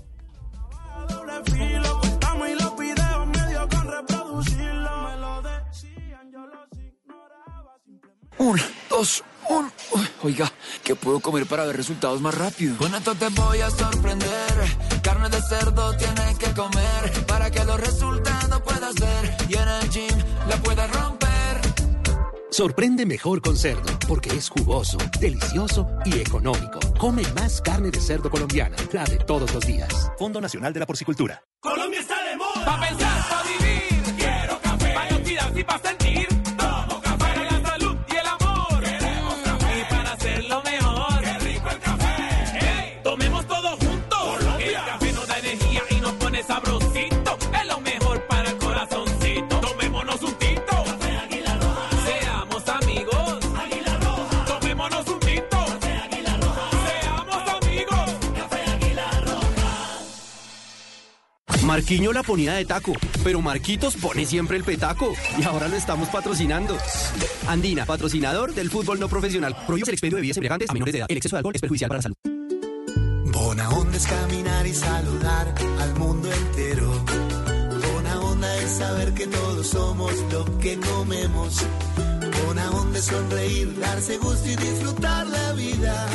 1, 2, 1. Oiga, ¿qué puedo comer para ver resultados más rápido? Con esto te voy a sorprender. Carne de cerdo tienes que comer para que los resultados puedas ver y en el gym la puedas romper. Sorprende mejor con cerdo, porque es jugoso, delicioso y económico. Come más carne de cerdo colombiana, la de todos los días. Fondo Nacional de la Porcicultura. Colombia está de moda. Pa' pensar, pa' vivir. Quiero café. Pa' identidad y pa' sentir. Tomo café. Para la salud y el amor. Queremos café. Y para hacerlo mejor. Qué rico el café. Hey, tomemos todos juntos. Colombia. El café nos da energía y nos pone sabrosito. Es lo mejor para el corazoncito. Tomémonos un tinto. Café Águila Roja. Seamos amigos. Águila Roja. Tomémonos un tinto. Café Águila Roja. Seamos amigos. Café Águila Roja. Marquinho la ponía de taco, pero Marquitos pone siempre el petaco. Y ahora lo estamos patrocinando. Andina, patrocinador del fútbol no profesional. Prohíbe el expendio de bebidas embriagantes a menores de edad. El exceso de alcohol es perjudicial para la salud. Buena onda es caminar y saludar al mundo entero. Buena onda es saber que todos somos lo que comemos. Buena onda es sonreír, darse gusto y disfrutar la vida.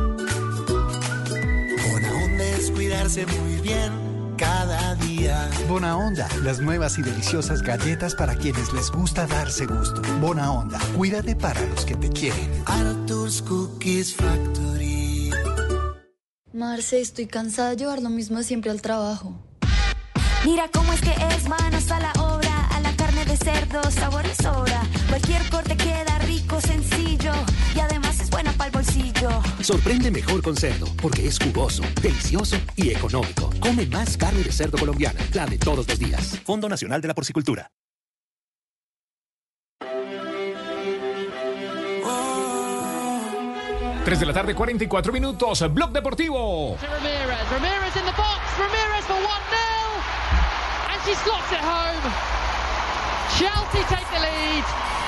Buena onda es cuidarse muy bien cada día. Bona Onda, las nuevas y deliciosas galletas para quienes les gusta darse gusto. Bona Onda, cuídate para los que te quieren. Arthur's Cookies Factory. Marce, estoy cansada de llevar lo mismo siempre al trabajo. Mira cómo es que es, manos a la obra. A la carne de cerdo, sabor y sobra. Cualquier corte queda rico, sencillo. Y además es buena para el bolsillo. Sorprende mejor con cerdo, porque es jugoso, delicioso y económico. Come más carne de cerdo colombiana, la de todos los días. Fondo Nacional de la Porcicultura. 3 de la tarde, 44 minutos. Blog Deportivo. Ramirez in the box. Ramirez for 1-0. And she slots it home. Chelsea take the lead.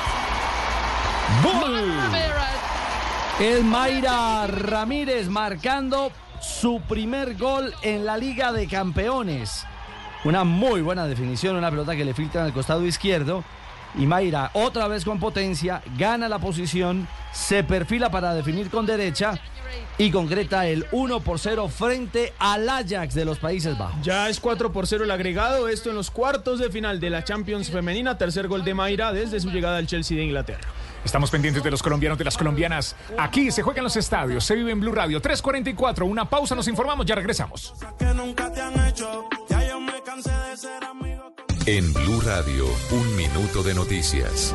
El Mayra Ramírez marcando su primer gol en la Liga de Campeones. Una muy buena definición, una pelota que le filtra al costado izquierdo. Y Mayra, otra vez con potencia, gana la posición, se perfila para definir con derecha y concreta el 1-0 frente al Ajax de los Países Bajos. Ya es 4-0 el agregado, esto en los cuartos de final de la Champions femenina, tercer gol de Mayra desde su llegada al Chelsea de Inglaterra. Estamos pendientes de los colombianos, de las colombianas. Aquí se juega en los estadios, se vive en Blue Radio. 3:44, una pausa, nos informamos, ya regresamos. En Blue Radio, un minuto de noticias.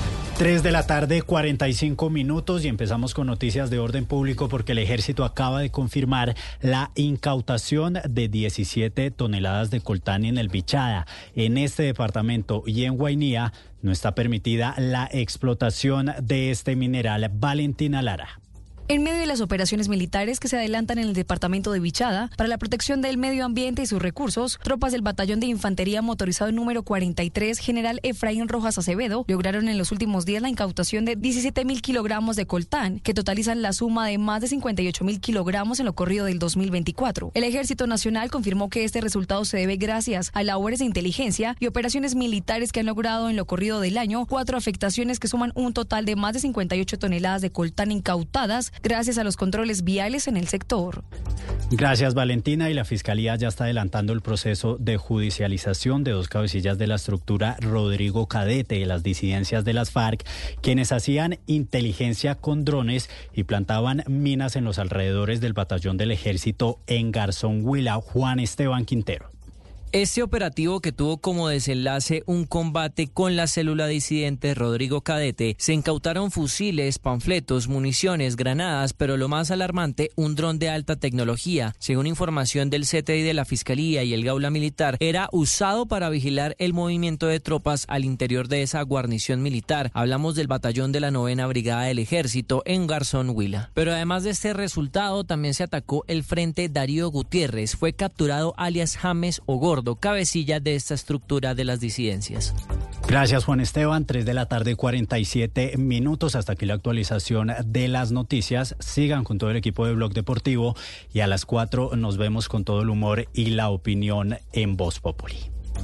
3 de la tarde, 45 minutos y empezamos con noticias de orden público porque el ejército acaba de confirmar la incautación de 17 toneladas de coltán en el Bichada. En este departamento y en Guainía no está permitida la explotación de este mineral. Valentina Lara. En medio de las operaciones militares que se adelantan en el departamento de Bichada para la protección del medio ambiente y sus recursos, tropas del Batallón de Infantería Motorizado número 43, General Efraín Rojas Acevedo, lograron en los últimos días la incautación de 17.000 kilogramos de coltán, que totalizan la suma de más de 58.000 kilogramos en lo corrido del 2024. El Ejército Nacional confirmó que este resultado se debe gracias a labores de inteligencia y operaciones militares que han logrado en lo corrido del año 4 afectaciones que suman un total de más de 58 toneladas de coltán incautadas, gracias a los controles viales en el sector. Gracias, Valentina. Y la Fiscalía ya está adelantando el proceso de judicialización de 2 cabecillas de la estructura, Rodrigo Cadete, de las disidencias de las FARC, quienes hacían inteligencia con drones y plantaban minas en los alrededores del batallón del ejército en Garzón Huila. Juan Esteban Quintero. Este operativo, que tuvo como desenlace un combate con la célula disidente Rodrigo Cadete, se incautaron fusiles, panfletos, municiones, granadas, pero lo más alarmante, un dron de alta tecnología. Según información del CTI de la Fiscalía y el Gaula Militar, era usado para vigilar el movimiento de tropas al interior de esa guarnición militar. Hablamos del batallón de la 9ª Brigada del Ejército en Garzón Huila. Pero además de este resultado, también se atacó el frente Darío Gutiérrez. Fue capturado alias James Ogor, cabecilla de esta estructura de las disidencias. Gracias, Juan Esteban. 3 de la tarde, 47 minutos. Hasta aquí la actualización de las noticias. Sigan con todo el equipo de Blog Deportivo y a las 4 nos vemos con todo el humor y la opinión en Voz Populi.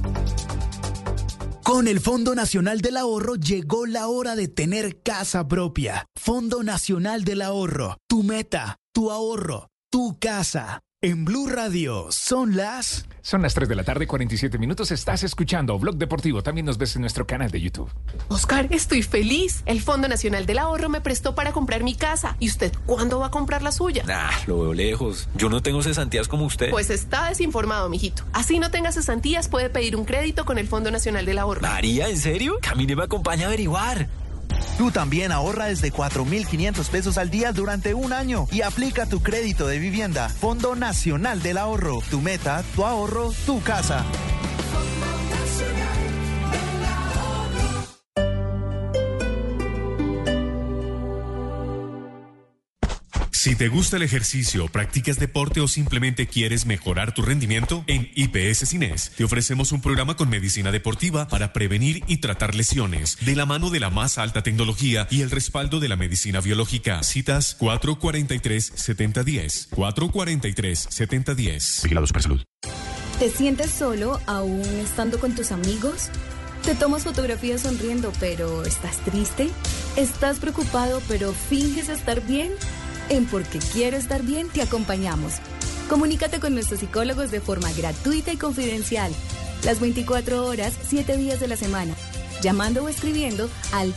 Con el Fondo Nacional del Ahorro llegó la hora de tener casa propia. Fondo Nacional del Ahorro. Tu meta, tu ahorro, tu casa. En Blue Radio son las 3 de la tarde, 47 minutos. Estás escuchando Blog Deportivo. También nos ves en nuestro canal de YouTube. Oscar, estoy feliz. El Fondo Nacional del Ahorro me prestó para comprar mi casa. ¿Y usted cuándo va a comprar la suya? Lo veo lejos. Yo no tengo cesantías como usted. Pues está desinformado, mijito. Así no tenga cesantías, puede pedir un crédito con el Fondo Nacional del Ahorro. María, ¿en serio? Camine, me acompaña a averiguar. Tú también ahorra desde 4.500 pesos al día durante un año y aplica tu crédito de vivienda. Fondo Nacional del Ahorro. Tu meta, tu ahorro, tu casa. Si te gusta el ejercicio, practicas deporte o simplemente quieres mejorar tu rendimiento, en IPS Cines te ofrecemos un programa con medicina deportiva para prevenir y tratar lesiones de la mano de la más alta tecnología y el respaldo de la medicina biológica. Citas 443-7010. 443-7010. Vigilado Supersalud. ¿Te sientes solo aún estando con tus amigos? ¿Te tomas fotografías sonriendo pero estás triste? ¿Estás preocupado pero finges estar bien? En Porque Quiero Estar Bien te acompañamos. Comunícate con nuestros psicólogos de forma gratuita y confidencial. Las 24 horas, 7 días de la semana. Llamando o escribiendo al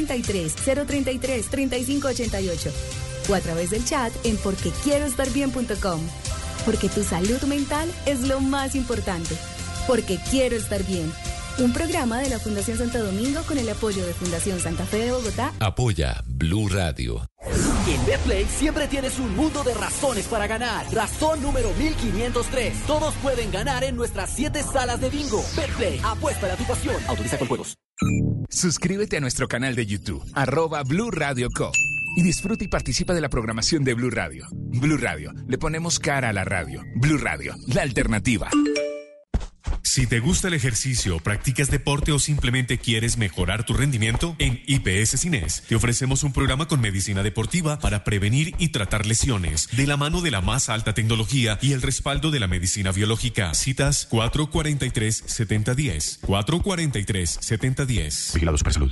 333-033-3588. O a través del chat en porquequieroestarbien.com. Porque tu salud mental es lo más importante. Porque Quiero Estar Bien. Un programa de la Fundación Santo Domingo con el apoyo de Fundación Santa Fe de Bogotá. Apoya Blue Radio. En Betplay siempre tienes un mundo de razones para ganar. Razón número 1503. Todos pueden ganar en nuestras 7 salas de bingo. Betplay, apuesta a tu pasión. Autoriza con juegos. Suscríbete a nuestro canal de YouTube, @Blue Radio Co. y disfruta y participa de la programación de Blue Radio. Blue Radio, le ponemos cara a la radio. Blue Radio, la alternativa. Si te gusta el ejercicio, practicas deporte o simplemente quieres mejorar tu rendimiento, en IPS Cines te ofrecemos un programa con medicina deportiva para prevenir y tratar lesiones de la mano de la más alta tecnología y el respaldo de la medicina biológica. Citas 443-7010. 443-7010. Vigilado Supersalud.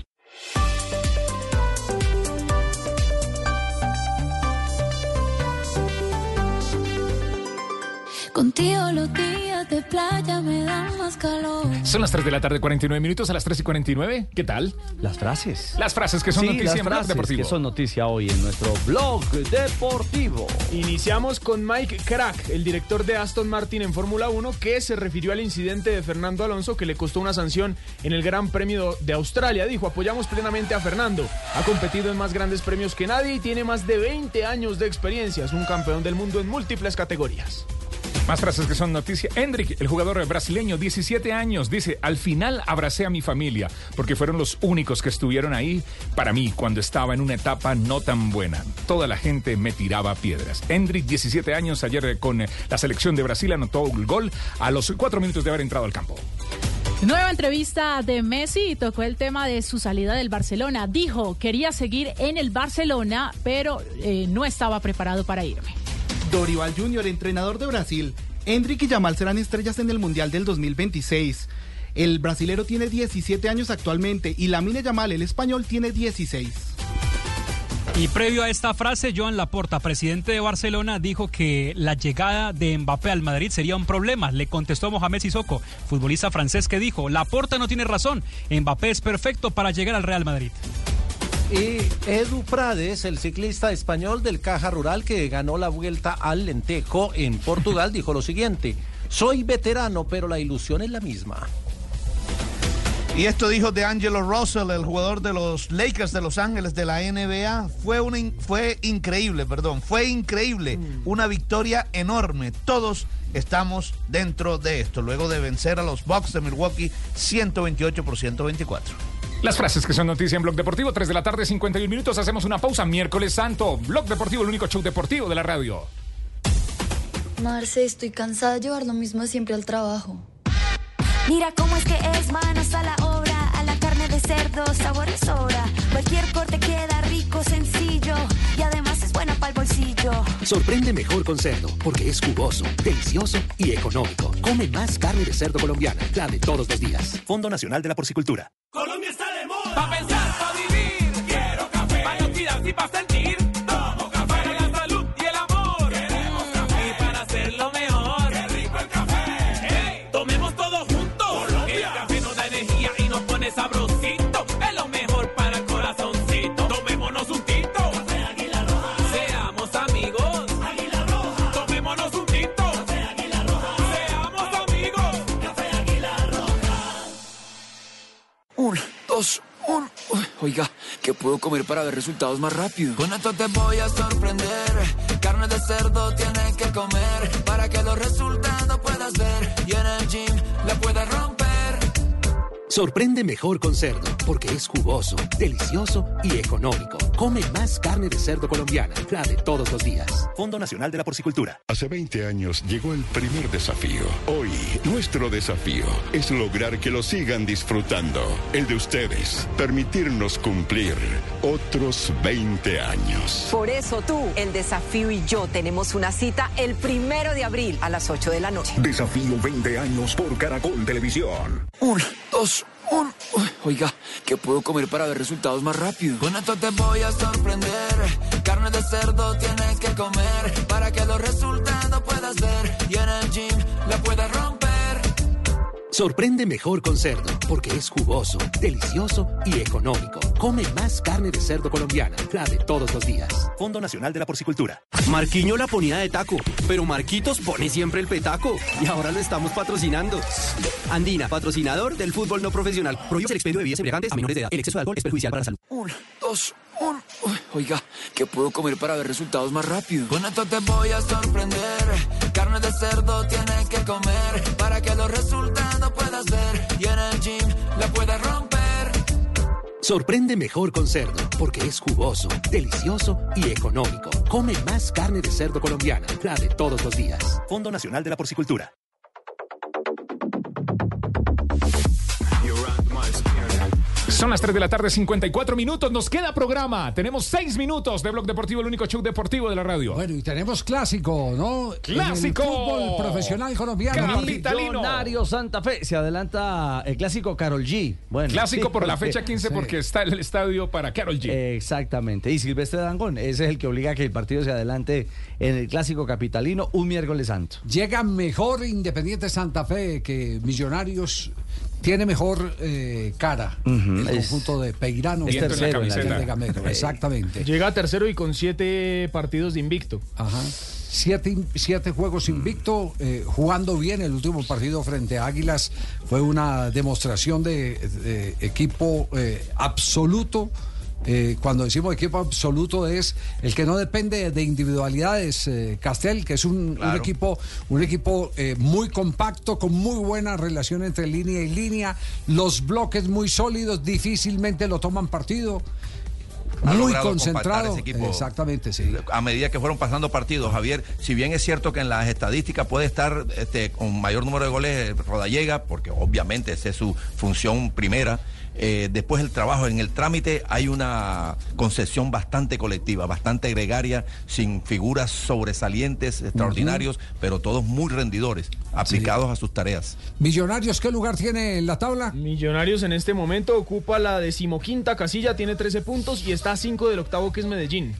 Contigo los días de playa me dan más calor. Son las 3 de la tarde, 49 minutos, a las 3:49. ¿Qué tal? Las frases. Las frases que son noticia en Blog Deportivo. Que son noticia hoy en nuestro Blog Deportivo. Iniciamos con Mike Crack, el director de Aston Martin en Fórmula 1, que se refirió al incidente de Fernando Alonso que le costó una sanción en el Gran Premio de Australia. Dijo: apoyamos plenamente a Fernando. Ha competido en más grandes premios que nadie y tiene más de 20 años de experiencia. Es un campeón del mundo en múltiples categorías. Más frases que son noticia. Hendrick, el jugador brasileño, 17 años, dice: al final abracé a mi familia porque fueron los únicos que estuvieron ahí para mí cuando estaba en una etapa no tan buena. Toda la gente me tiraba piedras. Hendrick, 17 años, ayer con la selección de Brasil anotó el gol a los 4 minutos de haber entrado al campo. Nueva entrevista de Messi y tocó el tema de su salida del Barcelona. Dijo: quería seguir en el Barcelona, pero no estaba preparado para irme. Dorival Jr., entrenador de Brasil. Hendrick y Yamal serán estrellas en el Mundial del 2026. El brasilero tiene 17 años actualmente y Lamine Yamal, el español, tiene 16. Y previo a esta frase, Joan Laporta, presidente de Barcelona, dijo que la llegada de Mbappé al Madrid sería un problema. Le contestó Mohamed Sissoko, futbolista francés, que dijo: Laporta no tiene razón, Mbappé es perfecto para llegar al Real Madrid. Y Edu Prades, el ciclista español del Caja Rural que ganó la Vuelta al Lentejo en Portugal, dijo lo siguiente: soy veterano, pero la ilusión es la misma. Y esto dijo D'Angelo Russell, el jugador de los Lakers de Los Ángeles de la NBA. Fue increíble. Una victoria enorme. Todos estamos dentro de esto, luego de vencer a los Bucks de Milwaukee 128-124. Las frases que son noticia en Blog Deportivo, 3 de la tarde, 51 minutos. Hacemos una pausa. Miércoles Santo. Blog Deportivo, el único show deportivo de la radio. Marce, estoy cansada de llevar lo mismo siempre al trabajo. Mira cómo es que es, manos a la obra, a la carne de cerdo, sabor y sobra. Cualquier corte queda rico, sencillo y además es buena para el bolsillo. Sorprende mejor con cerdo, porque es jugoso, delicioso y económico. Come más carne de cerdo colombiana, la de todos los días. Fondo Nacional de la Porcicultura. Colombia está de moda. Pa' pensar, pa' vivir. Quiero café. Pa' oxidarse y pa' sentir. Tomo café. Para la salud y el amor. Queremos café. Y para hacerlo mejor. Qué rico el café. Hey, tomemos todos juntos. Colombia. El café nos da energía y nos pone sabrosito. Es lo mejor para el corazoncito. Tomémonos un tinto. Café Águila Roja. Seamos amigos. Águila Roja. Tomémonos un tinto. Café Águila Roja. Seamos amigos. Café Águila Roja. 1, 2, 1. Oiga, ¿qué puedo comer para ver resultados más rápido? Con esto te voy a sorprender. Carne de cerdo tienes que comer para que los resultados puedas ver y en el gym la puedas romper. Sorprende mejor con cerdo, porque es jugoso, delicioso y económico. Come más carne de cerdo colombiana, la de todos los días. Fondo Nacional de la Porcicultura. Hace 20 años llegó el primer desafío. Hoy, nuestro desafío es lograr que lo sigan disfrutando. El de ustedes, permitirnos cumplir otros 20 años. Por eso tú, el desafío y yo tenemos una cita el 1 de abril a las 8 de la noche. Desafío 20 años por Caracol Televisión. 1, 2, 1. Oiga, ¿qué puedo comer para ver resultados más rápido? Con esto te voy a sorprender. Carne de cerdo tienes que comer para que los resultados puedas ver y en el gym la puedas romper. Sorprende mejor con cerdo, porque es jugoso, delicioso y económico. Come más carne de cerdo colombiana, la de todos los días. Fondo Nacional de la Porcicultura. Marquinho la ponía de taco, pero Marquitos pone siempre el petaco. Y ahora lo estamos patrocinando. Andina, patrocinador del fútbol no profesional. Prohíbe el expendio de bebidas embriagantes a menores de edad. El exceso de alcohol es perjudicial para la salud. 1, 2, 1. Oiga, ¿qué puedo comer para ver resultados más rápido? Con esto te voy a sorprender. Carne de cerdo tienes que comer para que los resultados puedas ver y en el gym la puedas romper. Sorprende mejor con cerdo, porque es jugoso, delicioso y económico. Come más carne de cerdo colombiana, la de todos los días. Fondo Nacional de la Porcicultura. Son las 3 de la tarde, 54 minutos. Nos queda programa. Tenemos 6 minutos de Blog Deportivo, el único show deportivo de la radio. Bueno, y tenemos clásico, ¿no? ¡Clásico! El fútbol profesional colombiano. Millonario Santa Fe. Se adelanta el clásico Karol G. Bueno, clásico sí, por la fecha 15 porque está el estadio para Karol G. Exactamente. Y Silvestre Dangond, ese es el que obliga a que el partido se adelante en el clásico capitalino un miércoles santo. Llega mejor Independiente Santa Fe que Millonarios. Tiene mejor cara el conjunto de Peirano. Es tercero en la de Gamero, exactamente. Llega tercero y con 7 partidos de invicto. Ajá. 7 juegos invicto, jugando bien. El último partido frente a Águilas fue una demostración de equipo absoluto. Cuando decimos equipo absoluto es el que no depende de individualidades, Castel, que es un equipo muy compacto, con muy buena relación entre línea y línea, los bloques muy sólidos, difícilmente lo toman partido. Muy concentrado, ese equipo, exactamente, sí. A medida que fueron pasando partidos, Javier, si bien es cierto que en las estadísticas puede estar con mayor número de goles Rodallega, porque obviamente esa es su función primera, después el trabajo en el trámite hay una concepción bastante colectiva, bastante gregaria, sin figuras sobresalientes, extraordinarios, pero todos muy rendidores, aplicados a sus tareas. Millonarios, ¿qué lugar tiene en la tabla? Millonarios en este momento ocupa la 15ª casilla, tiene 13 puntos y está a 5 del octavo, que es Medellín.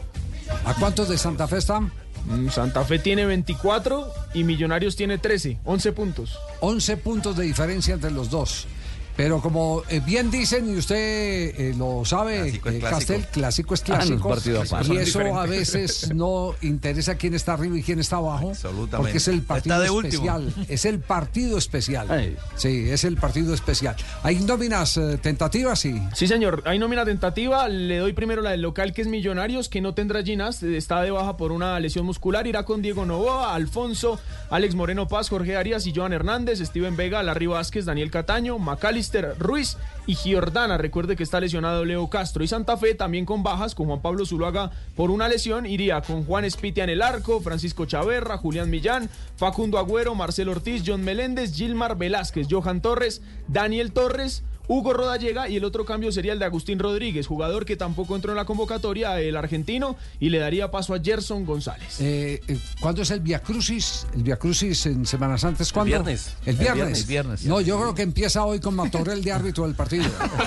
¿A cuántos de Santa Fe están? Santa Fe tiene 24 y Millonarios tiene 13, 11 puntos. 11 puntos de diferencia entre los dos. Pero como bien dicen, y usted lo sabe, Castel, clásico es clásico. Y eso a veces no interesa quién está arriba y quién está abajo. Porque es el partido especial. Es el partido especial. Sí, es el partido especial. ¿Hay nóminas tentativas? Sí, señor. Hay nómina tentativa. Le doy primero la del local, que es Millonarios, que no tendrá Ginás. Está de baja por una lesión muscular. Irá con Diego Novoa, Alfonso, Alex Moreno Paz, Jorge Arias y Johan Hernández, Steven Vega, Larry Vázquez, Daniel Cataño, Macalister, Ruiz y Giordana. Recuerde que está lesionado Leo Castro. Y Santa Fe también con bajas, con Juan Pablo Zuluaga por una lesión. Iría con Juan Espitia en el arco, Francisco Chaverra, Julián Millán, Facundo Agüero, Marcelo Ortiz, John Meléndez, Gilmar Velázquez, Johan Torres, Daniel Torres, Hugo Rodallega, y el otro cambio sería el de Agustín Rodríguez, jugador que tampoco entró en la convocatoria, el argentino, y le daría paso a Gerson González. ¿Cuándo es el Via Crucis? ¿El Via Crucis en Semanas Antes? ¿Cuándo? El viernes. No, yo creo que empieza hoy con Martorell de árbitro del partido.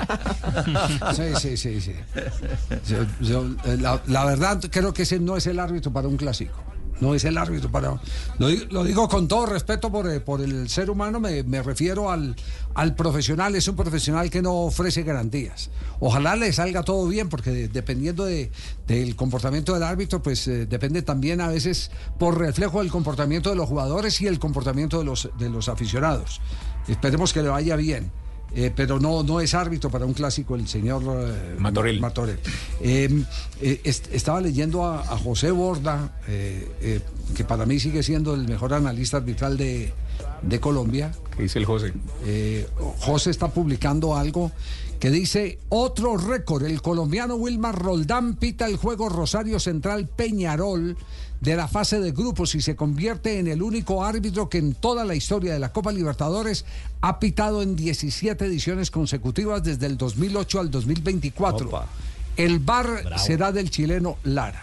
Sí. La verdad, creo que ese no es el árbitro para un clásico. No es el árbitro para... Lo digo con todo respeto por el ser humano, me refiero al profesional. Es un profesional que no ofrece garantías. Ojalá le salga todo bien, porque dependiendo del comportamiento del árbitro, pues depende también a veces por reflejo del comportamiento de los jugadores y el comportamiento de los aficionados. Esperemos que le vaya bien. Pero no es árbitro para un clásico el señor Martorell. Estaba leyendo a José Borda, que para mí sigue siendo el mejor analista arbitral de Colombia. ¿Qué dice el José? José está publicando algo que dice: otro récord, el colombiano Wilmar Roldán pita el juego Rosario Central Peñarol de la fase de grupos y se convierte en el único árbitro que en toda la historia de la Copa Libertadores ha pitado en 17 ediciones consecutivas desde el 2008 al 2024. Opa. El VAR será del chileno Lara.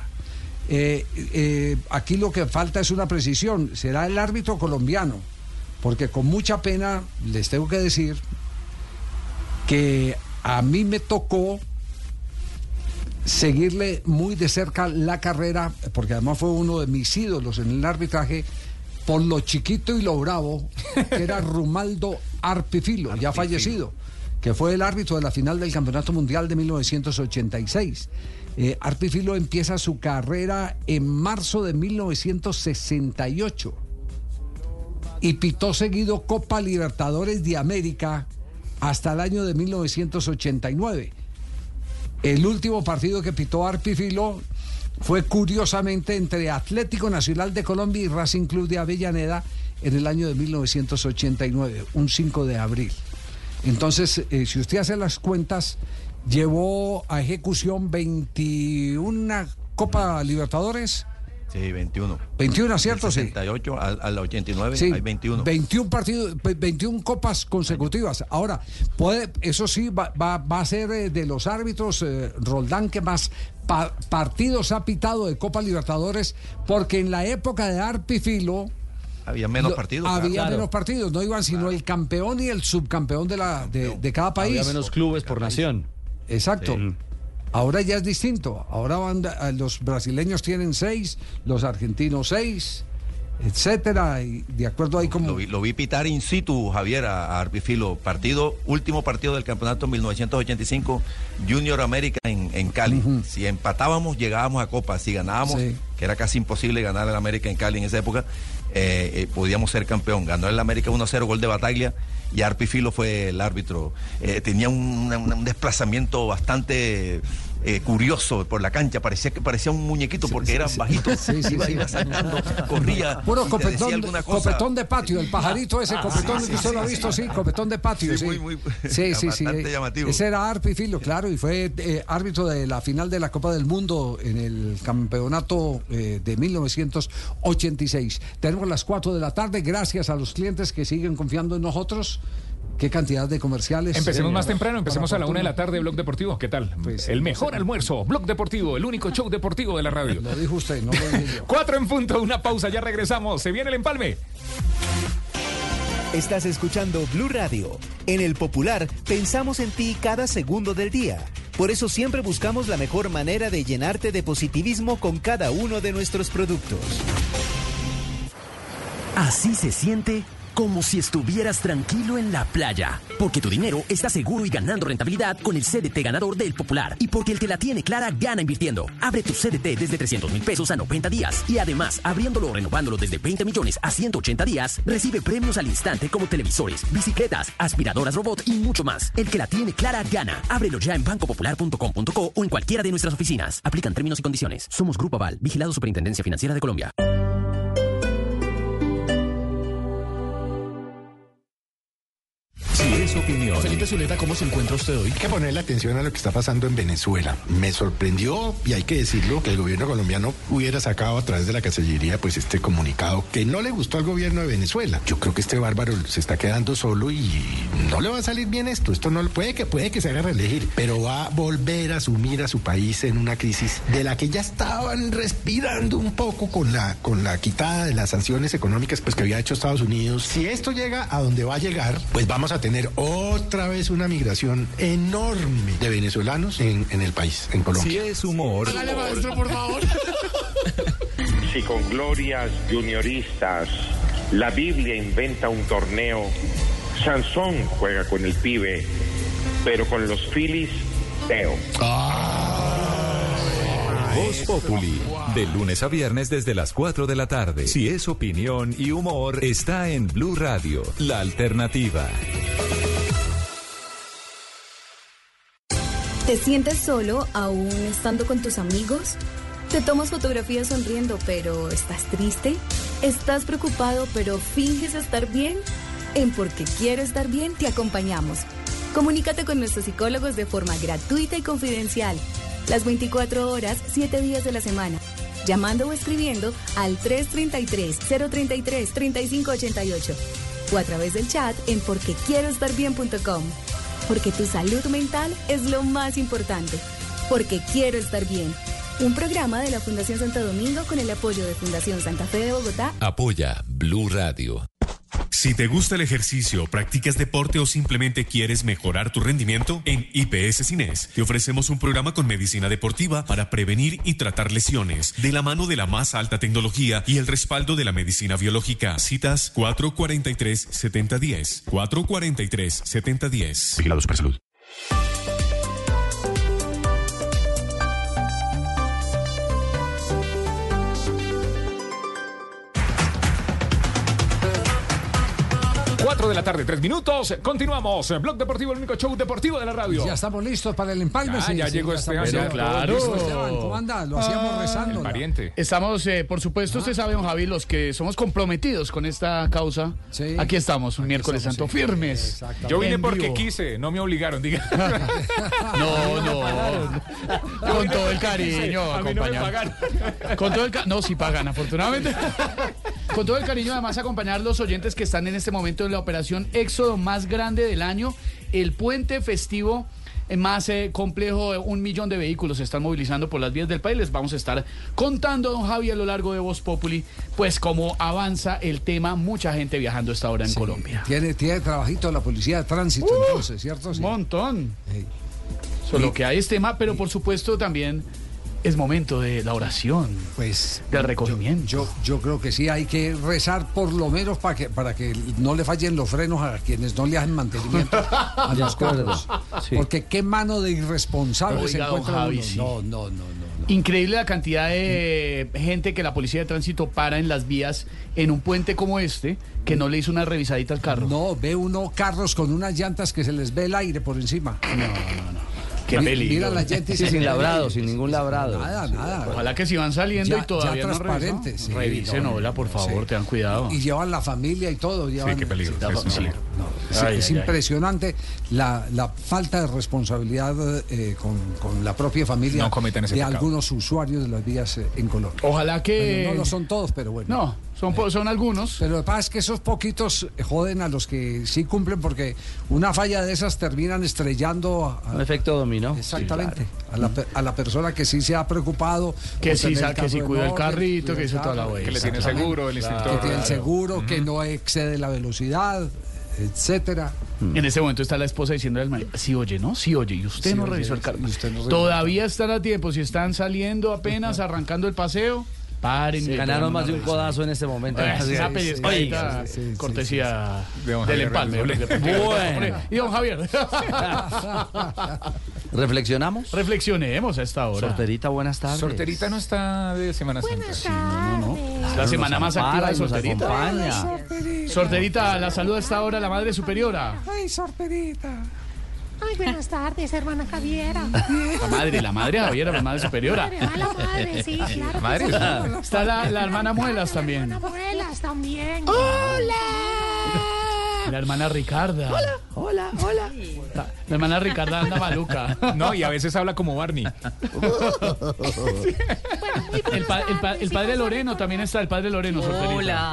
Aquí lo que falta es una precisión. Será el árbitro colombiano, porque con mucha pena les tengo que decir que a mí me tocó seguirle muy de cerca la carrera, porque además fue uno de mis ídolos en el arbitraje, por lo chiquito y lo bravo, que era Rumaldo Arpifilo, ya fallecido, que fue el árbitro de la final del Campeonato Mundial de 1986. Arpifilo empieza su carrera en marzo de 1968 y pitó seguido Copa Libertadores de América hasta el año de 1989. El último partido que pitó Arpifilo fue curiosamente entre Atlético Nacional de Colombia y Racing Club de Avellaneda en el año de 1989, un 5 de abril. Entonces, si usted hace las cuentas, llevó a ejecución 21 Copa Libertadores. Sí, 21. 21, ¿cierto? Del 68 al 89 sí, hay 21. 21 partidos, 21 copas consecutivas. Ahora, eso sí, va a ser de los árbitros, Roldán, que más partidos ha pitado de Copa Libertadores, porque en la época de Arpifilo había menos partidos. Había menos partidos, no iban sino el campeón y el subcampeón de cada país. Había menos clubes por nación. Exacto. Sí. Ahora ya es distinto. Ahora los brasileños tienen 6, los argentinos 6, etcétera. Y de acuerdo ahí como. Lo vi pitar in situ, Javier, a Arpifilo. Último partido del campeonato 1985, Junior América en Cali. Si empatábamos, llegábamos a Copa. Si ganábamos, que era casi imposible ganar al América en Cali en esa época, podíamos ser campeón. Ganó el América 1-0, gol de Bataglia, y Arpifilo fue el árbitro. Tenía un desplazamiento bastante curioso por la cancha, parecía un muñequito porque era bajito, iba saltando, corría. Puro copetón de patio, el pajarito ese, copetón que usted lo ha visto, copetón de patio. Muy bastante llamativo. Ese era Arpifilo, claro, y fue árbitro de la final de la Copa del Mundo en el campeonato de 1986. Tenemos las 4 de la tarde, gracias a los clientes que siguen confiando en nosotros. ¿Qué cantidad de comerciales? Empecemos más temprano, empecemos a la 1 de la tarde, Blog Deportivo. ¿Qué tal? Pues, el mejor almuerzo, Blog Deportivo, el único show deportivo de la radio. Lo dijo usted, no lo dije yo. 4 en punto, una pausa, ya regresamos. Se viene el empalme. Estás escuchando Blue Radio. En El Popular pensamos en ti cada segundo del día. Por eso siempre buscamos la mejor manera de llenarte de positivismo con cada uno de nuestros productos. Así se siente como si estuvieras tranquilo en la playa. Porque tu dinero está seguro y ganando rentabilidad con el CDT ganador del Popular. Y porque el que la tiene clara gana invirtiendo. Abre tu CDT desde 300,000 pesos a 90 días. Y además, abriéndolo o renovándolo desde 20 millones a 180 días, recibe premios al instante como televisores, bicicletas, aspiradoras robot y mucho más. El que la tiene clara gana. Ábrelo ya en bancopopular.com.co o en cualquiera de nuestras oficinas. Aplican términos y condiciones. Somos Grupo Aval, vigilado Superintendencia Financiera de Colombia. Si es opinión. Felipe Zuleta, ¿cómo se encuentra usted hoy? Hay que ponerle atención a lo que está pasando en Venezuela. Me sorprendió, y hay que decirlo, que el gobierno colombiano hubiera sacado a través de la Cancillería pues este comunicado que no le gustó al gobierno de Venezuela. Yo creo que este bárbaro se está quedando solo y no le va a salir bien esto. Esto no puede que se haga reelegir, pero va a volver a sumir a su país en una crisis de la que ya estaban respirando un poco con la quitada de las sanciones económicas pues que había hecho Estados Unidos. Si esto llega a donde va a llegar, pues vamos a tener otra vez una migración enorme de venezolanos en el país, en Colombia. Si es humor. Hágale, maestro, por favor. Si con glorias junioristas la Biblia inventa un torneo, Sansón juega con el pibe, pero con los Phillies, Teo. Voz Populi, de lunes a viernes desde las 4 de la tarde. Si es opinión y humor, está en Blue Radio, la alternativa. ¿Te sientes solo aún estando con tus amigos? ¿Te tomas fotografías sonriendo pero estás triste? ¿Estás preocupado pero finges estar bien? En Porque Quiero Estar Bien te acompañamos. Comunícate con nuestros psicólogos de forma gratuita y confidencial. Las 24 horas, 7 días de la semana. Llamando o escribiendo al 333-033-3588. O a través del chat en porquequieroestarbien.com. Porque tu salud mental es lo más importante. Porque Quiero Estar Bien. Un programa de la Fundación Santo Domingo con el apoyo de Fundación Santa Fe de Bogotá. Apoya Blue Radio. Si te gusta el ejercicio, practicas deporte o simplemente quieres mejorar tu rendimiento, en IPS Cines te ofrecemos un programa con medicina deportiva para prevenir y tratar lesiones de la mano de la más alta tecnología y el respaldo de la medicina biológica. Citas 443-7010. 443-7010. Vigilado Supersalud. 4 de la tarde, 3 minutos. Continuamos. Blog Deportivo, el único show deportivo de la radio. Ya estamos listos para el empalme. Ya llegó Esteban. Claro. ¿Cómo anda? Lo hacíamos rezando. El pariente. Estamos, por supuesto, usted sabe, don Javi, los que somos comprometidos con esta causa. Sí. Aquí estamos, un miércoles santo, firmes. Yo vine En porque vivo. quise, no me obligaron, diga. No. Con todo el cariño, A mí no me acompañar. pagaron. Con todo el no, sí pagan, afortunadamente. Con todo el cariño, además, acompañar los oyentes que están en este momento en la operación Éxodo más grande del año, el puente festivo más complejo. 1 millón de vehículos se están movilizando por las vías del país. Les vamos a estar contando, don Javi, a lo largo de Voz Populi, pues cómo avanza el tema. Mucha gente viajando a esta hora en Colombia. Tiene trabajito la policía de tránsito, entonces, ¿cierto? Sí. Un montón. Solo que hay es tema, pero por supuesto también es momento de la oración, pues del recogimiento. Yo creo que sí hay que rezar por lo menos para que no le fallen los frenos a quienes no le hacen mantenimiento a los carros. Sí. Porque qué mano de irresponsables se Oiga, don encuentra Javi, uno. sí. No. Increíble la cantidad de gente que la policía de tránsito para en las vías en un puente como este, que no le hizo una revisadita al carro. No, ve uno carros con unas llantas que se les ve el aire por encima. No. Qué peligro. Mira las llantas y Sí, se sin ve el labrado, aire. sin ningún labrado. Nada. Ojalá que si van saliendo Ya- y todavía ya no transparentes, sí, revisen, no, hola, por favor, sí. tengan cuidado. Y llevan la familia y todo. Llevan, qué peligro, Sí, es un peligro. es impresionante la falta de responsabilidad con la propia familia No cometan ese de pecado. algunos usuarios de las vías en Colombia. Ojalá que... Bueno, no lo son todos, pero bueno. Son algunos. Pero lo que pasa es que esos poquitos joden a los que sí cumplen, porque una falla de esas terminan estrellando Un efecto dominó. Exactamente. A la persona que sí se ha preocupado. Que por sí, tener que sí carro cuida en el orden, carrito, cuida que el hizo toda la carro, vuelta. Que le tiene exactamente. seguro el instructor. Que tiene el seguro, que no excede la velocidad, etcétera. En este momento está la esposa diciendo al marido, sí oye, ¿no? Sí oye, y usted Sí no oye, revisó el carro. y usted no revisó Todavía están a tiempo, si están saliendo apenas, arrancando el paseo, paren. Se y ganaron pongan más de una un codazo en este momento. Esa sí, pellizcadita, sí, cortesía De don del Javier empalme. Redoble. Bueno. Y don Javier, ¿Reflexionamos? reflexionemos a esta hora. Sorterita, buenas tardes. Sorterita no está de Semana Santa. Es la semana más activa de Nos Sorterita. acompaña. Sorterita, la saluda a esta hora la madre superiora. Ay, sorterita. Ay, buenas tardes, hermana Javiera. La madre Javiera, la madre superiora. La madre, sí, claro. Madre, que sí. Está la hermana Muelas también. Abuelas también. La hermana Ricarda. Hola. La hermana Ricarda anda maluca. No, y a veces habla como Barney. El padre Loreno también está, el padre Loreno. Sorterita.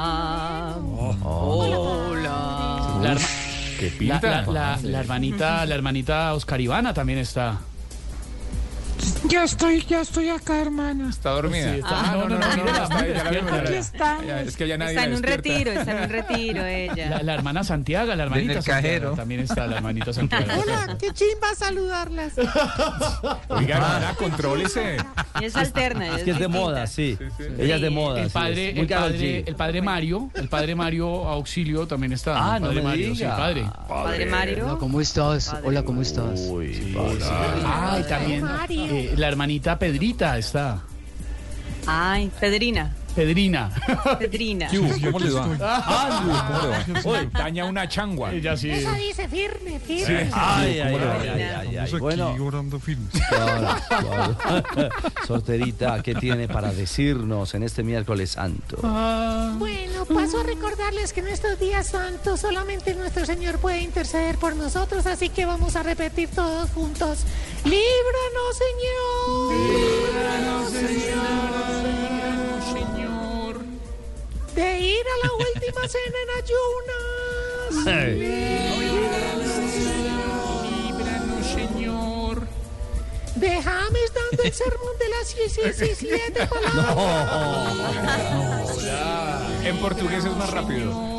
Hola. La, ¿Qué pinta? la hermanita Oscar Ivana también está. Ya estoy acá, hermana. ¿Está dormida? Sí, está- no, mira, está ahí, ya la vimos, ya la Aquí vimos. estamos. Ya, es que ya nadie Está la en un despierta. retiro ella. La hermana Santiago, la hermanita En el Santiago cajero. también está, la hermanita Santiago. Hola, qué chimba saludarlas. Oiga, hermana, contrólese. Y es alterna. Es que es de moda, sí. Ella es de moda. El sí, padre, es muy el padre Mario Auxilio también está. Ah, el no padre me Mario, diga. sí, padre. Padre Mario. ¿Cómo estás? Hola, ¿cómo estás? Uy, Ah, y también la hermanita Pedrita está. Ay, Pedrina. Pedrina. ¿Cómo le va? Ah, Uy, daña una changua. ella sí. Esa dice firme. Ay. Bueno, orando firme. claro. Sorterita, ¿qué tiene para decirnos en este miércoles santo? Bueno, paso a recordarles que en estos días santos solamente nuestro Señor puede interceder por nosotros, así que vamos a repetir todos juntos. ¡Líbranos, Señor! ¡Líbranos, Señor! De ir a la última cena en ayunas. Líbranos, Señor. De James dando el sermón de las 17 palabras. En portugués es más rápido.